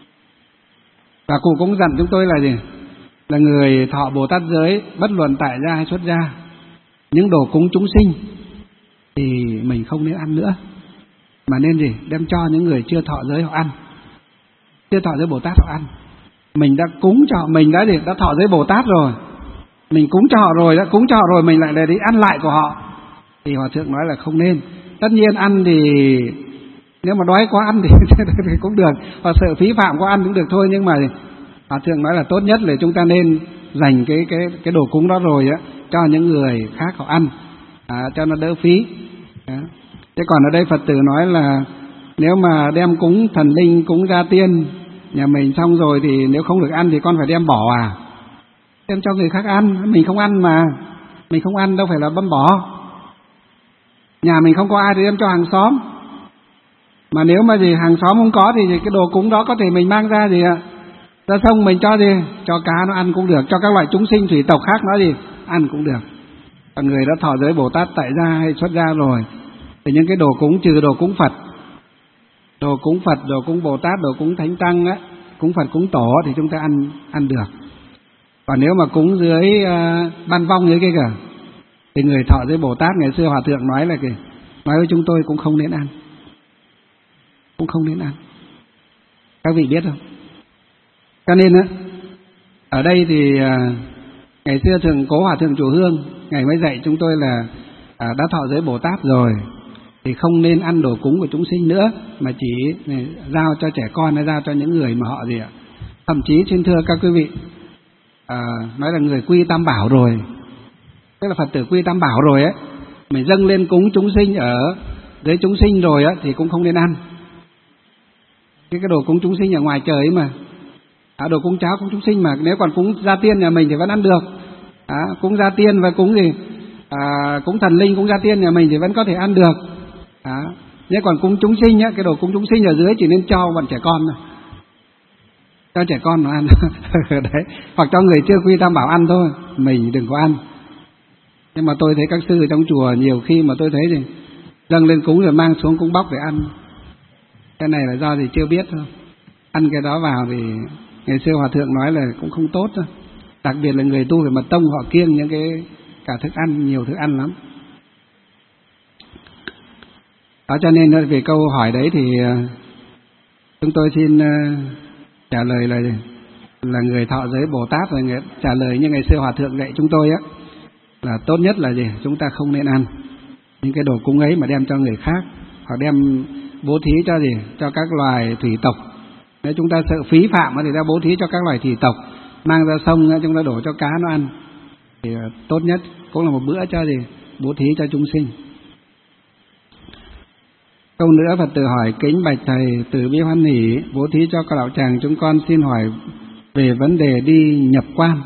Và cụ cũng dặn chúng tôi là gì? Là người thọ Bồ Tát giới, bất luận tại gia hay xuất gia, những đồ cúng chúng sinh thì mình không nên ăn nữa, mà nên gì? Đem cho những người chưa thọ giới họ ăn, chưa thọ giới Bồ Tát họ ăn. Mình đã cúng cho, mình đã gì? Đã thọ giới Bồ Tát rồi, mình cúng cho họ rồi, đã cúng cho họ rồi, mình lại để đi ăn lại của họ, thì Hòa Thượng nói là không nên. Tất nhiên ăn thì nếu mà đói quá ăn thì, thì cũng được, hoặc sợ phí phạm quá ăn cũng được thôi, nhưng mà Hòa Thượng nói là tốt nhất là chúng ta nên dành cái cái cái đồ cúng đó rồi á cho những người khác họ ăn, à, cho nó đỡ phí. Đó. Thế còn ở đây Phật tử nói là nếu mà đem cúng thần linh, cúng gia tiên nhà mình xong rồi thì nếu không được ăn thì con phải đem bỏ à? Đem cho người khác ăn, mình không ăn mà, mình không ăn đâu phải là băm bỏ. Nhà mình không có ai thì đem cho hàng xóm. Mà nếu mà gì hàng xóm không có thì cái đồ cúng đó có thể mình mang ra gì ạ? Ra sông mình cho gì? Cho cá nó ăn cũng được, cho các loại chúng sinh thủy tộc khác nó gì? Ăn cũng được. Còn người đã thọ giới Bồ Tát tại gia hay xuất gia rồi thì những cái đồ cúng, trừ đồ cúng Phật, đồ cúng Phật, đồ cúng Bồ Tát, đồ cúng Thánh Tăng á, cúng Phật, cúng Tổ thì chúng ta ăn ăn được. Còn nếu mà cúng dưới uh, ban vong dưới cái cả thì người thọ giới Bồ Tát ngày xưa Hòa Thượng nói là kì, nói với chúng tôi cũng không nên ăn, cũng không nên ăn. Các vị biết không? Cho nên á, ở đây thì uh, ngày xưa Thượng Cố Hòa Thượng Chùa Hương Ngài mới dạy chúng tôi là uh, đã thọ giới Bồ Tát rồi thì không nên ăn đồ cúng của chúng sinh nữa, mà chỉ này, giao cho trẻ con, hay giao cho những người mà họ gì ạ. Thậm chí xin thưa các quý vị, à, nói là người quy Tam Bảo rồi, tức là Phật tử quy Tam Bảo rồi ấy, mình dâng lên cúng chúng sinh ở dưới chúng sinh rồi á thì cũng không nên ăn. Cái cái đồ cúng chúng sinh ở ngoài trời ấy mà, à, đồ cúng cháo cúng chúng sinh mà, nếu còn cúng gia tiên nhà mình thì vẫn ăn được. À, cúng gia tiên và cúng gì à, cúng thần linh, cúng gia tiên nhà mình thì vẫn có thể ăn được. Đó. Nhưng còn cúng chúng sinh nhá, cái đồ cúng chúng sinh ở dưới chỉ nên cho bọn trẻ con thôi, cho trẻ con nó ăn. Đấy, hoặc cho người chưa quy tam bảo ăn thôi, mình đừng có ăn. Nhưng mà tôi thấy các sư ở trong chùa nhiều khi mà tôi thấy thì dâng lên cúng rồi mang xuống cúng bóc để ăn. Cái này là do gì chưa biết thôi. Ăn cái đó vào thì ngày xưa hòa thượng nói là cũng không tốt thôi. Đặc biệt là người tu về mật tông họ kiêng những cái cả thức ăn, nhiều thức ăn lắm. Đó, cho nên về câu hỏi đấy thì chúng tôi xin trả lời là là người thọ giới Bồ Tát, rồi người trả lời như ngày xưa hòa thượng dạy chúng tôi á, là tốt nhất là gì? Chúng ta không nên ăn những cái đồ cúng ấy mà đem cho người khác, hoặc đem bố thí cho gì? Cho các loài thủy tộc. Nếu chúng ta sợ phí phạm thì ta bố thí cho các loài thủy tộc, mang ra sông chúng ta đổ cho cá nó ăn. Thì tốt nhất cũng là một bữa cho gì? Bố thí cho chúng sinh. Câu nữa Phật tử hỏi: kính bạch thầy, từ bi hoan hỷ bố thí cho các đạo tràng, chúng con xin hỏi về vấn đề đi nhập quan.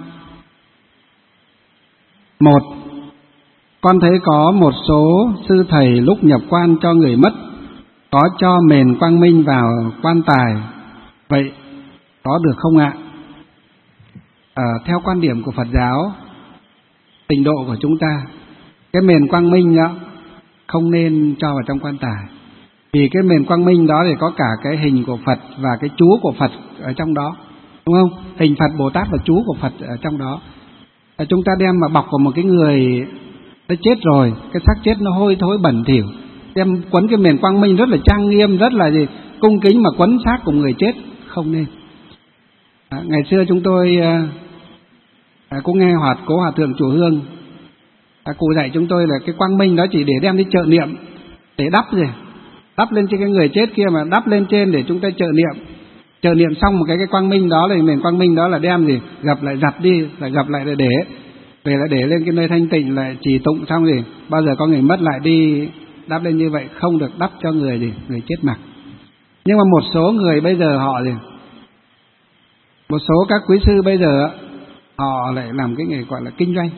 Một, con thấy có một số sư thầy lúc nhập quan cho người mất có cho mền quang minh vào quan tài, vậy có được không ạ? À, theo quan điểm của Phật giáo Tịnh độ của chúng ta, cái mền quang minh đó không nên cho vào trong quan tài, vì cái mền quang minh đó thì có cả cái hình của Phật và cái chú của Phật ở trong đó, đúng không? Hình Phật Bồ Tát và chú của Phật ở trong đó. À, chúng ta đem mà bọc vào một cái người đã chết rồi, cái xác chết nó hôi thối bẩn thỉu, đem quấn cái mền quang minh rất là trang nghiêm, rất là gì cung kính mà quấn xác của người chết, không nên. À, ngày xưa chúng tôi à, cũng nghe hoạt cố hòa thượng chùa Hương, à, cụ dạy chúng tôi là cái quang minh đó chỉ để đem đi trợ niệm, để đắp gì đắp lên trên cái người chết kia, mà đắp lên trên để chúng ta trợ niệm. Trợ niệm xong một cái cái quang minh đó là nền quang minh đó là đem gì gặp lại giặt đi, lại gặp lại để để về lại để lên cái nơi thanh tịnh, lại chỉ tụng xong gì bao giờ có người mất lại đi đắp lên như vậy, không được đắp cho người gì người chết mặc. Nhưng mà một số người bây giờ họ gì một số các quý sư bây giờ họ lại làm cái nghề gọi là kinh doanh.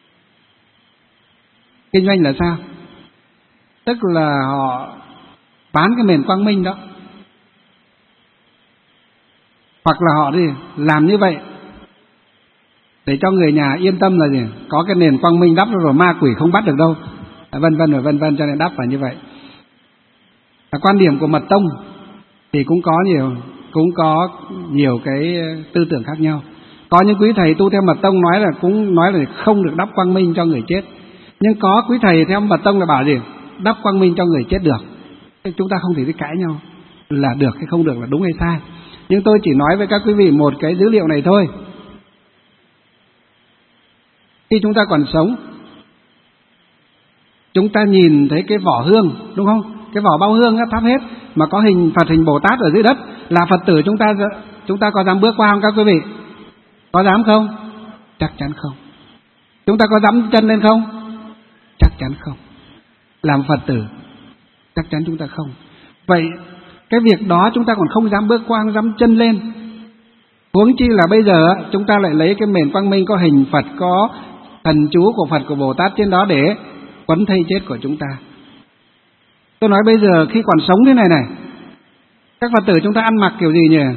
Kinh doanh là sao? Tức là họ bán cái nền quang minh đó, hoặc là họ đi làm như vậy để cho người nhà yên tâm là gì có cái nền quang minh đắp rồi ma quỷ không bắt được đâu, vân vân và vân vân, cho nên đắp vào như vậy. Và quan điểm của mật tông thì cũng có nhiều cũng có nhiều cái tư tưởng khác nhau. Có những quý thầy tu theo mật tông nói là cũng nói là không được đắp quang minh cho người chết, nhưng có quý thầy theo mật tông là bảo gì đắp quang minh cho người chết được. Chúng ta không thể đi cãi nhau là được hay không được, là đúng hay sai. Nhưng tôi chỉ nói với các quý vị một cái dữ liệu này thôi. Khi chúng ta còn sống, chúng ta nhìn thấy cái vỏ hương, đúng không? Cái vỏ bao hương á, thắp hết mà có hình Phật, hình Bồ Tát ở dưới đất, là Phật tử chúng ta chúng ta có dám bước qua không các quý vị? Có dám không? Chắc chắn không. Chúng ta có dám chân lên không? Chắc chắn không. Làm Phật tử chắc chắn chúng ta không. Vậy cái việc đó chúng ta còn không dám bước qua, không dám chân lên, huống chi là bây giờ chúng ta lại lấy cái mền quang minh có hình Phật, có thần chú của Phật, của Bồ Tát trên đó để quấn thây chết của chúng ta. Tôi nói bây giờ khi còn sống thế này này, các Phật tử chúng ta ăn mặc kiểu gì nhỉ?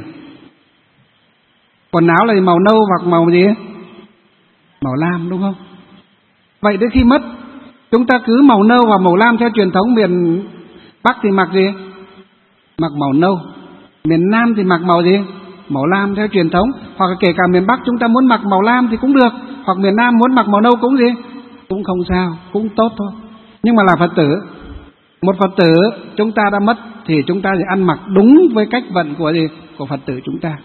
Quần áo là màu nâu hoặc màu gì? Màu lam, đúng không? Vậy đến khi mất, chúng ta cứ màu nâu và màu lam theo truyền thống. Miền Bắc thì mặc gì? Mặc màu nâu. Miền Nam thì mặc màu gì? Màu lam theo truyền thống. Hoặc là kể cả miền Bắc chúng ta muốn mặc màu lam thì cũng được, hoặc miền Nam muốn mặc màu nâu cũng gì? Cũng không sao, cũng tốt thôi. Nhưng mà là Phật tử, một Phật tử chúng ta đã mất thì chúng ta sẽ ăn mặc đúng với cách vận của gì? Của Phật tử chúng ta.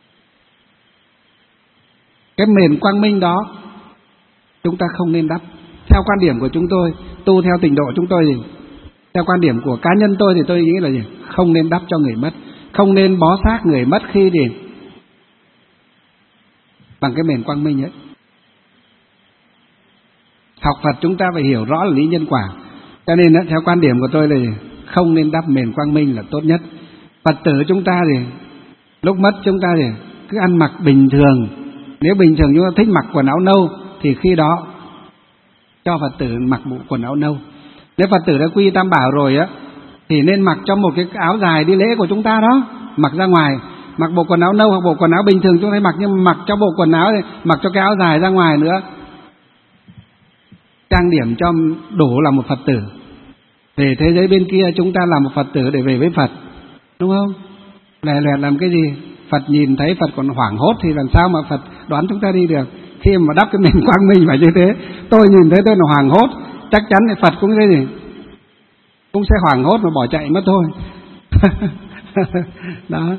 Cái nền quang minh đó chúng ta không nên đắp. Theo quan điểm của chúng tôi, tu theo tịnh độ chúng tôi thì theo quan điểm của cá nhân tôi thì tôi nghĩ là gì? Không nên đắp cho người mất, không nên bó xác người mất khi thì bằng cái nền quang minh ấy. Học Phật chúng ta phải hiểu rõ là lý nhân quả. Cho nên đó, theo quan điểm của tôi là gì? Không nên đắp nền quang minh là tốt nhất. Phật tử chúng ta thì lúc mất chúng ta thì cứ ăn mặc bình thường. Nếu bình thường chúng ta thích mặc quần áo nâu thì khi đó cho Phật tử mặc bộ quần áo nâu. Nếu Phật tử đã quy Tam Bảo rồi á thì nên mặc cho một cái áo dài đi lễ của chúng ta đó, mặc ra ngoài, mặc bộ quần áo nâu hoặc bộ quần áo bình thường chúng ta mặc, nhưng mà mặc cho bộ quần áo này, mặc cho cái áo dài ra ngoài nữa, trang điểm cho đủ là một Phật tử. Về thế giới bên kia chúng ta là một Phật tử để về với Phật, đúng không? Lè lẹt làm cái gì? Phật nhìn thấy Phật còn hoảng hốt thì làm sao mà Phật đoán chúng ta đi được? Khi mà đắp cái mình quang minh phải như thế. Tôi nhìn thấy tôi là hoảng hốt, chắc chắn thì Phật cũng thế gì, cũng sẽ hoảng hốt mà bỏ chạy mất thôi. Đó.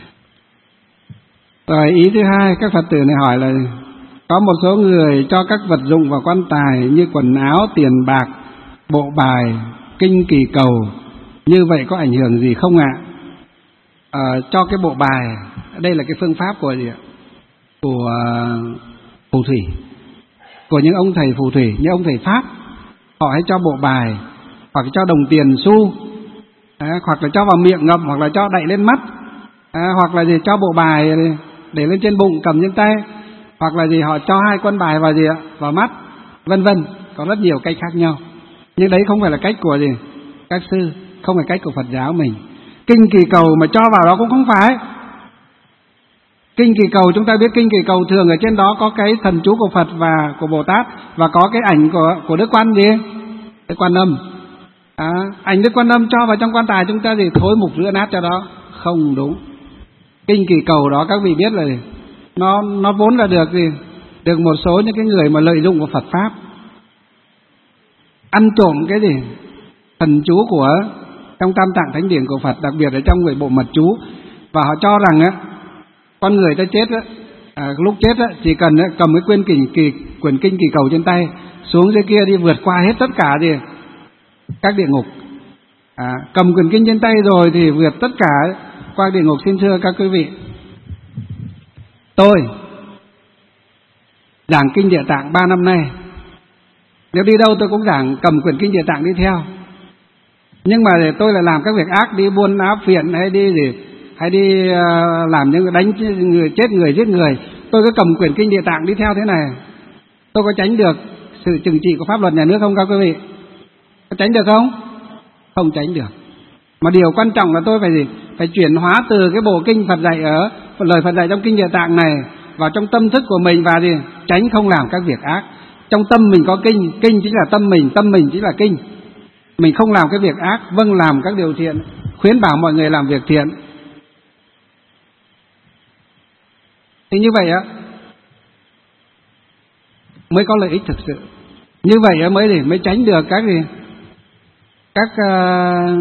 Rồi ý thứ hai, các Phật tử này hỏi là có một số người cho các vật dụng vào quan tài như quần áo, tiền bạc, bộ bài, kinh kỳ cầu, như vậy có ảnh hưởng gì không ạ? À, cho cái bộ bài, đây là cái phương pháp của gì ạ? Của phù thủy, của những ông thầy phù thủy, những ông thầy Pháp, họ hay cho bộ bài hoặc cho đồng tiền xu, à, hoặc là cho vào miệng ngậm, hoặc là cho đậy lên mắt, à, hoặc là gì cho bộ bài để lên trên bụng cầm trên tay, hoặc là gì họ cho hai quân bài vào gì ạ, vào mắt, vân vân. Có rất nhiều cách khác nhau, nhưng đấy không phải là cách của gì các sư, không phải cách của Phật giáo mình. Kinh kỳ cầu mà cho vào đó cũng không phải. Kinh kỳ cầu chúng ta biết, kinh kỳ cầu thường ở trên đó có cái thần chú của Phật và của Bồ Tát, và có cái ảnh của của Đức Quan gì, Đức Quan Âm. À, ảnh Đức Quan Âm cho vào trong quan tài chúng ta gì thối mục rửa nát cho đó, không đúng. Kinh kỳ cầu đó các vị biết là gì? nó nó vốn là được gì, được một số những cái người mà lợi dụng của Phật pháp, ăn trộm cái gì thần chú của trong Tam Tạng Thánh Điển của Phật, đặc biệt là trong người bộ mật chú, và họ cho rằng á con người ta chết á, à, lúc chết á chỉ cần á, cầm cái quyển kinh kỳ quyển kinh kỳ cầu trên tay xuống dưới kia đi, vượt qua hết tất cả gì các địa ngục. À, cầm quyển kinh trên tay rồi thì vượt tất cả qua địa ngục. Xin thưa các quý vị, tôi giảng kinh Địa Tạng ba năm nay, nếu đi đâu tôi cũng giảng cầm quyển kinh Địa Tạng đi theo. Nhưng mà để tôi lại làm các việc ác, đi buôn áp phiện hay đi gì, hay đi uh, làm những đánh người, chết người, giết người, tôi cứ cầm quyển kinh Địa Tạng đi theo thế này, tôi có tránh được sự trừng trị của pháp luật nhà nước không các quý vị? Có tránh được không? Không tránh được. Mà điều quan trọng là tôi phải gì? Phải chuyển hóa từ cái bộ kinh Phật dạy ở lời Phật dạy trong kinh Địa Tạng này vào trong tâm thức của mình, và gì? Tránh không làm các việc ác. Trong tâm mình có kinh, kinh chính là tâm mình, tâm mình chính là kinh. Mình không làm cái việc ác, vâng làm các điều thiện, khuyến bảo mọi người làm việc thiện. Thì như vậy á mới có lợi ích thực sự. Như vậy á mới gì? Mới tránh được các gì? Các uh,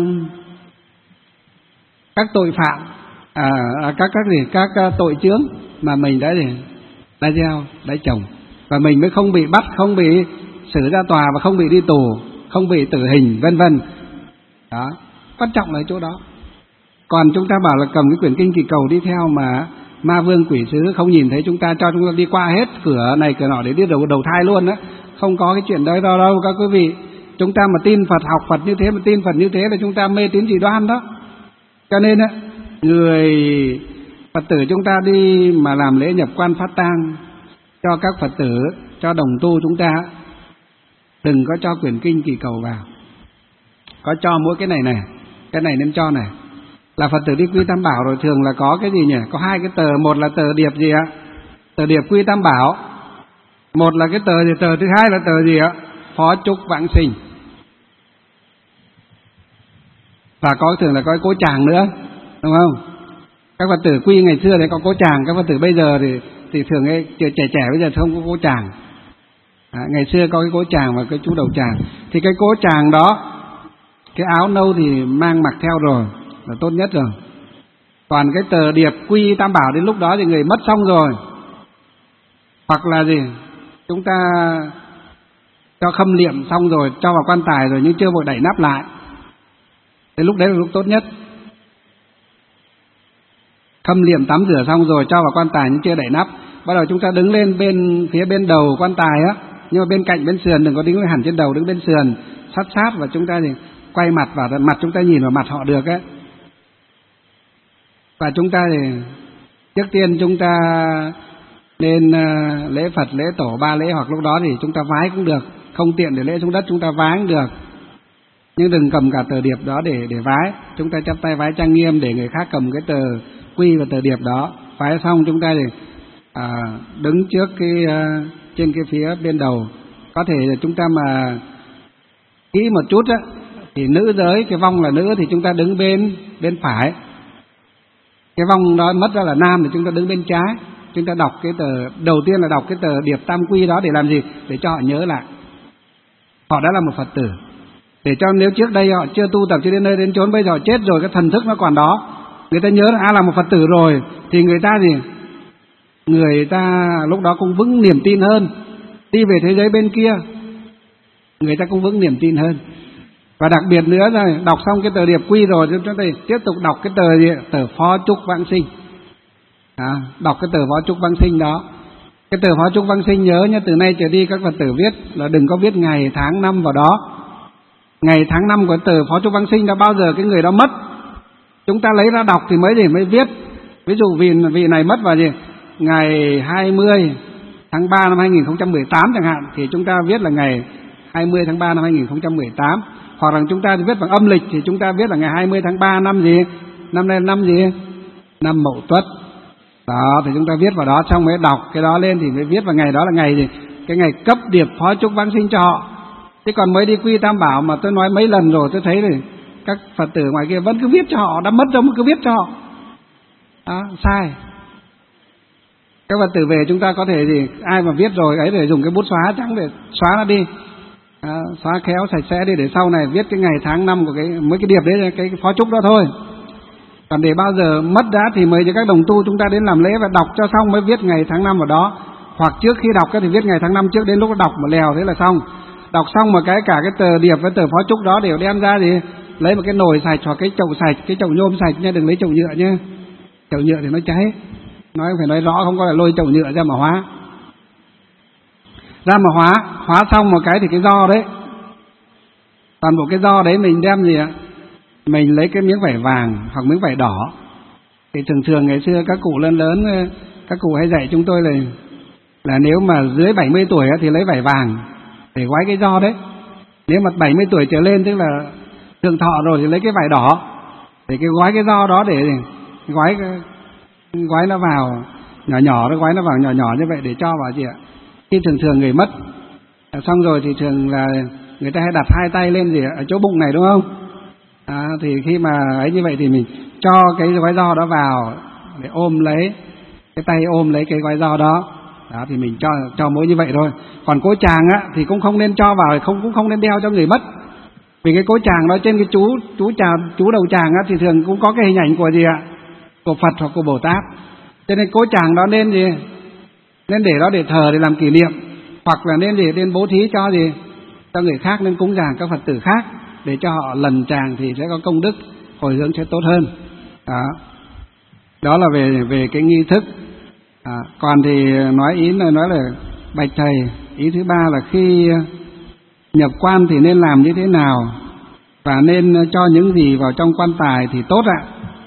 các tội phạm, à, các các gì? Các uh, tội chướng mà mình đã gì? Đã gieo, đã trồng, và mình mới không bị bắt, không bị xử ra tòa và không bị đi tù, không bị tử hình, vân vân. Đó, quan trọng là chỗ đó. Còn chúng ta bảo là cầm cái quyển kinh kỳ cầu đi theo mà ma vương quỷ sứ không nhìn thấy chúng ta, cho chúng ta đi qua hết cửa này cửa nọ để đi đầu đầu thai luôn á, không có cái chuyện đấy đâu đâu các quý vị. Chúng ta mà tin Phật, học Phật như thế, mà tin Phật như thế là chúng ta mê tín dị đoan đó. Cho nên á, người Phật tử chúng ta đi mà làm lễ nhập quan phát tang cho các Phật tử, cho đồng tu chúng ta, đừng có cho quyển kinh kỳ cầu vào. Có cho mỗi cái này này, cái này nên cho này. Là Phật tử đi quy Tam Bảo rồi thường là có cái gì nhỉ? Có hai cái tờ, một là tờ điệp gì ạ? Tờ điệp quy Tam Bảo. Một là cái tờ gì? Tờ thứ hai là tờ gì ạ? Phó chúc vãng sinh. Và có thường là có cái cố tràng nữa, đúng không? Các Phật tử quy ngày xưa thì có cố tràng, các Phật tử bây giờ thì thì thường ấy, trẻ trẻ bây giờ không có cố tràng. À, ngày xưa có cái cố tràng và cái chú đầu tràng. Thì cái cố tràng đó, cái áo nâu thì mang mặc theo rồi là tốt nhất rồi. Còn cái tờ điệp quy Tam Bảo đến lúc đó thì người mất xong rồi, hoặc là gì chúng ta cho khâm liệm xong rồi, cho vào quan tài rồi nhưng chưa vội đậy nắp lại, thì lúc đấy là lúc tốt nhất. Khâm liệm tắm rửa xong rồi cho vào quan tài nhưng chưa đậy nắp, bắt đầu chúng ta đứng lên bên phía bên đầu quan tài á, nhưng mà bên cạnh bên sườn, đừng có đứng hẳn trên đầu, đứng bên sườn sát sát, và chúng ta thì quay mặt vào mặt, chúng ta nhìn vào mặt họ được á. Và chúng ta thì trước tiên chúng ta nên lễ Phật, lễ Tổ ba lễ, hoặc lúc đó thì chúng ta vái cũng được, không tiện để lễ xuống đất chúng ta vái cũng được, nhưng đừng cầm cả tờ điệp đó để để vái. Chúng ta chắp tay vái trang nghiêm để người khác cầm cái tờ quy và tờ điệp đó. Vái xong chúng ta thì à, đứng trước cái uh, trên cái phía bên đầu. Có thể là chúng ta mà kỹ một chút á, thì nữ giới, cái vong là nữ thì chúng ta đứng bên bên phải, cái vong đó mất ra là nam thì chúng ta đứng bên trái. Chúng ta đọc cái tờ, đầu tiên là đọc cái tờ điệp tam quy đó để làm gì? Để cho họ nhớ lại họ đã là một Phật tử, để cho nếu trước đây họ chưa tu tập chưa đến nơi đến chốn, bây giờ họ chết rồi cái thần thức nó còn đó, người ta nhớ là à, là một Phật tử rồi, thì người ta gì người ta lúc đó cũng vững niềm tin hơn, đi về thế giới bên kia người ta cũng vững niềm tin hơn. Và đặc biệt nữa rồi, đọc xong cái tờ điệp quy rồi thì chúng ta tiếp tục đọc cái tờ gì? Tờ phó chúc vãng sinh. À, đọc cái tờ phó chúc vãng sinh đó. Cái tờ phó chúc vãng sinh nhớ nhé, từ nay trở đi các Phật tử viết là đừng có viết ngày tháng năm vào đó. Ngày tháng năm của tờ phó chúc vãng sinh đã bao giờ cái người đó mất, chúng ta lấy ra đọc thì mới gì mới viết. Ví dụ vì vị này mất vào gì? Ngày hai mươi tháng ba năm hai nghìn không trăm mười tám chẳng hạn, thì chúng ta viết là ngày hai mươi tháng ba năm hai nghìn không trăm mười tám. Hoặc là chúng ta viết bằng âm lịch thì chúng ta viết là ngày hai mươi tháng ba năm gì? Năm nay năm gì? Năm Mậu Tuất. Đó, thì chúng ta viết vào đó, xong mới đọc cái đó lên thì mới viết vào ngày đó là ngày gì? Cái ngày cấp điệp phó chúc vãng sinh cho họ. Chứ còn mới đi quy tam bảo mà tôi nói mấy lần rồi, tôi thấy thì các Phật tử ngoài kia vẫn cứ viết cho họ, đã mất rồi mà cứ viết cho họ. Đó, sai. Các Phật tử về chúng ta có thể gì, ai mà viết rồi ấy để dùng cái bút xóa trắng để xóa nó đi. À, xóa khéo sạch sẽ đi để sau này viết cái ngày tháng năm của cái mấy cái điệp đấy, cái, cái phó chúc đó thôi. Còn để bao giờ mất đã thì mời cho các đồng tu chúng ta đến làm lễ và đọc cho xong mới viết ngày tháng năm vào đó. Hoặc trước khi đọc thì viết ngày tháng năm trước, đến lúc đọc mà lèo thế là xong. Đọc xong mà cái cả cái tờ điệp với tờ phó chúc đó đều đem ra thì lấy một cái nồi sạch hoặc cái chậu sạch, cái chậu nhôm sạch nha, đừng lấy chậu nhựa nhé. Chậu nhựa thì nó cháy. Nói phải nói rõ, không có là lôi chậu nhựa ra mà hóa. Ra mà hóa, hóa xong một cái thì cái giò đấy, toàn bộ cái giò đấy mình đem gì ạ? Mình lấy cái miếng vải vàng hoặc miếng vải đỏ. Thì thường thường ngày xưa các cụ lớn lớn, các cụ hay dạy chúng tôi là là nếu mà dưới bảy mươi tuổi thì lấy vải vàng để gói cái giò đấy. Nếu mà bảy mươi tuổi trở lên tức là thượng thọ rồi thì lấy cái vải đỏ để cái gói cái giò đó, để gói gói nó vào nhỏ nhỏ, nó gói nó vào nhỏ nhỏ như vậy để cho vào gì ạ? Khi thường thường người mất xong rồi thì thường là người ta hay đặt hai tay lên gì ở chỗ bụng này đúng không? À, thì khi mà ấy như vậy thì mình cho cái gói giò đó vào để ôm lấy, cái tay ôm lấy cái gói giò đó. Đó thì mình cho cho mỗi như vậy thôi. Còn cối tràng á thì cũng không nên cho vào, không cũng không nên đeo cho người mất. Vì cái cối tràng đó trên cái chú chú tràng chú đầu tràng á thì thường cũng có cái hình ảnh của gì ạ? Của Phật hoặc của Bồ Tát. Cho nên cối tràng đó nên gì? Nên để đó để thờ, để làm kỷ niệm, hoặc là nên để nên bố thí cho gì? Cho người khác, nên cúng dường các Phật tử khác để cho họ lần tràng thì sẽ có công đức, hồi hướng sẽ tốt hơn. Đó, đó là về về cái nghi thức. À, còn thì nói ý là nói là bạch thầy, ý thứ ba là khi nhập quan thì nên làm như thế nào và nên cho những gì vào trong quan tài thì tốt ạ?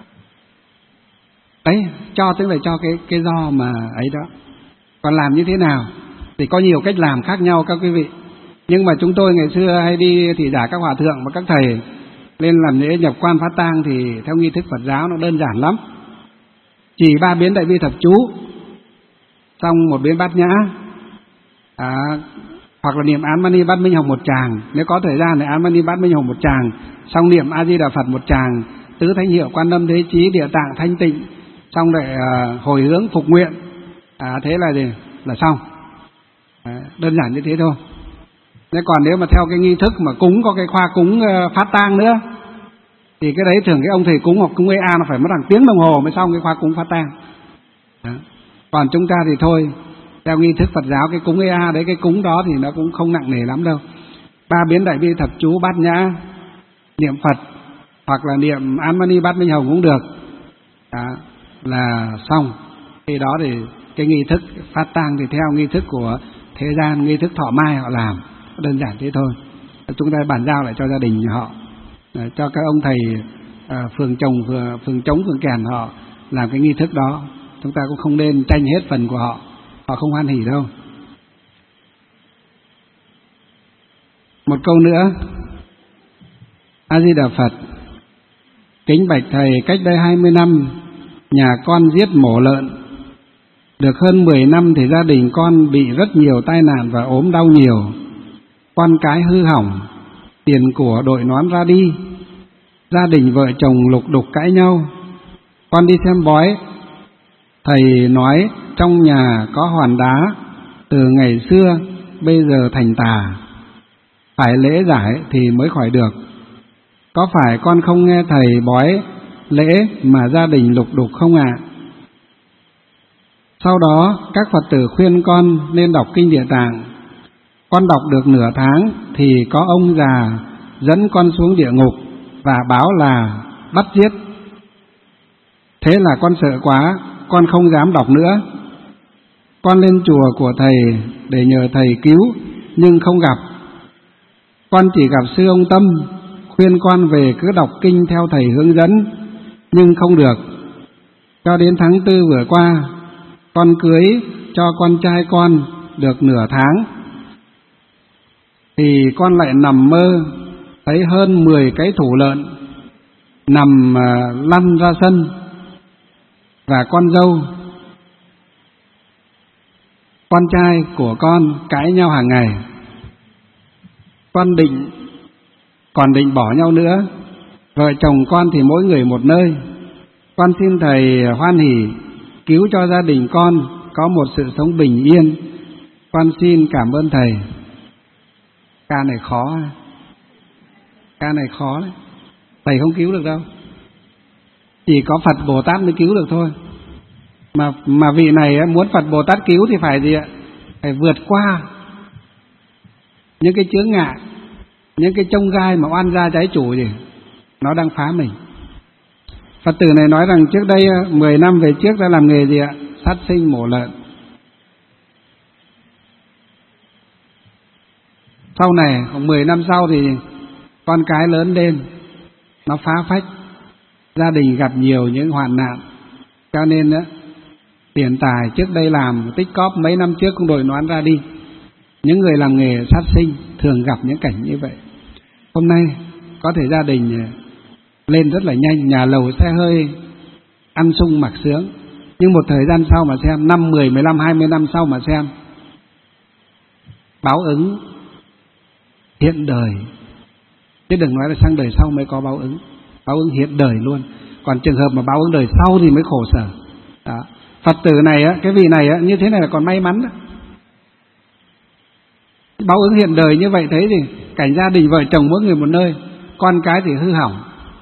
Đấy, cho tức là cho cái cái do mà ấy đó. Còn làm như thế nào thì có nhiều cách làm khác nhau các quý vị. Nhưng mà chúng tôi ngày xưa hay đi thị giả các hòa thượng và các thầy lên làm lễ nhập quan phát tang thì theo nghi thức Phật giáo nó đơn giản lắm. Chỉ ba biến đại bi thập chú, xong một biến bát nhã, à, hoặc là niệm Án Mani Bát Minh Hồng một tràng, nếu có thời gian thì Án Mani Bát Minh Hồng một tràng, xong niệm A Di Đà Phật một tràng, tứ thanh hiệu Quan Âm Thế Chí Địa Tạng Thanh Tịnh, xong lại à, hồi hướng phục nguyện, à, thế là gì? Là xong. À, đơn giản như thế thôi. Thế còn nếu mà theo cái nghi thức mà cúng, có cái khoa cúng uh, phát tang nữa thì cái đấy thường cái ông thầy cúng hoặc cúng ê a nó phải mất hàng tiếng đồng hồ mới xong cái khoa cúng phát tang. Còn chúng ta thì thôi, theo nghi thức Phật giáo cái cúng ê a đấy, cái cúng đó thì nó cũng không nặng nề lắm đâu. Ba biến đại bi thập chú, bát nhã, niệm Phật hoặc là niệm Án Mani Bát Minh Hồng cũng được. Đó, là xong. Khi đó thì cái nghi thức phát tang thì theo nghi thức của thế gian, nghi thức thọ mai họ làm, đơn giản thế thôi. Chúng ta bàn giao lại cho gia đình họ, cho các ông thầy à, phường trồng, phường, phường trống, phường kèn họ làm cái nghi thức đó. Chúng ta cũng không nên tranh hết phần của họ, họ không hoan hỉ đâu. Một câu nữa. A Di Đà Phật. Kính bạch thầy, cách đây hai mươi năm nhà con giết mổ lợn. Được hơn mười năm thì gia đình con bị rất nhiều tai nạn và ốm đau nhiều. Con cái hư hỏng, tiền của đội nón ra đi. Gia đình vợ chồng lục đục cãi nhau. Con đi xem bói, thầy nói trong nhà có hòn đá, từ ngày xưa bây giờ thành tà, phải lễ giải thì mới khỏi được. Có phải con không nghe thầy bói lễ mà gia đình lục đục không ạ? À? Sau đó các Phật tử khuyên con nên đọc kinh Địa Tạng. Con đọc được nửa tháng thì có ông già dẫn con xuống địa ngục và báo là bắt giết. Thế là con sợ quá, con không dám đọc nữa. Con lên chùa của thầy để nhờ thầy cứu nhưng không gặp. Con chỉ gặp sư ông Tâm khuyên con về cứ đọc kinh theo thầy hướng dẫn nhưng không được. Cho đến tháng tư vừa qua, con cưới cho con trai con được nửa tháng thì con lại nằm mơ thấy hơn mười cái thủ lợn nằm uh, lăn ra sân, và con dâu con trai của con cãi nhau hàng ngày. Con định còn định bỏ nhau nữa. Vợ chồng con thì mỗi người một nơi. Con xin thầy hoan hỷ cứu cho gia đình con có một sự sống bình yên. Con xin cảm ơn thầy. Ca này khó, ca này khó đấy. Thầy không cứu được đâu, chỉ có Phật Bồ Tát mới cứu được thôi. Mà mà vị này muốn Phật Bồ Tát cứu thì phải gì ạ? Phải vượt qua những cái chướng ngại, những cái chông gai mà oan gia trái chủ gì nó đang phá mình. Phật tử này nói rằng trước đây mười năm về trước đã làm nghề gì ạ? Sát sinh mổ lợn. Sau này khoảng mười năm sau thì con cái lớn lên, nó phá phách, gia đình gặp nhiều những hoạn nạn, cho nên đó, tiền tài trước đây làm tích cóp mấy năm trước cũng đội nón ra đi. Những người làm nghề sát sinh thường gặp những cảnh như vậy. Hôm nay có thể gia đình lên rất là nhanh, nhà lầu xe hơi, ăn sung mặc sướng, nhưng một thời gian sau mà xem, năm, mười, mười lăm, hai mươi năm sau mà xem, báo ứng hiện đời, chứ đừng nói là sang đời sau mới có báo ứng. Báo ứng hiện đời luôn. Còn trường hợp mà báo ứng đời sau thì mới khổ sở. Đó. Phật tử này á, cái vị này á, như thế này là còn may mắn đó. Báo ứng hiện đời như vậy thấy thì cảnh gia đình vợ chồng mỗi người một nơi, con cái thì hư hỏng,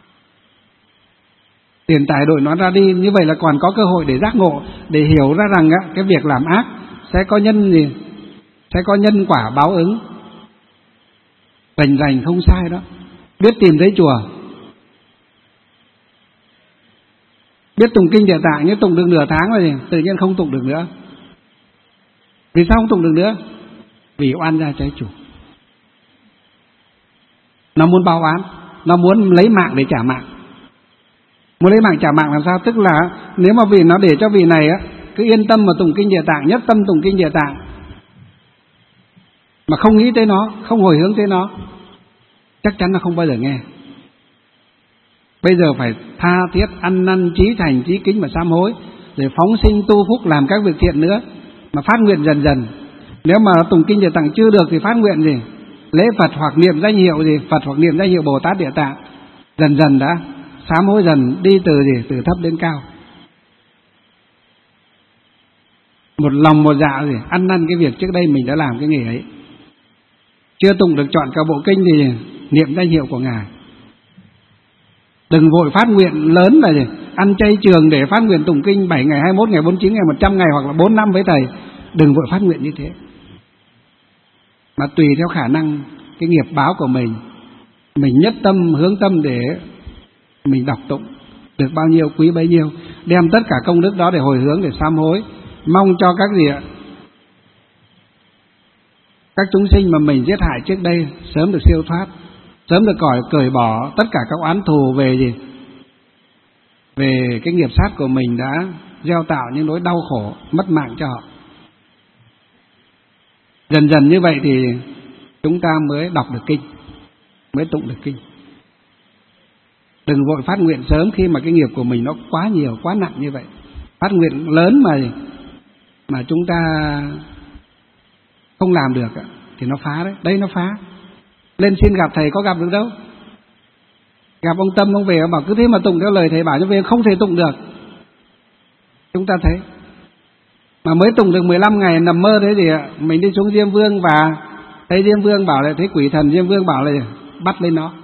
tiền tài đội nó ra đi, như vậy là còn có cơ hội để giác ngộ, để hiểu ra rằng á, cái việc làm ác sẽ có nhân gì, sẽ có nhân quả báo ứng. Rành rành không sai đó. Biết tìm thấy chùa, biết tụng kinh Địa Tạng, nhưng tụng được nửa tháng rồi tự nhiên không tụng được nữa. Vì sao không tụng được nữa? Vì oan gia trái chủ. Nó muốn báo án, nó muốn lấy mạng để trả mạng. Muốn lấy mạng trả mạng làm sao? Tức là nếu mà vì nó để cho vị này á cứ yên tâm mà tụng kinh Địa Tạng, nhất tâm tụng kinh Địa Tạng, mà không nghĩ tới nó, không hồi hướng tới nó, chắc chắn là không bao giờ nghe. Bây giờ phải tha thiết ăn năn trí thành trí kính và sám hối, để phóng sinh tu phúc làm các việc thiện nữa, mà phát nguyện dần dần. Nếu mà tụng kinh Địa Tạng chưa được thì phát nguyện gì? Lễ Phật hoặc niệm danh hiệu gì? Phật hoặc niệm danh hiệu Bồ Tát Địa Tạng. Dần dần đã sám hối dần, đi từ gì? Từ thấp đến cao. Một lòng một dạ gì? Ăn năn cái việc trước đây mình đã làm cái nghề ấy. Chưa tụng được trọn cả bộ kinh thì niệm danh hiệu của Ngài. Đừng vội phát nguyện lớn là gì? Ăn chay trường để phát nguyện tụng kinh bảy ngày, hai mươi mốt ngày, bốn mươi chín ngày, một trăm ngày hoặc là bốn năm với thầy. Đừng vội phát nguyện như thế. Mà tùy theo khả năng, cái nghiệp báo của mình, mình nhất tâm, hướng tâm để mình đọc tụng, được bao nhiêu quý bấy nhiêu, đem tất cả công đức đó để hồi hướng, để sám hối. Mong cho các gì ạ? Các chúng sinh mà mình giết hại trước đây sớm được siêu thoát, sớm được cởi, cởi bỏ tất cả các oán thù về gì? Về cái nghiệp sát của mình đã gieo tạo những nỗi đau khổ, mất mạng cho họ. Dần dần như vậy thì chúng ta mới đọc được kinh, mới tụng được kinh. Đừng vội phát nguyện sớm khi mà cái nghiệp của mình nó quá nhiều, quá nặng như vậy. Phát nguyện lớn mà mà chúng ta không làm được thì nó phá đấy. Đây nó phá. Lên xin gặp thầy có gặp được đâu. Gặp ông Tâm ông về ông bảo cứ thế mà tụng theo lời thầy bảo cho về, không thể tụng được. Chúng ta thấy mà mới tụng được mười lăm ngày nằm mơ thế gì ạ. Mình đi xuống Diêm Vương và thấy Diêm Vương bảo là thấy quỷ thần Diêm Vương bảo là bắt lên nó.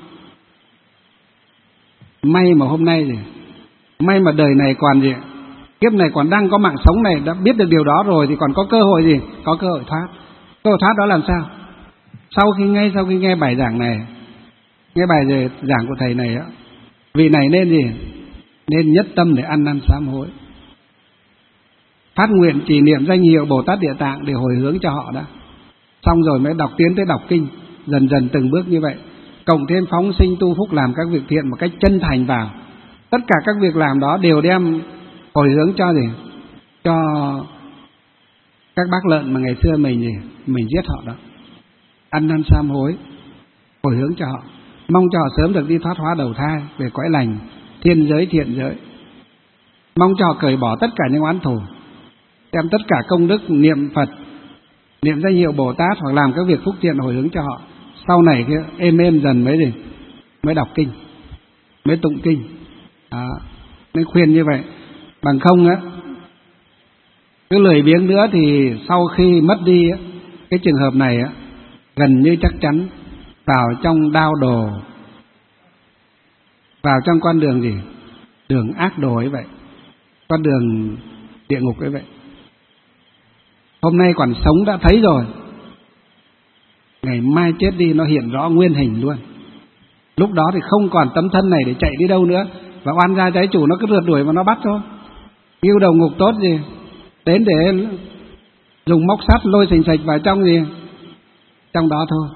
May mà hôm nay gì, may mà đời này còn gì, kiếp này còn đang có mạng sống này, đã biết được điều đó rồi thì còn có cơ hội gì, có cơ hội thoát. Cơ hội thoát đó làm sao? Sau khi ngay sau khi nghe bài giảng này, nghe bài giảng của thầy này á, vị này nên gì, nên nhất tâm để ăn năn sám hối, phát nguyện trì niệm danh hiệu Bồ Tát Địa Tạng để hồi hướng cho họ đã. Xong rồi mới đọc, tiến tới đọc kinh, dần dần từng bước như vậy. Cộng thêm phóng sinh tu phúc, làm các việc thiện một cách chân thành vào. Tất cả các việc làm đó đều đem hồi hướng cho gì, cho các bác lợn mà ngày xưa mình gì, mình giết họ đó. Ăn năn sám hối, hồi hướng cho họ, mong cho họ sớm được đi thoát hóa đầu thai về cõi lành, thiên giới thiện giới. Mong cho họ cởi bỏ tất cả những oán thù, đem tất cả công đức niệm Phật, niệm danh hiệu Bồ Tát hoặc làm các việc phúc thiện hồi hướng cho họ. Sau này kia êm êm dần mới gì, mới đọc kinh, mới tụng kinh. À, mới khuyên như vậy. Bằng không á, cứ lười biếng nữa thì sau khi mất đi á, cái trường hợp này á, gần như chắc chắn vào trong đao đồ, vào trong con đường gì, đường ác đồ ấy vậy, con đường địa ngục ấy vậy. Hôm nay còn sống đã thấy rồi, ngày mai chết đi nó hiện rõ nguyên hình luôn. Lúc đó thì không còn tấm thân này để chạy đi đâu nữa, và oan gia trái chủ nó cứ rượt đuổi mà nó bắt thôi. Yêu đầu ngục tốt gì, đến để dùng móc sắt lôi sình sạch vào trong gì, trong đó thôi.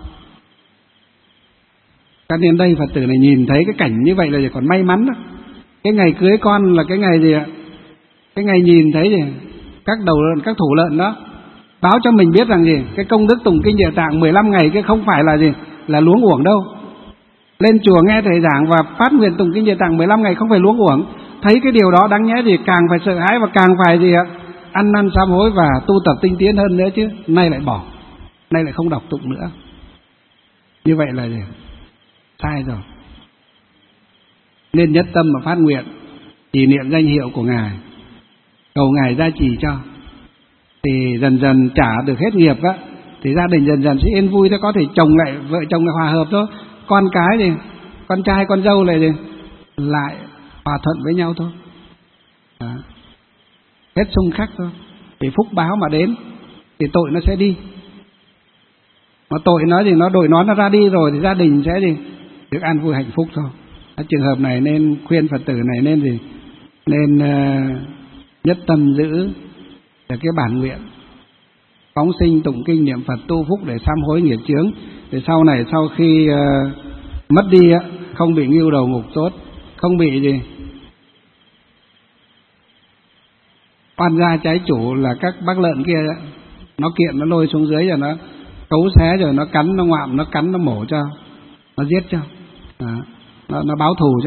Cho nên đây Phật tử này nhìn thấy cái cảnh như vậy là còn may mắn đó. Cái ngày cưới con là cái ngày gì ạ? Cái ngày nhìn thấy gì, các đầu các thủ lợn đó báo cho mình biết rằng gì, cái công đức tụng kinh Địa Tạng mười lăm ngày cái không phải là gì, là luống uổng đâu. Lên chùa nghe thầy giảng và phát nguyện tụng kinh Địa Tạng mười lăm ngày không phải luống uổng. Thấy cái điều đó đáng nhẽ gì càng phải sợ hãi và càng phải gì ạ, ăn năn sám hối và tu tập tinh tiến hơn nữa chứ. Nay lại bỏ, nay lại không đọc tụng nữa. Như vậy là gì? Sai rồi. Nên nhất tâm mà phát nguyện trì niệm danh hiệu của Ngài, cầu Ngài gia trì cho, thì dần dần trả được hết nghiệp á, thì gia đình dần dần sẽ yên vui thôi. Có thể chồng lại vợ chồng lại hòa hợp thôi, con cái thì con trai con dâu lại thì lại hòa thuận với nhau thôi. Đó. Hết xung khắc thôi. Thì phúc báo mà đến thì tội nó sẽ đi. Mà tội nó thì nó đội nó nó ra đi rồi thì gia đình sẽ gì, được an vui hạnh phúc thôi. Ở trường hợp này nên khuyên Phật tử này nên gì, nên uh, nhất tâm giữ là cái bản nguyện phóng sinh tụng kinh niệm Phật tu phúc để sám hối nghiệp chướng, để sau này sau khi uh, mất đi á, không bị ngưu đầu ngục tốt, không bị gì oan gia trái chủ là các bác lợn kia đó, nó kiện nó lôi xuống dưới rồi nó cấu xé rồi nó cắn nó ngoạm, nó cắn nó mổ cho, nó giết cho, à, nó, nó báo thù cho.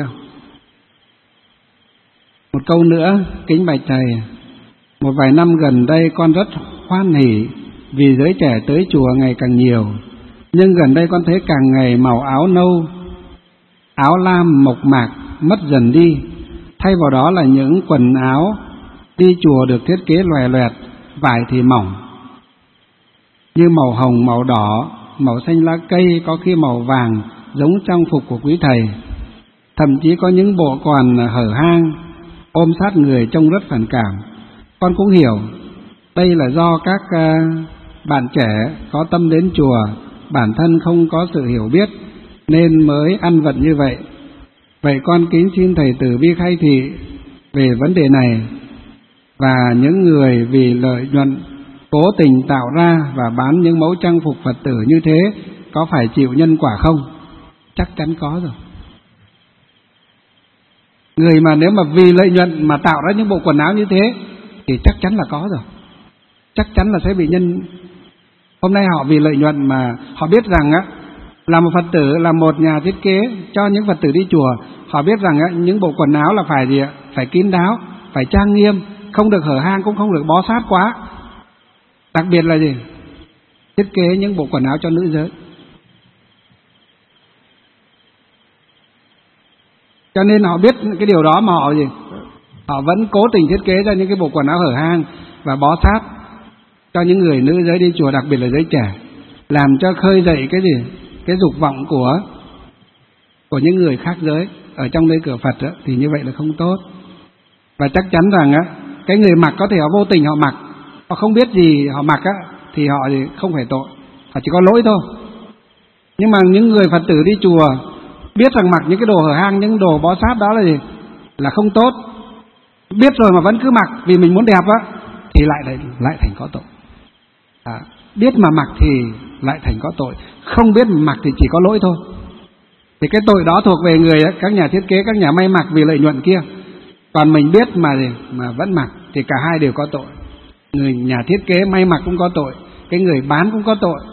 Một câu nữa, kính bạch thầy, một vài năm gần đây con rất hoan hỉ vì giới trẻ tới chùa ngày càng nhiều, nhưng gần đây con thấy càng ngày màu áo nâu, áo lam mộc mạc mất dần đi, thay vào đó là những quần áo đi chùa được thiết kế loè loẹt, vải thì mỏng, như màu hồng, màu đỏ, màu xanh lá cây, có khi màu vàng giống trang phục của quý thầy. Thậm chí có những bộ còn hở hang, ôm sát người trông rất phản cảm. Con cũng hiểu đây là do các uh, bạn trẻ có tâm đến chùa, bản thân không có sự hiểu biết nên mới ăn vận như vậy. Vậy con kính xin thầy từ bi khai thị về vấn đề này, và những người vì lợi nhuận cố tình tạo ra và bán những mẫu trang phục Phật tử như thế có phải chịu nhân quả không? Chắc chắn có rồi. Người mà nếu mà vì lợi nhuận mà tạo ra những bộ quần áo như thế thì chắc chắn là có rồi, chắc chắn là sẽ bị nhân Hôm nay họ vì lợi nhuận mà họ biết rằng á, là một Phật tử, là một nhà thiết kế cho những Phật tử đi chùa, họ biết rằng á, những bộ quần áo là phải gì ạ? Phải kín đáo, phải trang nghiêm, không được hở hang, cũng không được bó sát quá. Đặc biệt là gì? Thiết kế những bộ quần áo cho nữ giới. Cho nên họ biết cái điều đó mà họ gì? Họ vẫn cố tình thiết kế ra những cái bộ quần áo hở hang và bó sát cho những người nữ giới đi chùa, đặc biệt là giới trẻ, làm cho khơi dậy cái gì? Cái dục vọng của của những người khác giới ở trong nơi cửa Phật đó, thì như vậy là không tốt. Và chắc chắn rằng á, cái người mặc có thể họ vô tình họ mặc, họ không biết gì họ mặc á, thì họ thì không phải tội, họ chỉ có lỗi thôi. Nhưng mà những người Phật tử đi chùa biết rằng mặc những cái đồ hở hang, những đồ bó sát đó là gì? Là không tốt. Biết rồi mà vẫn cứ mặc vì mình muốn đẹp á, thì lại lại, lại thành có tội. À, biết mà mặc thì lại thành có tội, không biết mà mặc thì chỉ có lỗi thôi. Thì cái tội đó thuộc về người các nhà thiết kế, các nhà may mặc vì lợi nhuận kia. Còn mình biết mà mà vẫn mặc thì cả hai đều có tội. Người nhà thiết kế may mặc cũng có tội, cái người bán cũng có tội.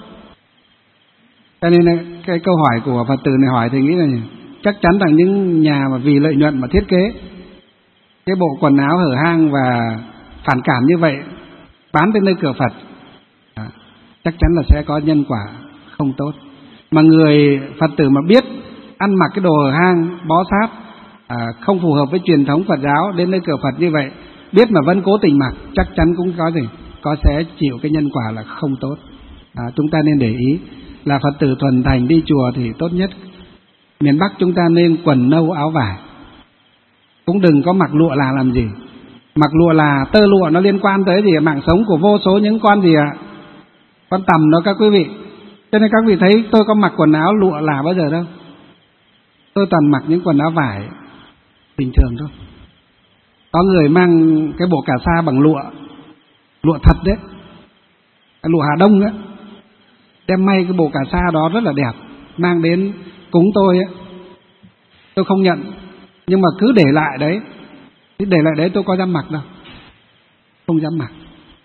Cho nên cái câu hỏi của Phật tử này hỏi thì nghĩ là chắc chắn rằng những nhà mà vì lợi nhuận mà thiết kế cái bộ quần áo hở hang và phản cảm như vậy bán đến nơi cửa Phật, à, chắc chắn là sẽ có nhân quả không tốt. Mà người Phật tử mà biết ăn mặc cái đồ hở hang, bó sát, à, không phù hợp với truyền thống Phật giáo đến nơi cửa Phật như vậy, biết mà vẫn cố tình mặc, chắc chắn cũng có gì có sẽ chịu cái nhân quả là không tốt. À, chúng ta nên để ý là Phật tử thuần thành đi chùa thì tốt nhất miền Bắc chúng ta nên quần nâu áo vải, cũng đừng có mặc lụa là làm gì. Mặc lụa là tơ lụa nó liên quan tới gì mạng sống của vô số những con gì ạ? Con tằm đó các quý vị. Cho nên các vị thấy tôi có mặc quần áo lụa là bao giờ đâu. Tôi toàn mặc những quần áo vải bình thường thôi. Có người mang cái bộ cà sa bằng lụa, lụa thật đấy, cái lụa Hà Đông đấy, đem may cái bộ cà sa đó rất là đẹp, mang đến cúng tôi ấy. Tôi không nhận, nhưng mà cứ để lại đấy, cứ để lại đấy tôi có dám mặc đâu, không dám mặc.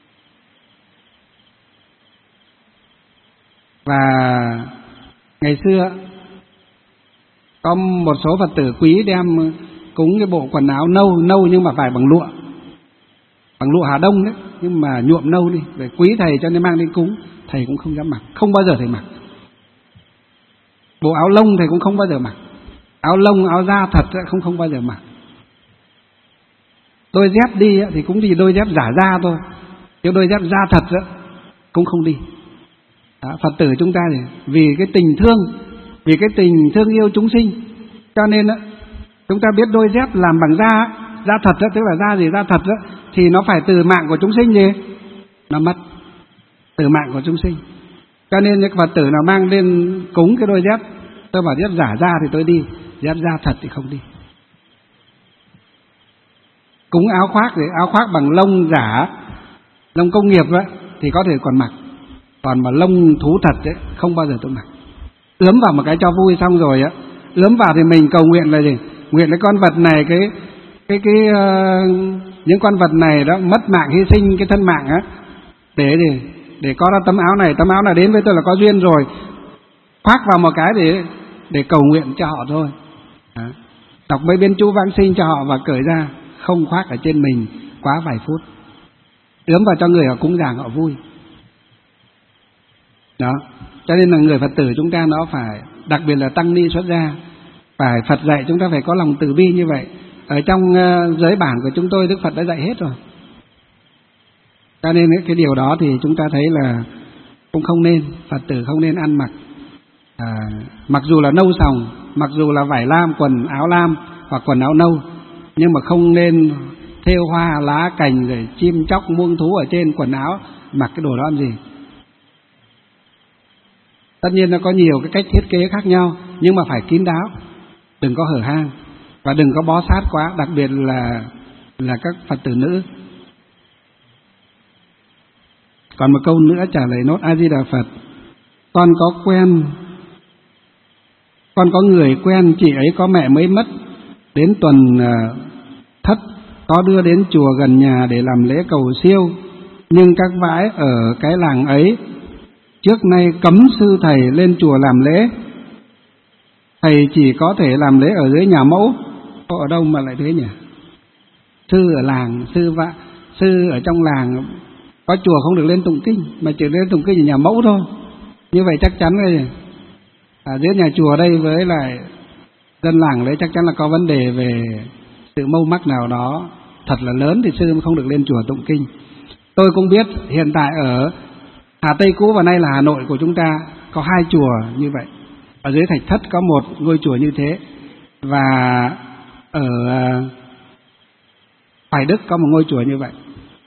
Và ngày xưa có một số Phật tử quý đem cúng cái bộ quần áo nâu, nâu nhưng mà phải bằng lụa, bằng lụa Hà Đông đấy, nhưng mà nhuộm nâu đi, để quý thầy cho nên mang đến cúng. Thầy cũng không dám mặc, không bao giờ thầy mặc. Bộ áo lông thầy cũng không bao giờ mặc, áo lông, áo da thật không không bao giờ mặc. Đôi dép đi thì cũng chỉ đôi dép giả da thôi, chứ đôi dép da thật cũng không đi. Đó, Phật tử chúng ta thì vì cái tình thương, vì cái tình thương yêu chúng sinh, cho nên đó, chúng ta biết đôi dép làm bằng da, da thật đó, tức là da gì da thật đó, thì nó phải từ mạng của chúng sinh gì nó mất, từ mạng của chúng sinh. Cho nên những Phật tử nào mang lên cúng cái đôi dép, tôi bảo dép giả da thì tôi đi, dép da thật thì không đi. Cúng áo khoác thì áo khoác bằng lông giả, lông công nghiệp ấy, thì có thể còn mặc, còn mà lông thú thật ấy, không bao giờ tôi mặc. Ướm vào một cái cho vui xong rồi á, ướm vào thì mình cầu nguyện là gì? Nguyện cái con vật này, cái cái cái uh, những con vật này đó mất mạng, hy sinh cái thân mạng á, để gì? Để có ra tấm áo này, tấm áo này đến với tôi là có duyên rồi, khoác vào một cái để để cầu nguyện cho họ thôi. Đó. Đọc mấy biên chú vãng sinh cho họ và cởi ra, không khoác ở trên mình quá vài phút, ướm vào cho người họ cúng dường họ vui. Đó, cho nên là người Phật tử chúng ta nó phải, đặc biệt là tăng ni xuất gia, phải Phật dạy chúng ta phải có lòng từ bi như vậy. Ở trong uh, giới bản của chúng tôi Đức Phật đã dạy hết rồi. Cho nên cái điều đó thì chúng ta thấy là cũng không nên, Phật tử không nên ăn mặc à, mặc dù là nâu sòng, mặc dù là vải lam, quần áo lam hoặc quần áo nâu, nhưng mà không nên thêu hoa lá cành rồi chim chóc muông thú ở trên quần áo, mặc cái đồ đó làm gì. Tất nhiên nó có nhiều cái cách thiết kế khác nhau, nhưng mà phải kín đáo, đừng có hở hang và đừng có bó sát quá, đặc biệt là là các Phật tử nữ. Còn một câu nữa trả lời nốt. A Di Đà Phật, con có quen, con có người quen, chị ấy có mẹ mới mất, đến tuần uh, thất có đưa đến chùa gần nhà để làm lễ cầu siêu, nhưng các vãi ở cái làng ấy trước nay cấm sư thầy lên chùa làm lễ, thầy chỉ có thể làm lễ ở dưới nhà mẫu. Có ở đâu mà lại thế nhỉ? Sư ở làng, sư vạ, sư ở trong làng có chùa không được lên tụng kinh, mà chỉ lên tụng kinh ở nhà mẫu thôi. Như vậy chắc chắn rồi. À, giữa nhà chùa đây với lại dân làng đấy chắc chắn là có vấn đề về sự mâu mắc nào đó thật là lớn thì sư không được lên chùa tụng kinh. Tôi cũng biết hiện tại ở Hà Tây cũ và nay là Hà Nội của chúng ta có hai chùa như vậy. Ở dưới Thạch Thất có một ngôi chùa như thế, và ở Hoài Đức có một ngôi chùa như vậy.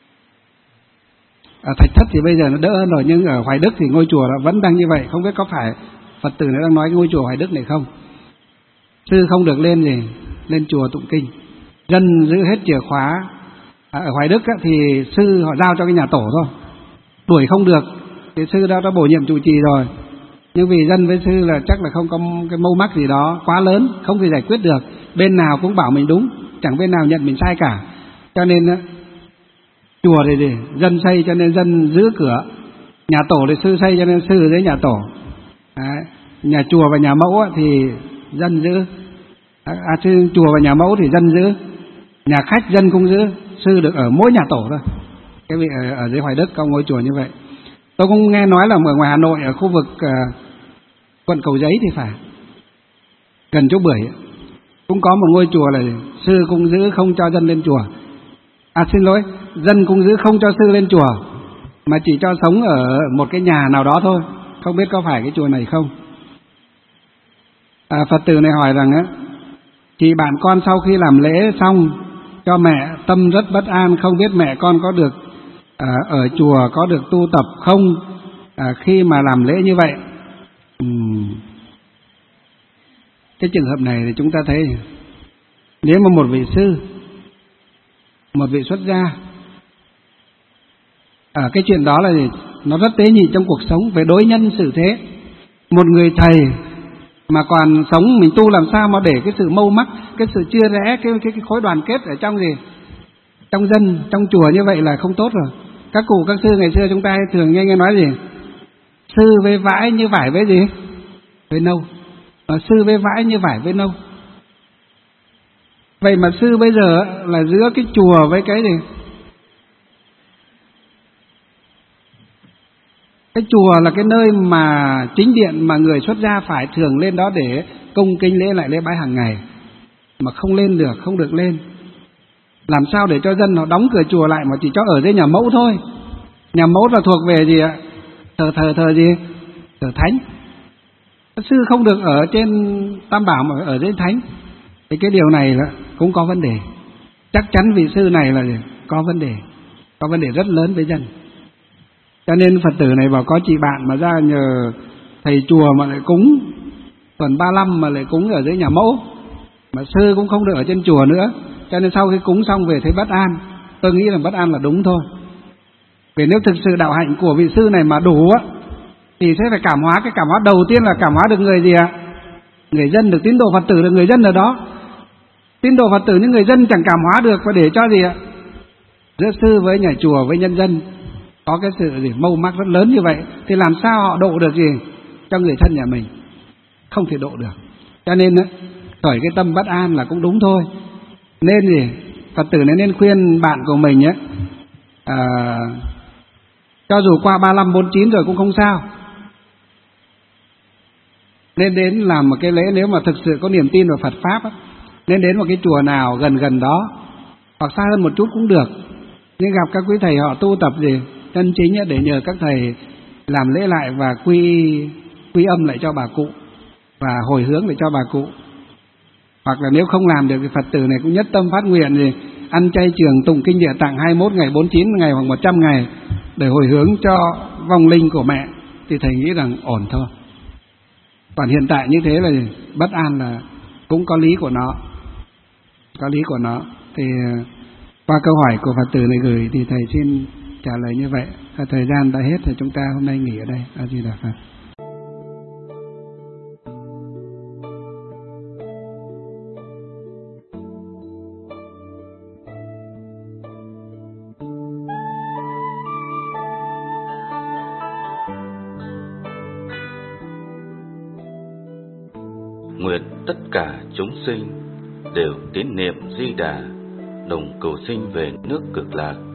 Ở Thạch Thất thì bây giờ nó đỡ hơn rồi, nhưng ở Hoài Đức thì ngôi chùa vẫn đang như vậy. Không biết có phải Phật tử này đang nói ngôi chùa Hoài Đức này không? Sư không được lên gì lên chùa tụng kinh, dân giữ hết chìa khóa. À, ở Hoài Đức á, thì sư họ giao cho cái nhà tổ thôi, đuổi không được. Thì sư đã, đã bổ nhiệm trụ trì rồi, nhưng vì dân với sư là chắc là không có cái mâu mắc gì đó quá lớn, không thể giải quyết được. Bên nào cũng bảo mình đúng, chẳng bên nào nhận mình sai cả. Cho nên á, chùa thì, thì dân xây cho nên dân giữ cửa, nhà tổ thì sư xây cho nên sư dưới nhà tổ. Đấy. Nhà chùa và nhà mẫu thì dân giữ, à, chùa và nhà mẫu thì dân giữ, nhà khách dân cũng giữ, sư được ở mỗi nhà tổ thôi. Cái vị ở, ở dưới Hoài Đức có ngôi chùa như vậy. Tôi cũng nghe nói là ở ngoài Hà Nội, ở khu vực uh, quận Cầu Giấy thì phải, gần chỗ Bưởi cũng có một ngôi chùa là sư cũng giữ không cho dân lên chùa. À xin lỗi, dân cũng giữ không cho sư lên chùa, mà chỉ cho sống ở một cái nhà nào đó thôi. Không biết có phải cái chùa này không? À, Phật tử này hỏi rằng á, chị bạn con sau khi làm lễ xong cho mẹ, tâm rất bất an, không biết mẹ con có được à, ở chùa có được tu tập không à, khi mà làm lễ như vậy. Uhm. Cái trường hợp này thì chúng ta thấy, nếu mà một vị sư, một vị xuất gia, ở à, cái chuyện đó là gì? Nó rất tế nhị trong cuộc sống, về đối nhân xử thế. Một người thầy mà còn sống mình tu làm sao mà để cái sự mâu mắc, cái sự chia rẽ, cái, cái, cái khối đoàn kết ở trong gì, trong dân, trong chùa như vậy là không tốt rồi. Các cụ các sư ngày xưa chúng ta thường nghe nghe nói gì, sư với vãi như vải với gì, với nâu. À, sư với vãi như vải với nâu. Vậy mà sư bây giờ là giữa cái chùa với cái gì, cái chùa là cái nơi mà chính điện mà người xuất gia phải thường lên đó để cung kính lễ lại lễ bái hàng ngày, mà không lên được, không được lên. Làm sao để cho dân họ đóng cửa chùa lại mà chỉ cho ở dưới nhà mẫu thôi? Nhà mẫu là thuộc về gì ạ? Thờ thờ thờ gì? Thờ thánh. Sư không được ở trên Tam Bảo mà ở dưới thánh. Thì cái điều này là cũng có vấn đề. Chắc chắn vị sư này là gì? Có vấn đề, có vấn đề rất lớn với dân. Cho nên Phật tử này bảo có chị bạn mà ra nhờ thầy chùa mà lại cúng tuần ba mươi lăm mà lại cúng ở dưới nhà mẫu, mà sư cũng không được ở trên chùa nữa. Cho nên sau khi cúng xong về thấy bất an. Tôi nghĩ là bất an là đúng thôi. Vì nếu thực sự đạo hạnh của vị sư này mà đủ á, thì sẽ phải cảm hóa. Cái cảm hóa đầu tiên là cảm hóa được người gì ạ? Người dân, được tín đồ Phật tử, được người dân ở đó. Tín đồ Phật tử những người dân chẳng cảm hóa được, và để cho gì ạ? Giữa sư với nhà chùa với nhân dân có cái sự gì mâu mắc rất lớn như vậy, thì làm sao họ độ được gì cho người thân nhà mình? Không thể độ được. Cho nên khởi cái tâm bất an là cũng đúng thôi. Nên gì Phật tử này nên khuyên bạn của mình ấy, à, cho dù qua ba mươi lăm bốn mươi chín rồi cũng không sao, nên đến làm một cái lễ. Nếu mà thực sự có niềm tin vào Phật Pháp ấy, nên đến một cái chùa nào gần gần đó, hoặc xa hơn một chút cũng được, nhưng gặp các quý thầy họ tu tập gì chân chính để nhờ các thầy làm lễ lại và quy quy âm lại cho bà cụ và hồi hướng lại cho bà cụ. Hoặc là nếu không làm được thì Phật tử này cũng nhất tâm phát nguyện gì ăn chay trường tụng kinh Địa Tạng hai mươi mốt ngày, bốn mươi chín ngày hoặc một trăm ngày để hồi hướng cho vong linh của mẹ, thì thầy nghĩ rằng ổn thôi. Còn hiện tại như thế là bất an là cũng có lý của nó, có lý của nó. Thì qua câu hỏi của Phật tử này gửi thì thầy xin trả lời như vậy. Thời gian đã hết thì chúng ta hôm nay nghỉ ở đây. A Di Đà Phật. nguyện tất cả chúng sinh đều tín niệm Di Đà, đồng cầu sinh về nước Cực Lạc.